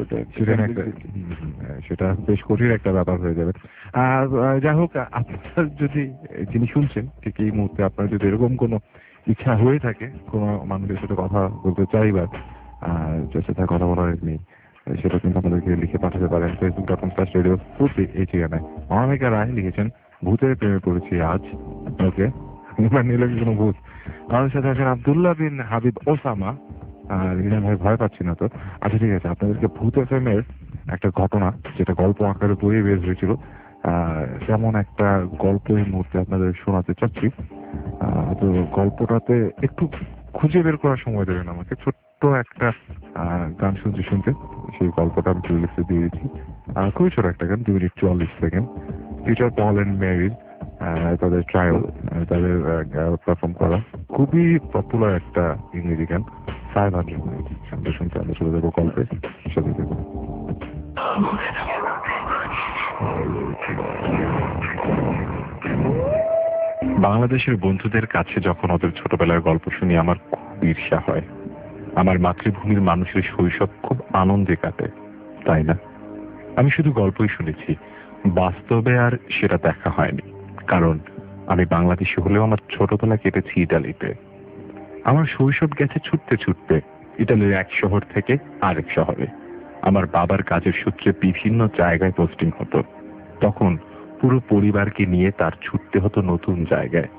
সেটা বেশ কঠিন একটা ব্যাপার হয়ে যাবে। আর যাই হোক, আপনার যদি, যিনি শুনছেন ঠিক এই মুহূর্তে, আপনার যদি এরকম কোনো ইচ্ছা হয়ে থাকে কোনো মানুষের সাথে কথা বলতে চাইবার, যার সাথে কথা বলার নেই, সেটা কিন্তু আমাদেরকে লিখে পাঠাতে পারেন facebook.com/radio এই ঠিকানায়। অনামিকা রায় লিখেছেন, ভূতের প্রেমে পড়েছি আজ। ওকে, এবার নিলে কোনো ভূত। আমাদের সাথে আছেন আব্দুল্লাহ বিন হাবিব ওসামা, লিখেছেন ভাই ভয় পাচ্ছি না তো। আচ্ছা ঠিক আছে, আপনাদেরকে ভূত এফএমের একটা ঘটনা, যেটা গল্প আকারে বইয়ে বের হয়েছিল, তেমন একটা গল্প এই মুহূর্তে আপনাদের শোনাতে চাচ্ছি। তো গল্পটাতে একটু খুঁজে বের করার সময় দেবেন আমাকে, ছোট্ট একটা গান শুনতে শুনতে সেই গল্পটা আমি প্লেলিস্টে দিয়ে দিচ্ছি। খুবই ছোট একটা গান, 2 minute 44 second. Peter Paul and Mary, তাদের ট্রায়াল, তাদের পারফর্ম করা খুবই পপুলার একটা ইংরেজি গান। 500 মিনিট শুনতে শুনতে আমরা চলে যাবো গল্পে, সাথে দেবো। বাংলাদেশের বন্ধুদের কাছে যখন ওদের ছোটবেলার গল্প শুনি আমার খুব ঈর্ষা হয়। আমার মাতৃভূমির মানুষের শৈশব খুব আনন্দে কাটে, তাই না? আমি শুধু গল্পই শুনেছি, বাস্তবে আর সেটা দেখা হয়নি, কারণ আমি বাংলাদেশি হলেও আমার ছোটবেলা কেটেছি ইটালিতে। আমার শৈশব গেছে ছুটতে ছুটতে ইটালির এক শহর থেকে আরেক শহরে। আমার বাবার কাজের সূত্রে বিভিন্ন জায়গায় পোস্টিং হতো, তখন পুরো পরিবারকে নিয়ে তার ছুটতে হতো নতুন জায়গায়।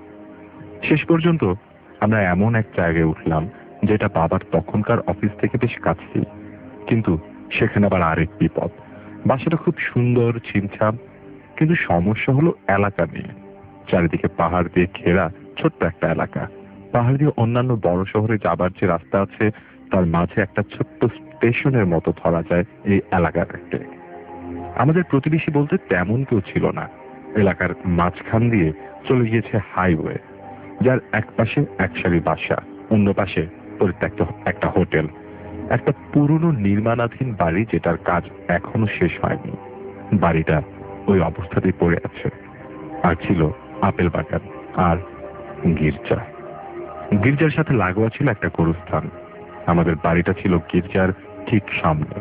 শেষ পর্যন্ত আমরা এমন এক জায়গায় উঠলাম যেটা বাবার তখনকার অফিস থেকে বেশ কাছেই, কিন্তু সেখানে আবার আরেক বিপদ। বাসাটা খুব সুন্দর, ছিমছাম, কিন্তু সমস্যা হলো এলাকা নিয়ে। চারিদিকে পাহাড় দিয়ে ঘেরা ছোট্ট একটা এলাকা। পাহাড় দিয়ে অন্যান্য বড় শহরে যাবার যে রাস্তা আছে তার মাঝে একটা ছোট্ট স্টেশনের মতো ধরা যায় এই এলাকাটাকে। আমাদের প্রতিবেশী বলতে তেমন কেউ ছিল না। এলাকার মাঝখান দিয়ে চলে গিয়েছে হাইওয়ে, যার এক পাশে এক সারি বাসা, অন্য পাশে পরিত্যক্ত একটা হোটেল, একটা পুরনো নির্মাণাধীন বাড়ি যেটার কাজ এখনো শেষ হয়নি। বাড়িটা ওই অবস্থাতেই পড়ে আছে। আর ছিল আপেল বাগান আর গির্জা। গির্জার সাথে লাগোয়া ছিল একটা গোরস্থান। আমাদের বাড়িটা ছিল গির্জার ঠিক সামনে।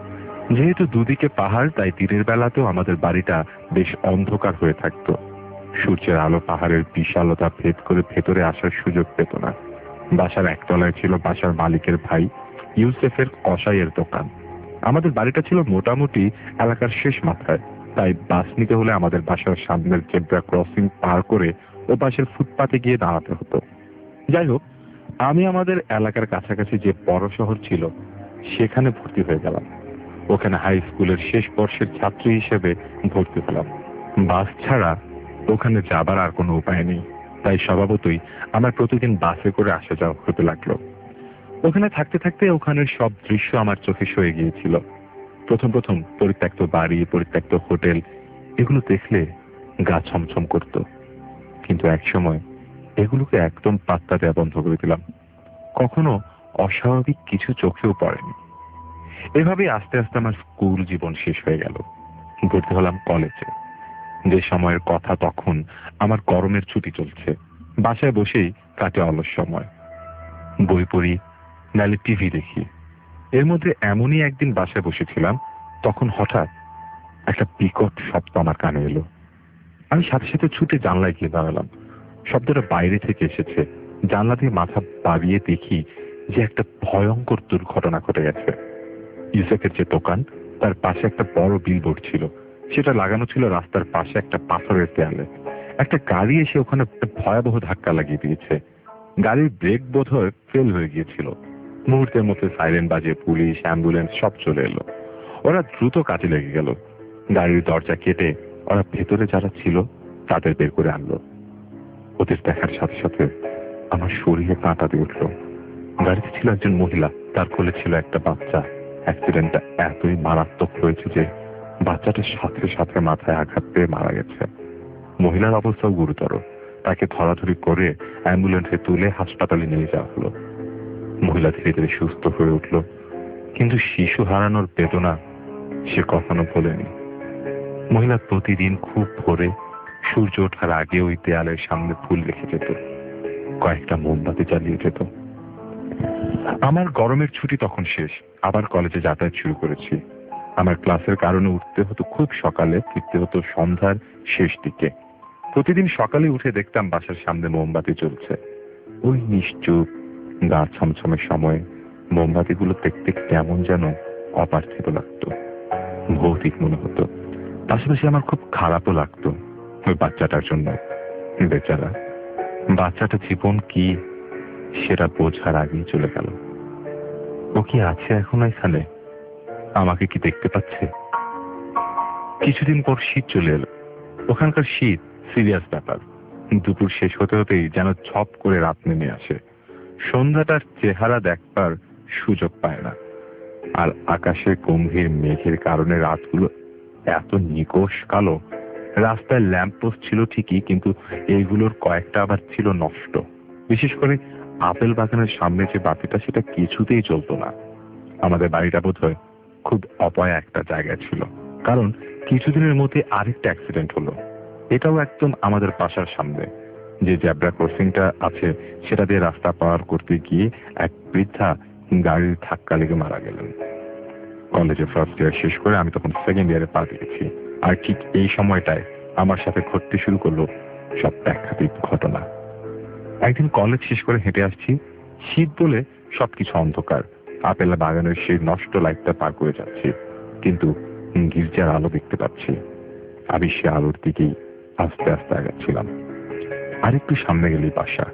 যেহেতু দুদিকে পাহাড়, তাই দিনের বেলাতেও আমাদের বাড়িটা বেশ অন্ধকার হয়ে থাকতো। সূর্যের আলো পাহাড়ের বিশালতা ভেদ করে ভেতরে আসার সুযোগ পেত না। বাসার একতলায় ছিল বাসার মালিকের ভাই ইউসেফের কসাইয়ের দোকান। আমাদের বাড়িটা ছিল মোটামুটি এলাকার শেষ মাথায়, তাই বাস নিতে হলে আমাদের বাসার সামনের জেব্রা ক্রসিং পার করে ও পাশের ফুটপাতে গিয়ে দাঁড়াতে হতো। যাই হোক, আমি আমাদের এলাকার কাছাকাছি যে বড় শহর ছিল সেখানে ভর্তি হয়ে গেলাম। ওখানে হাই স্কুলের শেষ বর্ষের ছাত্রী হিসেবে ভর্তি হলাম। বাস ছাড়া ওখানে যাবার আর কোনো উপায় নেই, তাই স্বভাবতই আমার প্রতিদিন বাসে করে আসা যাওয়া হতে লাগলো। ওখানে থাকতে থাকতে ওখানের সব দৃশ্য আমার চোখে সয়ে গিয়েছিল। প্রথম প্রথম পরিত্যক্ত বাড়ি, পরিত্যক্ত হোটেল, এগুলো দেখলে গা ছমছম করত, কিন্তু একসময় এগুলোকে একদম পাত্তা দেওয়া বন্ধ করে দিলাম। কখনো অস্বাভাবিক কিছু চোখেও পড়েনি। এভাবেই আস্তে আস্তে আমার স্কুল জীবন শেষ হয়ে গেল। ভর্তি হলাম কলেজে। যে সময়ের কথা তখন আমার গরমের ছুটি চলছে। বাসায় বসেই কাটে অলস সময়। বই পড়ি, নাহলে টিভি দেখি। এর মধ্যে এমনই একদিন বাসায় বসেছিলাম, তখন হঠাৎ একটা বিকট শব্দ আমার কানে এলো। আমি সাথে সাথে ছুটে জানলায় গিয়ে দাঁড়ালাম। শব্দটা বাইরে থেকে এসেছে। জানলা দিয়ে মাথা বাড়িয়ে দেখি যে একটা ভয়ঙ্কর দুর্ঘটনা ঘটে গেছে। ইউসেফের যে দোকান, তার পাশে একটা বড় বিলবোর্ড ছিল। সেটা লাগানো ছিল রাস্তার পাশে একটা পাথরের দেয়ালে। একটা গাড়ি এসে ওখানে ভয়াবহ ধাক্কা লাগিয়ে দিয়েছে। গাড়ির ব্রেক বোধহয় ফেল হয়ে গিয়েছিল। মুহূর্তের মধ্যে সাইরেন বাজে পুলিশ, অ্যাম্বুলেন্স সব চলে এলো। ওরা দ্রুত কাজে লেগে গেল। গাড়ির দরজা কেটে ওরা ভেতরে যারা ছিল তাদের বের করে আনলো। ওদের দেখার সাথে সাথে আমার শরীরে কাঁটা দিয়ে উঠলো। গাড়িতে ছিল একজন মহিলা, তার কোলে ছিল একটা বাচ্চা। অ্যাক্সিডেন্টটা এতই মারাত্মক হয়েছে যে বাচ্চাটার সাথে সাথে মাথায় আঘাত পেয়ে মারা গেছে। মহিলার অবস্থাও গুরুতর। তাকে ধরাধরি করে অ্যাম্বুলেন্সে তুলে হাসপাতালে নিয়ে যাওয়া হলো। মহিলা ধীরে ধীরে সুস্থ হয়ে উঠল, কিন্তু শিশু হারানোর বেদনা সে কখনো ভোলেনি। মহিলা প্রতিদিন খুব ভোরে সূর্য ওঠার আগে ওই দেয়ালের সামনে ফুল রেখে যেত, কয়েকটা মোমবাতি জ্বালিয়ে যেত। আমার গরমের ছুটি তখন শেষ। আবার কলেজে যাতায়াত শুরু করেছি। আমার ক্লাসের কারণে উঠতে হতো খুব সকালে, ফিরতে হতো সন্ধ্যার শেষ দিকে। প্রতিদিন সকালে উঠে দেখতাম বাসার সামনে মোমবাতি জ্বলছে। ওই নিশ্চুপ গা ছমছমের সময়ে মোমবাতিগুলো দেখতে কেমন যেন অপার্থিব লাগতো, ভৌতিক মনে হতো। পাশাপাশি আমার খুব খারাপও লাগতো ওই বাচ্চাটার জন্য। বেচারা বাচ্চাটা জীবন কি সেটা বোঝার আগেই চলে গেল। ও কি আছে এখন এখানে? আমাকে কি দেখতে পাচ্ছে? কিছুদিন পর শীত চলে এলো। ওখানকার শীত সিরিয়াস ব্যাপার। দুপুর শেষ হতে হতেই যেন ছপ করে রাত নেমে আসে। সন্ধ্যাটার চেহারা দেখবার সুযোগ পায় না। আর আকাশে গম্ভীর মেঘের কারণে রাতগুলো এত নিকোষ কালো রাস্তায় ল্যাম্প পোস্ট ছিল ঠিকই, কিন্তু এইগুলোর কয়েকটা আবার ছিল নষ্ট। বিশেষ করে আপেল বাগানের সামনে যে বাতিটা, সেটা কিছুতেই চলতো না। আমাদের বাড়িটা বোধহয় খুব অপয়া একটা জায়গায় ছিল, কারণ কিছুদিনের মধ্যে আরেকটা অ্যাক্সিডেন্ট হলো। এটাও একদম আমাদের বাসার সামনে। যে জ্যাব্রা ক্রসিংটা আছে সেটা দিয়ে রাস্তা পার করতে গিয়ে এক বৃদ্ধা গাড়ির ধাক্কা লেগে মারা গেলেন। কলেজে ফার্স্ট ইয়ার শেষ করে আমি তখন সেকেন্ড ইয়ারে পা দিয়েছি। আর ঠিক এই সময়টায় আমার সাথে ঘটতে শুরু করলো সব ব্যাখ্যাতীত ঘটনা। একদিন কলেজ শেষ করে হেঁটে আসছি, শীত বলে সবকিছু অন্ধকার। আপেল বাগানের সেই নষ্ট লাইটটা পার করে যাচ্ছি, কিন্তু গির্জার আলো দেখতে পাচ্ছি। আমি সে আলোর দিকেই আস্তে আস্তে আগাচ্ছিলাম। আরেকটু সামনে গেলেই বাসা।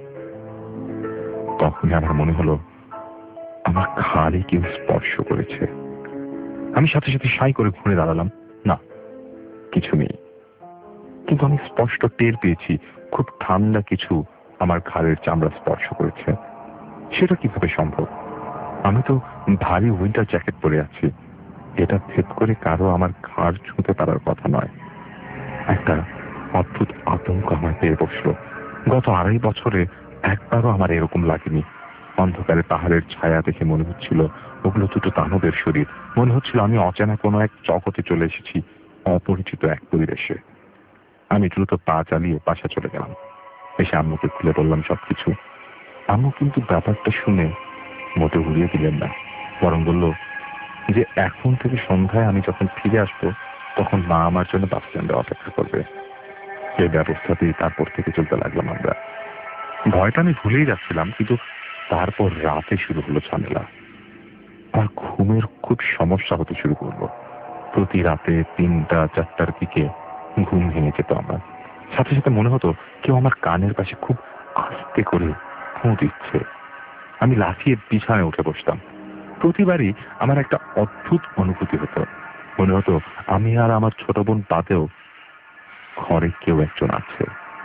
তখনই আমার মনে হলো আমার ঘাড়ে কেউ স্পর্শ করেছে। আমি সাথে সাথে সাই করে ঘুরে দাঁড়ালাম। না, কিছু নেই, কিন্তু আমি স্পষ্ট টের পেয়েছি খুব ঠান্ডা কিছু আমার ঘাড়ের চামড়া স্পর্শ করেছে। সেটা কিভাবে সম্ভব? আমি তো ভারী উইন্টার জ্যাকেট পরে আছি। এটা ভেদ করে কারো আমার ঘাড় ছুঁতে পারার কথা নয়। একটা অদ্ভুত আতঙ্ক আমার পেয়ে বসলো। গত 2.5 বছরে একবারও আমার এরকম লাগেনি। অন্ধকারে পাহাড়ের ছায়া দেখে মনে হচ্ছিল ওগুলো দুটো দানবের শরীর। মনে হচ্ছিল আমি অচেনা কোনো এক জগতে চলে এসেছি, অপরিচিত এক পরিবেশে। আমি দ্রুত পা চালিয়ে বাসা চলে গেলাম। এসে আম্মুকে খুলে বললাম সবকিছু। আম্মু কিন্তু ব্যাপারটা শুনে মোটে উড়িয়ে দিলেন না, বরং বলল যে এখন থেকে সন্ধ্যায় আমি যখন ফিরে আসবো তখন মা আমার জন্য বাস স্ট্যান্ডে অপেক্ষা করবে। এই ব্যবস্থাতেই তারপর থেকে চলতে লাগলাম আমরা। ভয়টা আমি ভুলেই যাচ্ছিলাম, কিন্তু তারপর রাতে শুরু হলো ঝামেলা। আর ঘুমের খুব সমস্যা হতে শুরু করলো। প্রতি রাতে 3টা-4টার দিকে ঘুম ভেঙে যেত আমার। সাথে সাথে মনে হতো কেউ আমার কানের পাশে খুব আস্তে করে ফুঁ দিচ্ছে। আমি লাফিয়ে বিছানায় উঠে বসতাম। প্রতিবারই আমার একটা অদ্ভুত অনুভূতি হতো। মনে হতো আমি আর আমার ছোট বোন বাদেও ঘরে কেউ একজন আছে।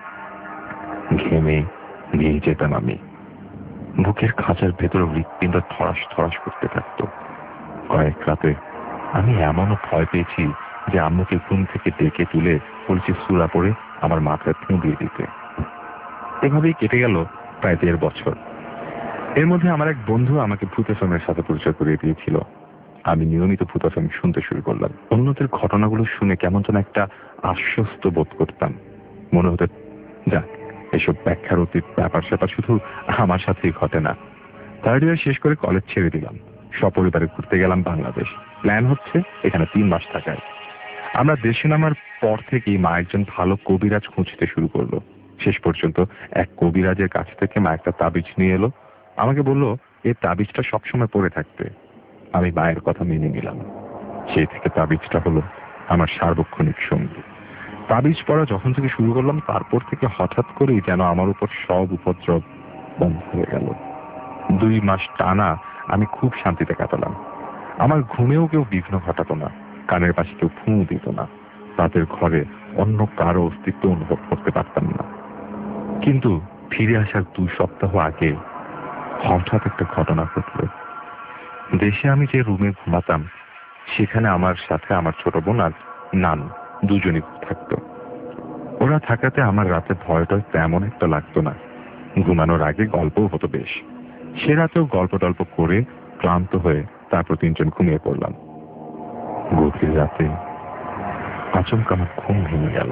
ঘেমে নিয়ে যেতাম আমি। বুকের খাঁচার ভেতরে হৃৎপিণ্ড থরাস থরাস করতে থাকত। কয়েক রাতে আমি এমনও ভয় পেয়েছি যে আম্মুকে ঘুম থেকে ডেকে তুলে বলছি সূরা পড়ে আমার মাথায় ফুঁ দিয়ে দিতে। এভাবেই কেটে গেল প্রায় 1.5 বছর। এর মধ্যে আমার এক বন্ধু আমাকে ভূত এফএমের সাথে পরিচয় করিয়ে দিয়েছিল। আমি নিয়মিত ভূত এফএম শুনতে শুরু করলাম। অন্যদের ঘটনাগুলো শুনে কেমন যেন একটা আশ্বস্ত বোধ করতাম। মনে হতো যাক, এসব ব্যাখ্যার অতীত ব্যাপার স্যাপার শুধু আমার সাথেই ঘটে না। 3rd ইয়ার শেষ করে কলেজ ছেড়ে দিলাম। সপরিবারে ঘুরতে গেলাম বাংলাদেশ। প্ল্যান হচ্ছে এখানে 3 মাস থাকার। আমরা দেশে নামার পর থেকেই মা একজন ভালো কবিরাজ খুঁজতে শুরু করলো। শেষ পর্যন্ত এক কবিরাজের কাছ থেকে মা একটা তাবিজ নিয়ে এলো। আমাকে বলল এই তাবিজটা সবসময় পরে থাকতে। আমি মায়ের কথা মেনে নিলাম। সেই থেকে তাবিজটা হলো আমার সার্বক্ষণিক সঙ্গী। তাবিজ পড়া যখন থেকে শুরু করলাম তারপর থেকে হঠাৎ করেই যেন আমার উপর সব উপদ্রব বন্ধ হয়ে গেল। 2 মাস টানা আমি খুব শান্তিতে কাটালাম। আমার ঘুমেও কেউ বিঘ্ন ঘটাতো না, কানের পাশে কেউ ফুঁ দিত না, তাদের ঘরে অন্য কারো অস্তিত্ব অনুভব করতে পারতাম না। কিন্তু ফিরে আসার 2 সপ্তাহ আগে হঠাৎ একটা ঘটনা ঘটল। দেশে আমি যে রুমে ঘুমাতাম সেখানে আমার সাথে আমার ছোট বোন আর নানু দুজনই থাকতো। ওরা থাকাতে আমার রাতে ভয়টা তেমন একটা লাগতো না। ঘুমানোর আগে গল্পও হতো বেশ। সে রাতেও গল্প টল্প করে ক্লান্ত হয়ে তারপর 3 জন ঘুমিয়ে পড়লাম। গভীর রাতে আচমকা আমার ঘুম ভেঙে গেল।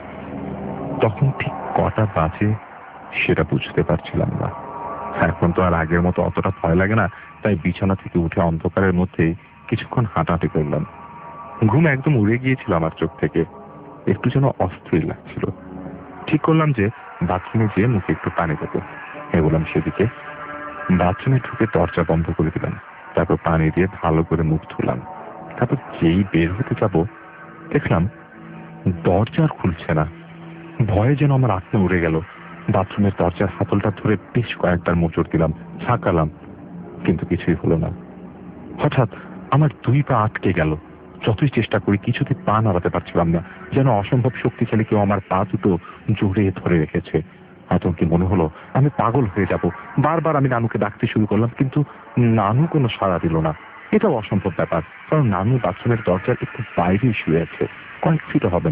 তখন ঠিক কটা বাজে সেটা বুঝতে পারছিলাম না। এখন তো আর আগের মতো অতটা ভয় লাগে না, তাই বিছানা থেকে উঠে অন্ধকারের মধ্যেই কিছুক্ষণ হাঁটাহাঁটি করলাম। ঘুম একদম উড়ে গিয়েছিল আমার চোখ থেকে। একটু যেন অস্থির লাগছিল। ঠিক করলাম যে বাথরুমে যেয়ে মুখে একটু পানি দেবো। এগোলাম সেদিকে। বাথরুমে ঢুকে দরজা বন্ধ করে দিলাম। তারপর পানি দিয়ে ভালো করে মুখ ধুলাম। তারপর যেই বের হতে যাব দেখলাম দরজা আর খুলছে না। ভয়ে যেন আমার আত্মা উড়ে গেল। বাথরুমের দরজার হাতলটা ধরে বেশ কয়েকবার মোচড় দিলাম, ঝাঁকালাম, কিন্তু কিছুই হলো না। হঠাৎ আমার 2 পা আটকে গেল। যতই চেষ্টা করি কিছুতে পা নাড়াতে পারছিলাম না। যেন অসম্ভব শক্তিশালী কেউ আমার পা দুটো জড়িয়ে ধরে রেখেছে। আতঙ্কে মনে হলো আমি পাগল হয়ে যাব। বারবার আমি নানুকে ডাকতে শুরু করলাম, কিন্তু নানু কোনো সাড়া দিল না। এটাও অসম্ভব ব্যাপার, কারণ নানু বাথরুমের দরজার একটু বাইরেই শুয়ে আছে, কয়েক ফিটও হবে না।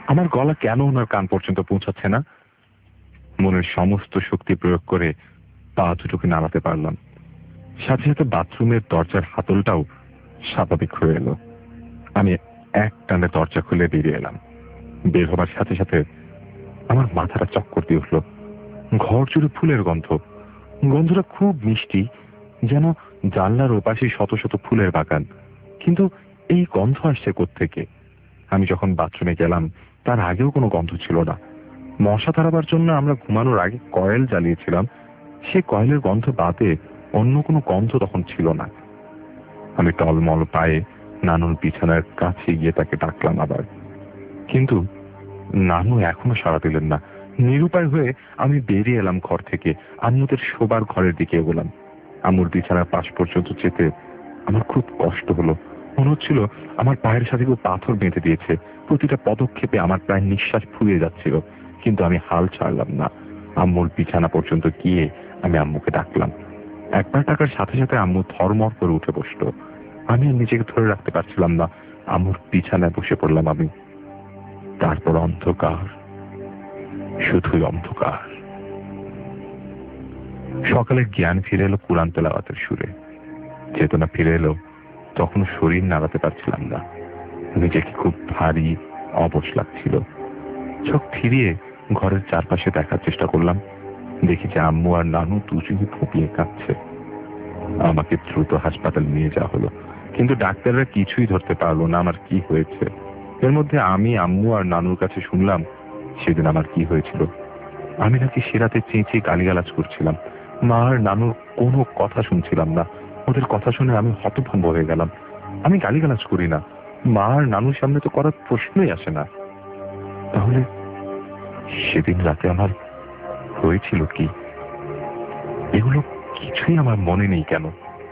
আমার গলা কেন ওনার কান পর্যন্ত পৌঁছাচ্ছে না? মনের সমস্ত শক্তি প্রয়োগ করে পা দুটোকে নাড়াতে পারলাম। সাথে সাথে বাথরুমের দরজার হাতলটাও স্বাভাবিক হয়ে এলো। আমি এক টানে দরজা খুলে বেরিয়ে এলাম। বের হবার সাথে সাথে আমার মাথাটা চক্কর দিয়ে উঠল। ঘর জুড়ে ফুলের গন্ধ। গন্ধটা খুব মিষ্টি, যেন জানলার ওপাশে শত শত ফুলের বাগান। কিন্তু এই গন্ধ আসছে কোত্থেকে? আমি যখন বাথরুমে গেলাম তার আগেও কোনো গন্ধ ছিল না। মশা তাড়াবার জন্য আমরা ঘুমানোর আগে কয়েল জ্বালিয়েছিলাম, সে কয়েলের গন্ধ বাদে অন্য কোনো গন্ধ তখন ছিল না। আমি টলমল পায়ে নানুর বিছানার কাছে গিয়ে তাকে ডাকলাম আবার, কিন্তু নানু এখনো সাড়া দিলেন না। নিরুপায় হয়ে আমি বেরিয়ে এলাম ঘর থেকে, আম্মুদের শোবার ঘরের দিকে এগোলাম। আম্মুর বিছানার পাশ পর্যন্ত যেতে আমার খুব কষ্ট হলো। মনে হচ্ছিল আমার পায়ের সাথে কেউ পাথর বেঁধে দিয়েছে। প্রতিটা পদক্ষেপে আমার প্রায় নিঃশ্বাস ফুরিয়ে যাচ্ছিল, কিন্তু আমি হাল ছাড়লাম না। আম্মুর বিছানা পর্যন্ত গিয়ে আমি আম্মুকে ডাকলাম। একবার ডাকার সাথে সাথে আম্মু থরমর করে উঠে বসলো। আমি আর নিজেকে ধরে রাখতে পারছিলাম না। আম্মুর বিছানায় বসে পড়লাম আমি। তারপর অন্ধকার, শুধুই অন্ধকার। সকালে জ্ঞান ফিরে এলো কুরআন তেলাওয়াতের সুরে। চেতনা ফিরে এলো, তখন শরীর নাড়াতে পারছিলাম না। নিজেকে খুব ভারী অবশ লাগছিল। চোখ ফিরিয়ে ঘরের চারপাশে দেখার চেষ্টা করলাম। দেখি যে আম্মু আর নানু দুজনই ফুপিয়ে কাঁদছে। আমাকে দ্রুত হাসপাতাল নিয়ে যাওয়া হলো, কিন্তু ডাক্তাররা কিছুই ধরতে পারলো না আমার কি হয়েছে। এর মধ্যে আমি আম্মু আর নানুর কাছে শুনলাম সেদিন আমার কি হয়েছিল। আমি নাকি সেরাতে চেঁচিয়ে গালিগালাজ করছিলাম। মা আর নানুর কোনো কথা শুনছিলাম না। ওদের কথা শুনে আমি হতভম্ব হয়ে গেলাম। আমি গালিগালাজ করি না, মা আর নানুর সামনে তো করার প্রশ্নই আসে না। তাহলে সেদিন রাতে আমার হয়েছিল কি? এগুলো কিছুই আমার মনে নেই কেন?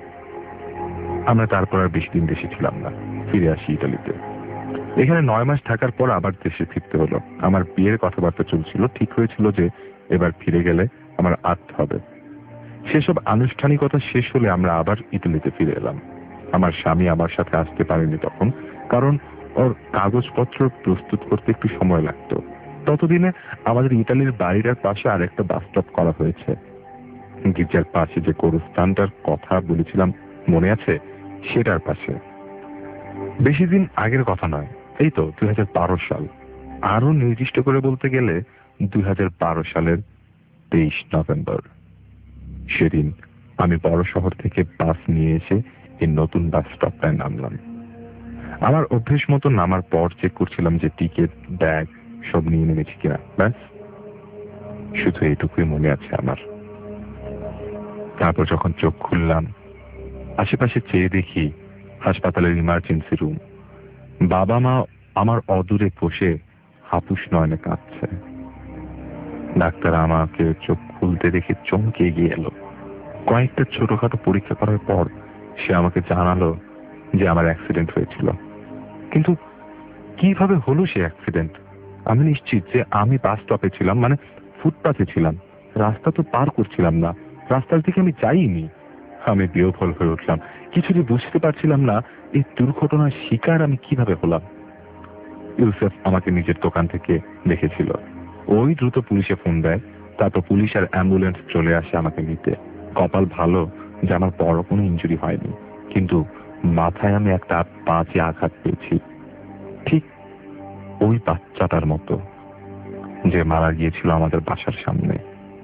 আমরা তারপর আর বেশি দিন দেশে ছিলাম না, ফিরে আসি ইতালিতে। এখানে 9 মাস থাকার পর আবার দেশে ফিরতে হলো। আমার বিয়ের কথাবার্তা চলছিল, ঠিক হয়েছিল যে এবার ফিরে গেলে আমার আসতে হবে। সেসব আনুষ্ঠানিকতা শেষ হলে আমরা আবার ইতালিতে ফিরে এলাম। আমার স্বামী আমার সাথে আসতে পারেনি তখন, কারণ ওর কাগজপত্র প্রস্তুত করতে একটু সময় লাগতো। ততদিনে আমাদের ইতালির বাড়িটার পাশে আর একটা বাস স্টপ করা হয়েছে। গির্জার পাশে যে গোরস্থানটার কথা বলেছিলাম মনে আছে? সেটার পাশে। বেশি দিন আগের কথা নয়, এই তো 2012 সাল। আরো নির্দিষ্ট করে বলতে গেলে 2012 সালের 23 নভেম্বর। সেদিন আমি বড় শহর থেকে বাস নিয়ে এসে এই নতুন বাস স্টপটায় নামলাম। আমার অভ্যেস মতো নামার পর চেক করছিলাম যে টিকিট, ব্যাগ সব নিয়ে নেমেছি কিনা। ব্যাস, শুধু এইটুকুই মনে আছে আমার। তারপর যখন চোখ খুললাম, আশেপাশে চেয়ে দেখি হাসপাতালের ইমার্জেন্সি রুম। বাবা মা আমার অদূরে বসে হাপুস নয়নে কাঁদছে। ডাক্তার আমাকে চোখ খুলতে দেখে চমকে এগিয়ে এলো। কয়েকটা ছোটখাটো পরীক্ষা করার পর সে আমাকে জানালো যে আমার অ্যাক্সিডেন্ট হয়েছিল। কিন্তু কিভাবে হলো সে অ্যাক্সিডেন্ট? আমি নিশ্চিত যে আমি বাস স্টপে ছিলাম, মানে ফুটপাথে ছিলাম। রাস্তা তো পার করছিলাম না, রাস্তার দিকে আমি যাইনি। আমি বিহ্বল হয়ে উঠলাম। কিছুই বুঝতে পারছিলাম না এই দুর্ঘটনার শিকার আমি কিভাবে হলাম। ইউসেফ আমাকে নিজের দোকান থেকে দেখেছিল। ওই দ্রুত পুলিশে ফোন দেয়। তারপর পুলিশ আর অ্যাম্বুলেন্স চলে আসে আমাকে নিতে। কপাল ভালো যে আমার বড় কোনো ইনজুরি হয়নি, কিন্তু মাথায় আমি একটা বাজে আঘাত পেয়েছি, ঠিক ওই বাচ্চাটার মতো যে মারা গিয়েছিল আমাদের বাসার সামনে।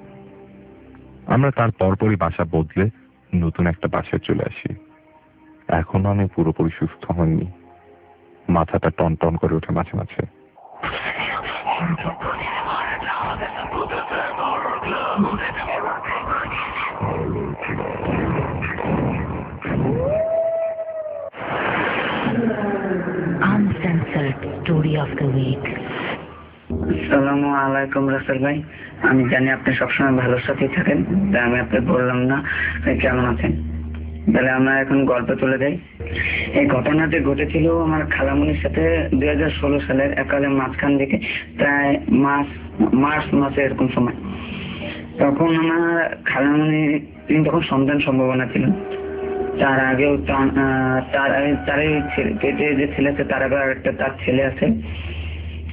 আমরা তার পরপরই বাসা বদলে নতুন একটা বাসায় চলে আসি। এখনো আমি পুরোপুরি সুস্থ হইনি। মাথাটা টন টন করে ওঠে মাঝে মাঝে। Uncensored Story of the Week. আসসালামু আলাইকুম রাসেল ভাই, আমি জানি আপনি সবসময় ভালোর সাথেই থাকেন, তাই আমি আপনাকে বললাম না কেমন আছেন। তাহলে আমরা এখন গল্প চলে যাই। এই ঘটনাটি ঘটেছিল আমার খালামুনির সাথে 2016 সালের একালে মাঝখান দিকে, প্রায় মার্চ মাসে এরকম সময়। তখন আমার খালামুনি, তিনি তখন সন্তান সম্ভাবনা ছিল। তার আগেও তার পেটে যে ছেলে আছে তার আগে একটা তার ছেলে আছে।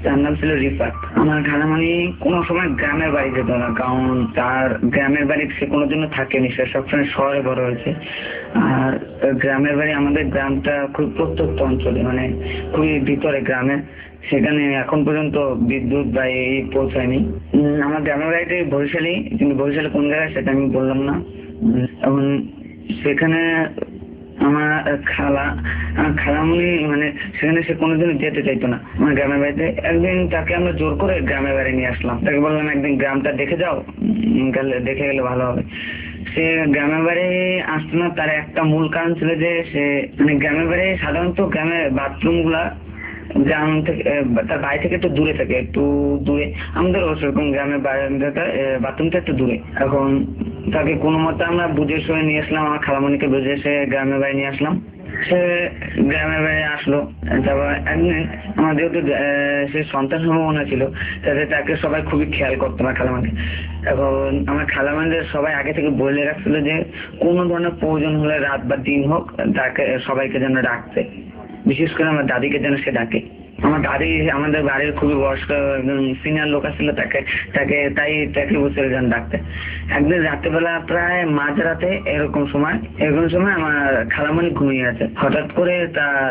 তার নাম ছিল রিফাত। আমার খালামণি কোনো সময় গ্রামের বাড়ি যেত না, কারণ তার গ্রামের বাড়ি সে কোনোদিনও থাকেনি, সে সবসময় শহরে বড় হয়েছে। আর গ্রামের বাড়ি, আমাদের গ্রামটা খুব প্রত্যন্ত অঞ্চলে, মানে খুবই ভিতরে গ্রামে, সেখানে এখন পর্যন্ত বিদ্যুৎ বা এই পৌঁছায়নি। আমার গ্রামের বাড়িতে বরিশালে, কিন্তু বরিশালে কোন জায়গায় সেটা আমি বললাম না। এখন সেখানে আমার খালামণি মানে সেখানে সে কোনোদিনও যেতে চাইতো না আমার গ্রামের বাড়িতে। একদিন তাকে আমরা জোর করে গ্রামের বাড়ি নিয়ে আসলাম, তাকে বললাম একদিন গ্রামটা দেখে যাও, দেখে গেলে ভালো হবে। সে গ্রামের বাড়ি আসতো না, তার একটা মূল কারণ ছিল যে সে মানে গ্রামের বাড়ি সাধারণত গ্রামের বাথরুম গুলা গ্রাম থেকে, তার বাড়ি থেকে একটু দূরে থাকে, একটু দূরে। আমাদেরও সেরকম গ্রামের বাথরুমটা একটু দূরে। এখন তাকে কোনো মতে আমরা বুঝে শুয়ে নিয়ে আসলাম, আমার খালামণিকে বুঝে সে গ্রামের বাড়ি নিয়ে আসলাম। সে গ্রামের বাড়ি আসলো, তারপর একদিন আমার যেহেতু সে সন্তান সম্ভাবনা ছিল, তাতে তাকে সবাই খুবই খেয়াল করতো আমার খালামণি। এখন আমার খালামণিদের সবাই আগে থেকে বলে রাখছিল যে কোনো ধরনের প্রয়োজন হলে রাত বা দিন হোক তাকে সবাইকে যেন ডাকতে, বিশেষ করে আমার দাদিকে যেন সে ডাকে। আমার দাদি আমাদের বাড়ির খুবই বয়স্ক একজন সিনিয়র লোক ছিল, তাকে বসে যেন ডাকতে। একদিন রাত্রেবেলা প্রায় মাঝরাতে এরকম সময় আমার খালামণি ঘুমিয়ে আছে। হঠাৎ করে তার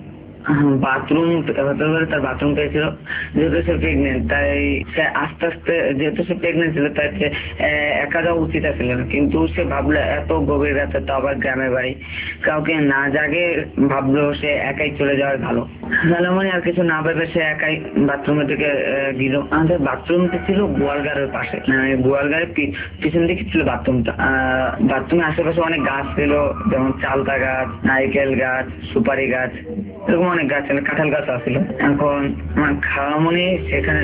বাথরুম পেয়েছিল। যেহেতু সে প্রেগনেন্ট, তাই সে আস্তে আস্তে, যেহেতু সে প্রেগনেন্ট ছিল তাই সে একা যাওয়া উচিত ছিল না, কিন্তু সে ভাবলো এত গভীর রাতে, তো আবার গ্রামের বাড়ি, কাউকে না জাগে, ভাবলো সে একাই চলে যাওয়ার ভালো। খালামণি আর কিছু না ভেবে সে একাই বাথরুমের দিকে গেল। আমাদের বাথরুমটা ছিল গোয়ালঘরের পাশে, গোয়ালঘরের পিছন দিকে ছিল বাথরুমটা। বাথরুমের আশেপাশে অনেক গাছ ছিল, যেমন চালতা গাছ, নারিকেল গাছ, সুপারি গাছ, এরকম অনেক গাছ ছিল, কাঁঠাল গাছ আছিল। এখন আমার খালামণি সেখানে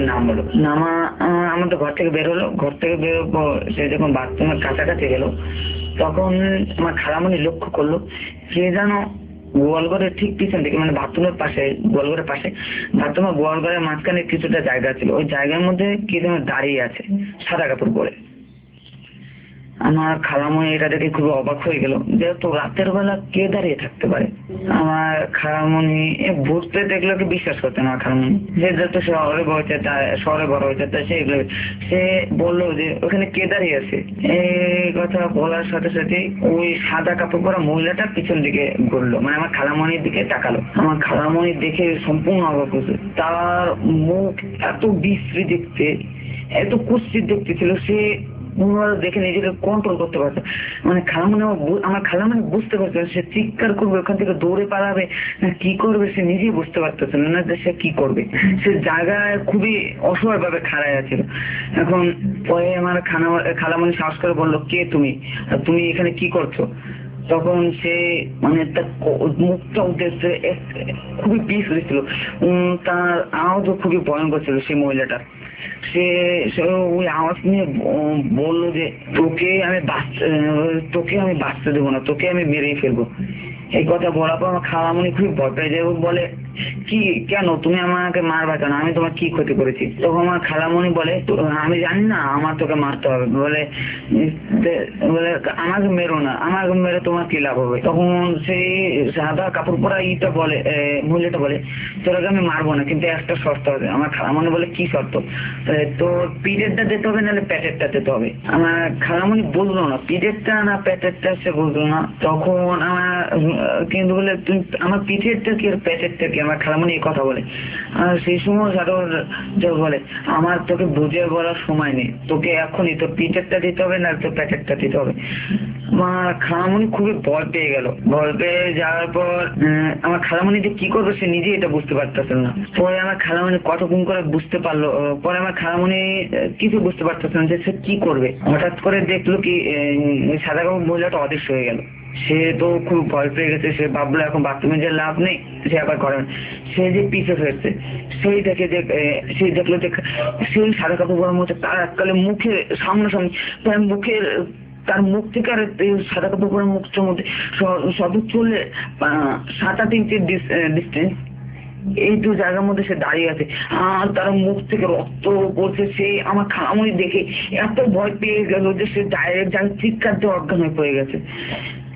আমাদের ঘর থেকে বেরোবো, সে যখন বাথরুমের কাছাকাছি গেল, তখন আমার খালামণি লক্ষ্য করলো সে যেন গোয়ালঘরের ঠিক পিছন থেকে, মানে বাথরুমের পাশে, গোয়ালঘরের পাশে, বাথরুমের গোয়ালঘরের মাঝখানে কিছুটা জায়গা ছিল, ওই জায়গার মধ্যে কি যেন দাঁড়িয়ে আছে সাদা কাপড় পরে। আমার খালামণি এটা দেখে খুব অবাক হয়ে গেল, যেহেতু রাতের বেলা কে দাঁড়িয়ে থাকতে পারে। আমার খালামণি বুঝতে দেখলো কি বিশ্বাস করতে না। খালামণি যেহেতু শহরে বড় হয়েছে তাই সে বললো যে ওখানে কে দাঁড়িয়ে আছে। এই কথা বলার সাথে সাথে ওই সাদা কাপড় পরা মহিলাটা পিছন দিকে ঘুরলো, মানে আমার খালামণির দিকে তাকালো। আমার খালামণি দেখে সম্পূর্ণ অবাক হয়েছে, তার মুখ এত বিশ্রী দেখতে, এত কুৎসিত দেখতে ছিল, সে দেখে নিজেকে কন্ট্রোল করতে পারছে। মানে আমার খালামণি বুঝতে পারছে সে চিৎকার করবে, ওখান থেকে দৌড়ে পালাবে না কি করবে, সে নিজেই বুঝতে পারতেছে না যে সে কি করবে। সে জায়গায় খুবই অসহায় ভাবে খাড়ায় আছে। এখন পরে আমার খালামণি সাহস করে বললো, কে তুমি, তুমি এখানে কি করছো? তখন সে মানে তার মুখটা উদ্দেশ্যে খুবই বিষ হয়েছিল, তার আওয়াজও খুবই ভয়ঙ্কর ছিল। সেই মহিলাটা সে ওই আওয়াজ নিয়ে বললো যে তোকে আমি বাঁচতে দেবো না, তোকে আমি মেরেই ফেলবো। এই কথা বলার পর আমার খালামণি খুব ভয় পেয়ে যায়, বলে কি কেন তুমি আমাকে মারবা কেন, আমি তোমার কি ক্ষতি করেছি? তখন আমার খালামণি বলে আমি জানি না, আমার তোকে মারতে হবে, বলে আমাকে মেরো না, আমাকে মেরে তোমার কি লাভ হবে? তখন সেই সাদা কাপড় পরা মহিলাটা বলে তোরাকে আমি মারবো না, কিন্তু একটা শর্ত হবে। আমার খালামণি বলে কি শর্ত? তোর পিঠেরটা দিতে হবে, নাহলে পেটেরটা দিতে হবে। আমার খালামণি বুঝলো না পিঠেরটা না পেটেরটা, সে বুঝলো না। তখন কিন্তু বলে তুমি আমার পিঠেরটা কি আর পেটেরটা কি? আমার খালামণি এই কথা বলে। আর সেই সময় বলে আমার তোকে বুঝে বলার সময় নেই, তোকে এখনই তোর পিঠেরটা দিতে হবে না তোর পেটেরটা দিতে হবে। আমার খালামণি খুবই ভয় পেয়ে গেল। ভয় পেয়ে যাওয়ার পর আমার খালামণি যে কি করবে সে নিজে এটা বুঝতে পারতেছিল না। পরে আমার খালামণি কতক্ষণ করে বুঝতে পারলো, পরে আমার খালামণি কিছু বুঝতে পারতেছিল না যে সে কি করবে। হঠাৎ করে দেখলো কি সাদা কাপড় মহিলাটা অদৃশ্য হয়ে গেল। সে তো খুব ভয় পেয়ে গেছে, সে ভাবলো এখন বাথরুমে যে লাভ নেই, সে আবার করে না। সে যে পিছে ফেরছে সেই দেখলো যে সেই সাদা কাপড় পরার মধ্যে তার এককালে মুখে সামনাসামনি, তার মুখ থেকে আর সাদা কাপড় পরার মুখটার মধ্যে সর্বোচ্চ 7-8 ইঞ্চির ডিস্টেন্স, এই দু জায়গার মধ্যে সে দাঁড়িয়ে আছে। আর তার মুখ থেকে রক্ত পড়ছে। সে আমার খালামণি দেখে এত ভয় পেয়ে গেল যে সে ডাইরেক্ট চিৎকার দিয়ে অজ্ঞান হয়ে পড়ে গেছে।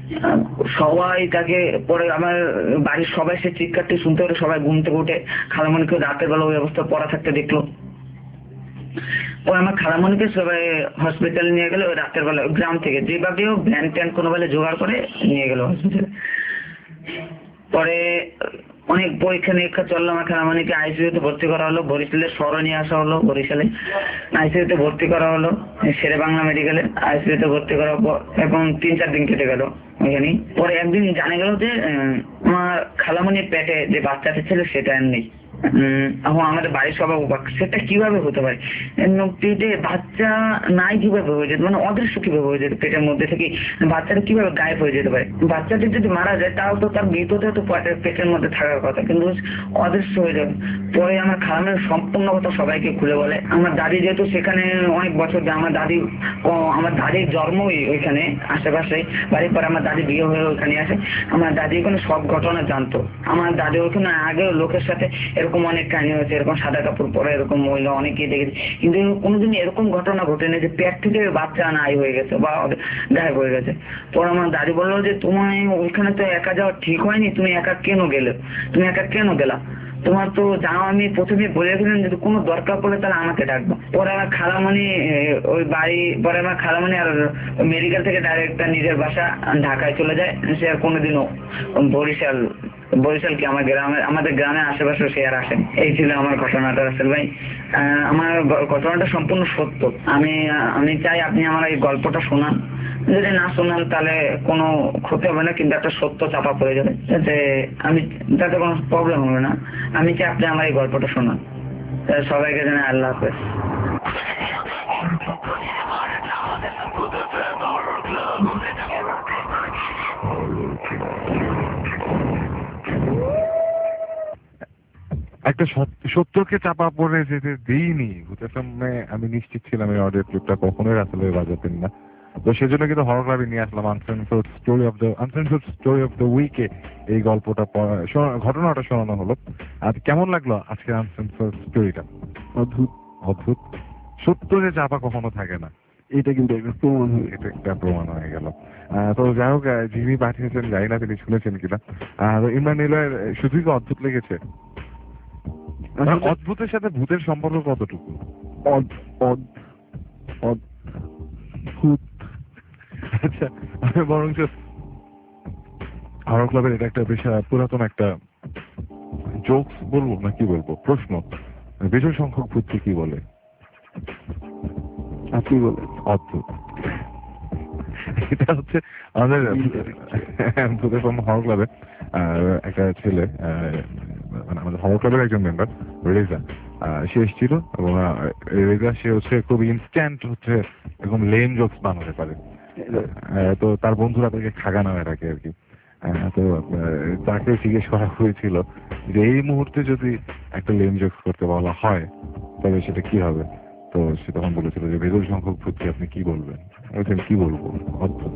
সবাই তাকে পরে আমার বাড়ির সবাই সে চিৎকারটি শুনতে হলো, সবাই ঘুম থেকে উঠে খালামণিকে রাতের বেলা ওই অবস্থা পড়া থাকতে দেখলো। পরে আমার খালামণিকে সবাই হসপিটালে নিয়ে গেল ওই রাতের বেলা, গ্রাম থেকে যেভাবেও ভ্যান ট্যান কোনো বেলা জোগাড় করে নিয়ে গেল হসপিটালে। পরে অনেক পরীক্ষা নিরীক্ষা চললো, আমার খালামণিকে আইসিইউতে ভর্তি করা হলো, বরিশালের শহরে নিয়ে আসা হলো, বরিশালে আইসিইউতে ভর্তি করা হলো, শেরে বাংলা মেডিকেলে আইসিইউতে ভর্তি করার পর এখন 3-4 দিন কেটে গেল ওইখানে। পরে একদিন জানা গেল যে আমার খালামণির পেটে যে বাচ্চাটা ছিল সেটা আর নেই। এখন আমাদের বাড়ির সবাই অবাক, সেটা কিভাবে হতে পারে, পেটে বাচ্চা নাই কিভাবে হয়ে যেত, মানে অদৃশ্য কিভাবে হয়ে যেত, পেটের মধ্যে থেকে বাচ্চাটা কিভাবে গায়েব হয়ে যেতে পারে। বাচ্চাটি যদি মারা যায় তাও তো তার মৃতদেহ তো পেটের মধ্যে থাকার কথা, কিন্তু অদৃশ্য হয়ে যাবে। পরে আমার খালামের সম্পূর্ণ কথা সবাইকে খুলে বলে। আমার দাদি যেহেতু সেখানে অনেক বছর যায়, আমার দাদির জন্মই ওইখানে আশেপাশে বাড়ির পরে আমার দাদি বিয়ে হয়ে ওইখানে আসে। আমার দাদি ওখানে সব ঘটনা জানতো। আমার দাদি ওখানে আগেও লোকের সাথে এরকম অনেক কাহিনী হয়েছে, এরকম সাদা কাপড় পরে এরকম মহিলা অনেকেই দেখেছি, কিন্তু কোনোদিন এরকম ঘটনা ঘটেনি যে পেট থেকে বাচ্চা নাই হয়ে গেছে বা গায়েব হয়ে গেছে। পরে আমার দাদি বললো যে তোমায় ওইখানে তো একা যাওয়া ঠিক হয়নি, তুমি একা কেন গেলা, তোমার তো যাও, আমি প্রথমে বলে রেখেছিলাম যদি কোনো দরকার পড়ে তাহলে আমাকে ডাকবো। পরে আমার খালামণি ওই বাড়ি, পরে আমার খালামণি আর মেডিকেল থেকে ডাইরেক্ট নিজের বাসা ঢাকায় চলে যায়। সে আর কোনোদিনও বরিশাল কি আমাদের গ্রামের আশেপাশে সে আর আসেন। এই ছিল আমার ঘটনাটা রাসেল ভাই। আমার ঘটনাটা সম্পূর্ণ সত্য। আমি চাই আপনি আমার এই গল্পটা শোনান, যদি না শোনান তাহলে কোনো ক্ষতি হবে না, কিন্তু একটা সত্য চাপা পড়ে যাবে, যাতে কোনো প্রবলেম হবে না। আমি চাই আপনি আমার এই গল্পটা শোনান। সবাইকে জানাই আল্লাহ হাফেজ। একটা সত্যকে চাপা পড়ে যেতে দিইনি ভূতের সামনে। আমি নিশ্চিত ছিলাম এই অডিও ক্লিপটা কখনোই আসলে বাজাতেন না, তো সেজন্য কিন্তু হরর ক্লাবে নিয়ে আসলাম আনসেন্সর্ড স্টোরি অফ দ্য উইকে এই গল্পটা ঘটনাটা শোনানো হলো। আর কেমন লাগলো আজকে আনসেন্সর্ড স্টোরিটা? অদ্ভুত। সত্য যে চাপা কখনো থাকে না, এটা কিন্তু একটা প্রমাণ হয়ে গেল। তো যাই হোক, যিনি পাঠিয়েছেন জানি না তিনি শুনেছেন কিনা। ইমরান নিলয়ের শুধুই কি অদ্ভুত লেগেছে? অদ্ভুতের সাথে ভূতের সম্পর্ক কতটুকু? আচ্ছা, বরঞ্চ হরর ক্লাবের এটা একটা বেশ পুরাতন একটা জোকস বলবো না কি বলবো, প্রশ্ন, বিজয় সংখ্যক ভূতকে কি বলে? আপনি বলেন। অদ্ভুত। এটা হচ্ছে আমাদের ভূতের হরর ক্লাবে একটা ছেলে, মানে আমাদের হরর ক্লাবের একজন মেম্বার রেজা, সে এসেছিল এবং রেজা সে হচ্ছে খুব ইনস্ট্যান্ট হচ্ছে এরকম লেম জোকস বানাতে পারে। তো তার বন্ধুরা তাকে খাগা নামে রাখে আর কি। তো তাকে জিজ্ঞেস করা হয়েছিল যে এই মুহূর্তে যদি একটা লেম জোকস করতে বলা হয় তবে সেটা কি হবে? তো সে তখন বলেছিল যে বিপুল সংখ্যক ভূতকে আপনি কি বলবেন? বলছেন কি বলবো, অদ্ভুত।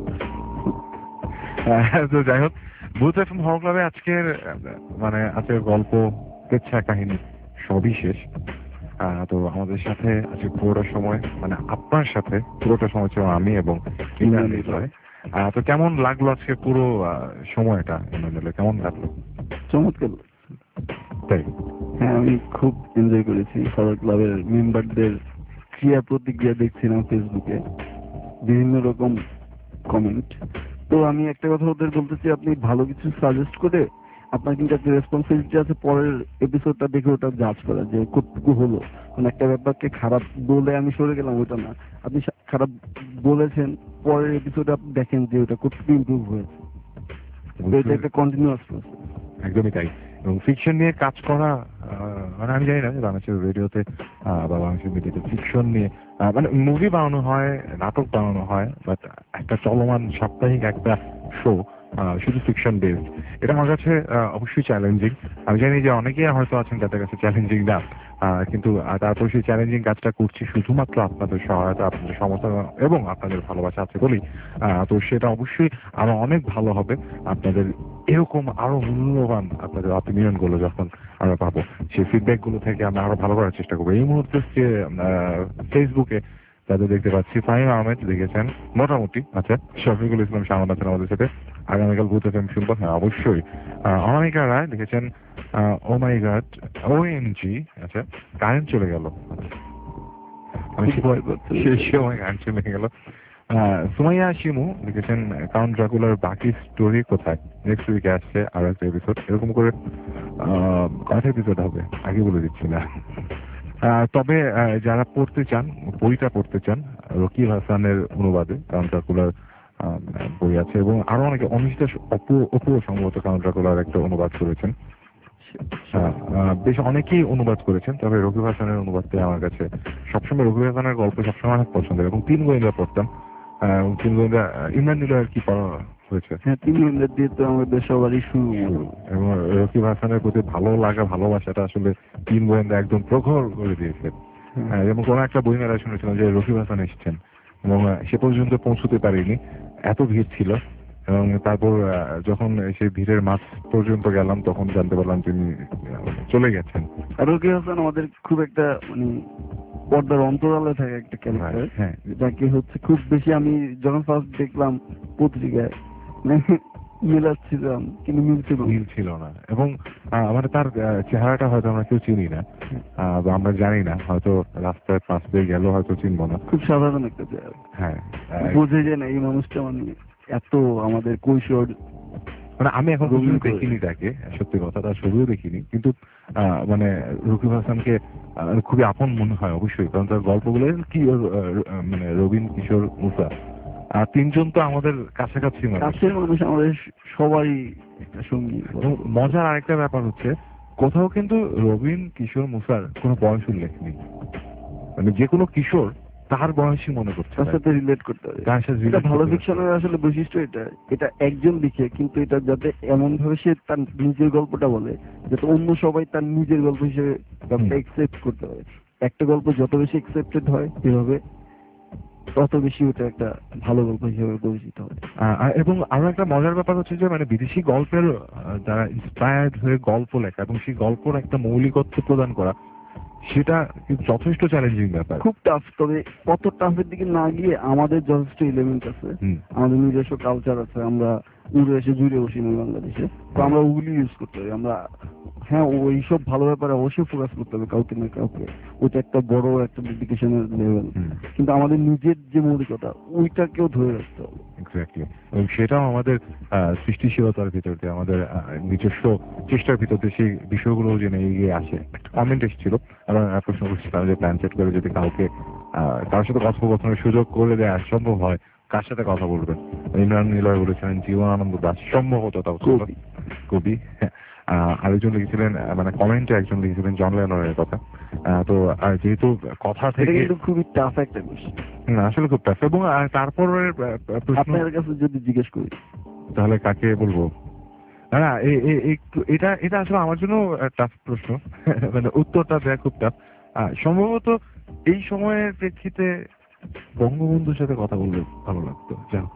তো যাই হোক, ভূত এফএম হরর ক্লাবে আজকের গল্প, পেচ্ছা কাহিনী সবই শেষ। তো আমাদের সাথে আজকে পুরোটা সময়, মানে আপনার সাথে পুরোটা সময় ছিল আমি এবং ইমরান নিলয়। তো কেমন লাগলো আজকে পুরো সময়টা? ইমরান নিলয় কেমন লাগলো? চমৎকার। তাই? হ্যাঁ, আমি খুব এনজয় করেছি। হরর ক্লাবের মেম্বারদের ক্রিয়া প্রতিক্রিয়া দেখছিলাম ফেসবুকে, বিভিন্ন রকম কমেন্ট। তো আমি একটা কথা ওদের বলতেছি, আপনি ভালো কিছু সাজেস্ট করে আপনার কিন্তু একটা রেসপন্সিবিলিটি আছে পরের এপিসোডটা দেখে ওটা জাজ করা যে কতটুকু হলো। মানে একটা ব্যাপারকে খারাপ বলে আমি সরে গেলাম ওটা না, আপনি খারাপ বলেছেন, পরের এপিসোডে আপনি দেখেন যে ওটা কতটুকু ইমপ্রুভ হয়েছে। এটা একটা কন্টিনিউয়াস প্রসেস। একদমই তাই। এবং ফিকশন নিয়ে কাজ করা, মানে আমি জানি না যে বাংলাদেশের রেডিওতে বা বাংলাদেশের মিডিয়াতে ফিকশন নিয়ে মানে মুভি বানানো হয়, নাটক বানানো হয়, বাট একটা চলমান সাপ্তাহিক একটা শো শুধু ফিকশন বেসড, এটা আমার কাছে অবশ্যই চ্যালেঞ্জিং। আমি জানি যে অনেকেই হয়তো আছেন যাদের কাছে চ্যালেঞ্জিং না, কিন্তু তারপর সেই চ্যালেঞ্জিং কাজটা করছি শুধুমাত্র আপনাদের সহায়তা, আপনাদের সমর্থন এবং আপনাদের ভালোবাসা আছে বলেই। তো সেটা অবশ্যই আরো অনেক ভালো হবে আপনাদের এরকম আরো মূল্যবান আপনাদের অপিনিয়ন গুলো যখন আমরা পাবো, সেই ফিডব্যাক গুলো থেকে আমরা আরো ভালো করার চেষ্টা করবো। এই মুহূর্তে ফেসবুকে তাদের দেখতে পাচ্ছি। ফাহিম আহমেদ লিখেছেন মোটামুটি। আচ্ছা, শফিকুল ইসলাম শামন আছেন আমাদের সাথে। আগামীকাল ভূত এফএম শুনবো, হ্যাঁ অবশ্যই। অনামিকা রায় লিখেছেন ও মাই গড OMG। আচ্ছা, কারেন্ট চলে গেল, আমি সেই সময় কারেন্ট চলে গেল। সুমাইয়া শিমু লিখেছেন কাউন্ট ড্রাকুলার বাকি স্টোরি কোথায়, নেক্সট উইকে আসছে আর একটা এপিসোড। এরকম করে কয়টা এপিসোড হবে আগে বলে দিচ্ছি না। তবে যারা পড়তে চান, বইটা পড়তে চান, রকিব হাসানের অনুবাদে কাউন্ট ড্রাকুলার বই আছে, এবং আরো অনেকে, অনিষ্টা অপু সম্ভবত কাউন্ট ড্রাকুলার একটা অনুবাদ করেছেন। বেশ অনেকেই অনুবাদ করেছেন, তবে রকিব হাসানের অনুবাদটা আমার কাছে সবসময়, রকিব হাসানের গল্প সবসময় অনেক পছন্দের, এবং 3 গোয়েন্দা পড়তাম। 3 গোয়েন্দা ইমরান নিলয়ের কি পড়া হয়েছে? হ্যাঁ, 3 গোয়েন্দা দিয়ে তো আমাদের সবারই শুরু। এবং রকিব হাসানের প্রতি ভালো লাগা, ভালোবাসাটা আসলে 3 গোয়েন্দা একদম প্রখর করে দিয়েছে। যেমন কোন একটা বই মেলায় শুনেছিলাম যে রকিব হাসান এসেছেন, এবং সে পর্যন্ত পৌঁছতে পারিনি, এত ভিড় ছিল। এবং তারপর যখন সেই ভিড়ের মাঝ পর্যন্ত গেলাম তখন জানতে পারলাম তিনি চলে গেছেন। রকিব হাসান আমাদের খুব একটা মানে পর্দার অন্তরালে থাকে একটা ক্যারেক্টার, হ্যাঁ, যাকে হচ্ছে খুব বেশি আমি যখন ফার্স্ট দেখলাম পত্রিকায় মেলাচ্ছিলাম, কিন্তু মিল ছিল না। এবং মানে তার চেহারাটা হয়তো আমরা কেউ চিনি না, বা আমরা জানি না, হয়তো রাস্তায় পাশ দিয়ে গেল হয়তো চিনবো না। খুব সাধারণ একটা চেহারা, হ্যাঁ, বোঝে যায় না এই মানুষটা মানে এত আমাদের কৈশোর। মানে আমি এখন পর্যন্ত দেখিনি তাকে, সত্যি কথা, তার ছবিও দেখিনি, কিন্তু মানে রকিব হাসানকে খুবই আপন মনে হয় অবশ্যই, কারণ তার গল্পগুলো কি মানে রবিন, কিশোর, মুসা, 3 জন তো আমাদের কাছাকাছি কাছের মানুষ, আমাদের সবারই একটা সঙ্গী। মজার আরেকটা ব্যাপার হচ্ছে, কোথাও কিন্তু রবিন, কিশোর, মুসার কোনো বয়স উল্লেখ নেই। মানে যে কোনো কিশোর তার বয়সী মনে করছে, তার সাথে রিলেট করতে হবে। এটা ভালো ফিকশনের আসলে বৈশিষ্ট্য। এটা একজন লিখে, কিন্তু এটা যাতে এমন ভাবে সে তার নিজের গল্পটা বলে যাতে অন্য সবাই তার নিজের গল্প হিসেবে একসেপ্ট করতে পারে। একটা গল্প যত বেশি একসেপ্টেড হয় এভাবে, তত বেশি ওটা একটা ভালো গল্প হিসেবে পরিচিত হয়। এবং আরো একটা মজার ব্যাপার হচ্ছে যে মানে বিদেশি গল্পের দ্বারা ইন্সপায়ার্ড হয়ে গল্প লেখা এবং সেই গল্পের একটা মৌলিকত্ব প্রদান করা, সেটা যথেষ্ট চ্যালেঞ্জিং ব্যাপার, খুব টাফ। তবে কত টাফের দিকে না গিয়ে আমাদের যথেষ্ট এলিমেন্ট আছে, আমাদের নিজস্ব কালচার আছে। আমরা উড়ে এসে জুড়ে বসি না বাংলাদেশে, তো আমরা ওগুলি ইউজ করতে হবে। আমরা হ্যাঁ ওইসব ভালো ব্যাপারে অবশ্যই ফোকাস করতে হবে কাউকে না কাউকে, ওইটা একটা বড় একটা ডেডিকেশনের লেভেল, কিন্তু আমাদের নিজের যে মৌলিকতা ওইটাকেও ধরে রাখতে হবে। এক্স্যাক্টলি। এবং সেটাও আমাদের সৃষ্টিশীলতার ভিতর দিয়ে, আমাদের নিজস্ব চেষ্টার ভিতর দিয়ে সেই বিষয়গুলো যেন এগিয়ে আসে। একটা কমেন্ট এসেছিল, আমরা প্রশ্ন করছিলাম যে প্ল্যান সেট করে যদি কাউকে কারোর সাথে কথোপকথনের সুযোগ করে দেওয়া সম্ভব হয়, কার সাথে কথা বলবেন? ইমরান নিলয় বলেছিলেন জীবনানন্দ দাশ, সম্ভবত তাও কবি। আরেকজন লিখেছিলেন, মানে কমেন্টে একজন লিখেছিলেন জন লেননের কথা। তো যেহেতু কথা থেকে খুবই টাফ একটা বিষয়, আসলে খুব টাফ। এবং তারপরে আপনার কাছে যদি জিজ্ঞেস করি তাহলে কাকে বলবো? না, এটা এটা আসলে আমার জন্য টাফ প্রশ্ন, মানে উত্তরটা দেওয়া খুব টাফ। সম্ভবত এই সময়ের প্রেক্ষিতে বঙ্গবন্ধুর সাথে কথা বললে ভালো লাগতো।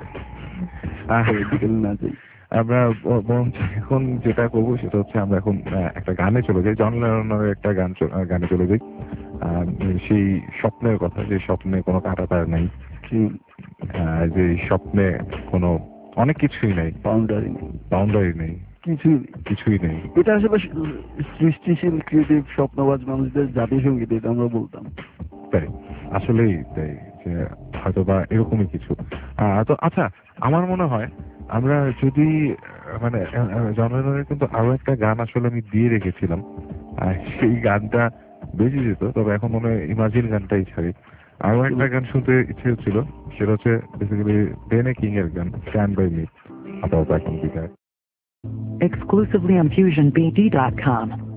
আমরা বরঞ্চ এখন যেটা করবো সেটা হচ্ছে আমরা এখন একটা গানে চলে যাই, জন লেননের একটা গানে চলে যাই। সেই স্বপ্নের কথা, যে স্বপ্নে কোনো কাঁটাতার নাই, যে স্বপ্নে কোনো অনেক কিছুই নাই, বাউন্ডারি নেই, কিছুই নেই। এটা আসলে সৃষ্টিশীল ক্রিয়েটিভ স্বপ্নবাজ মানুষদের জাতীয় সঙ্গীত, এটা আমরা বলতাম। তাই আসলেই তাই, যে হয়তো বা এরকমই কিছু। তো আচ্ছা, আমার মনে হয় আমরা যদি মানে জনগণের কিন্তু আরো একটা গান আসলে আমি দিয়ে রেখেছিলাম, সেই গানটা বেশি যেত, তবে এখন মনে হয় ইমাজিন গানটাই ছাড়ি। আরো একটা গান শুনতে ইচ্ছে হচ্ছিল, সেটা হচ্ছে বেসিক্যালি ডেনে কিং এর গান স্ট্যান্ড বাই মি। আপাতত এখন বিদায়। Exclusively on FusionBD.com.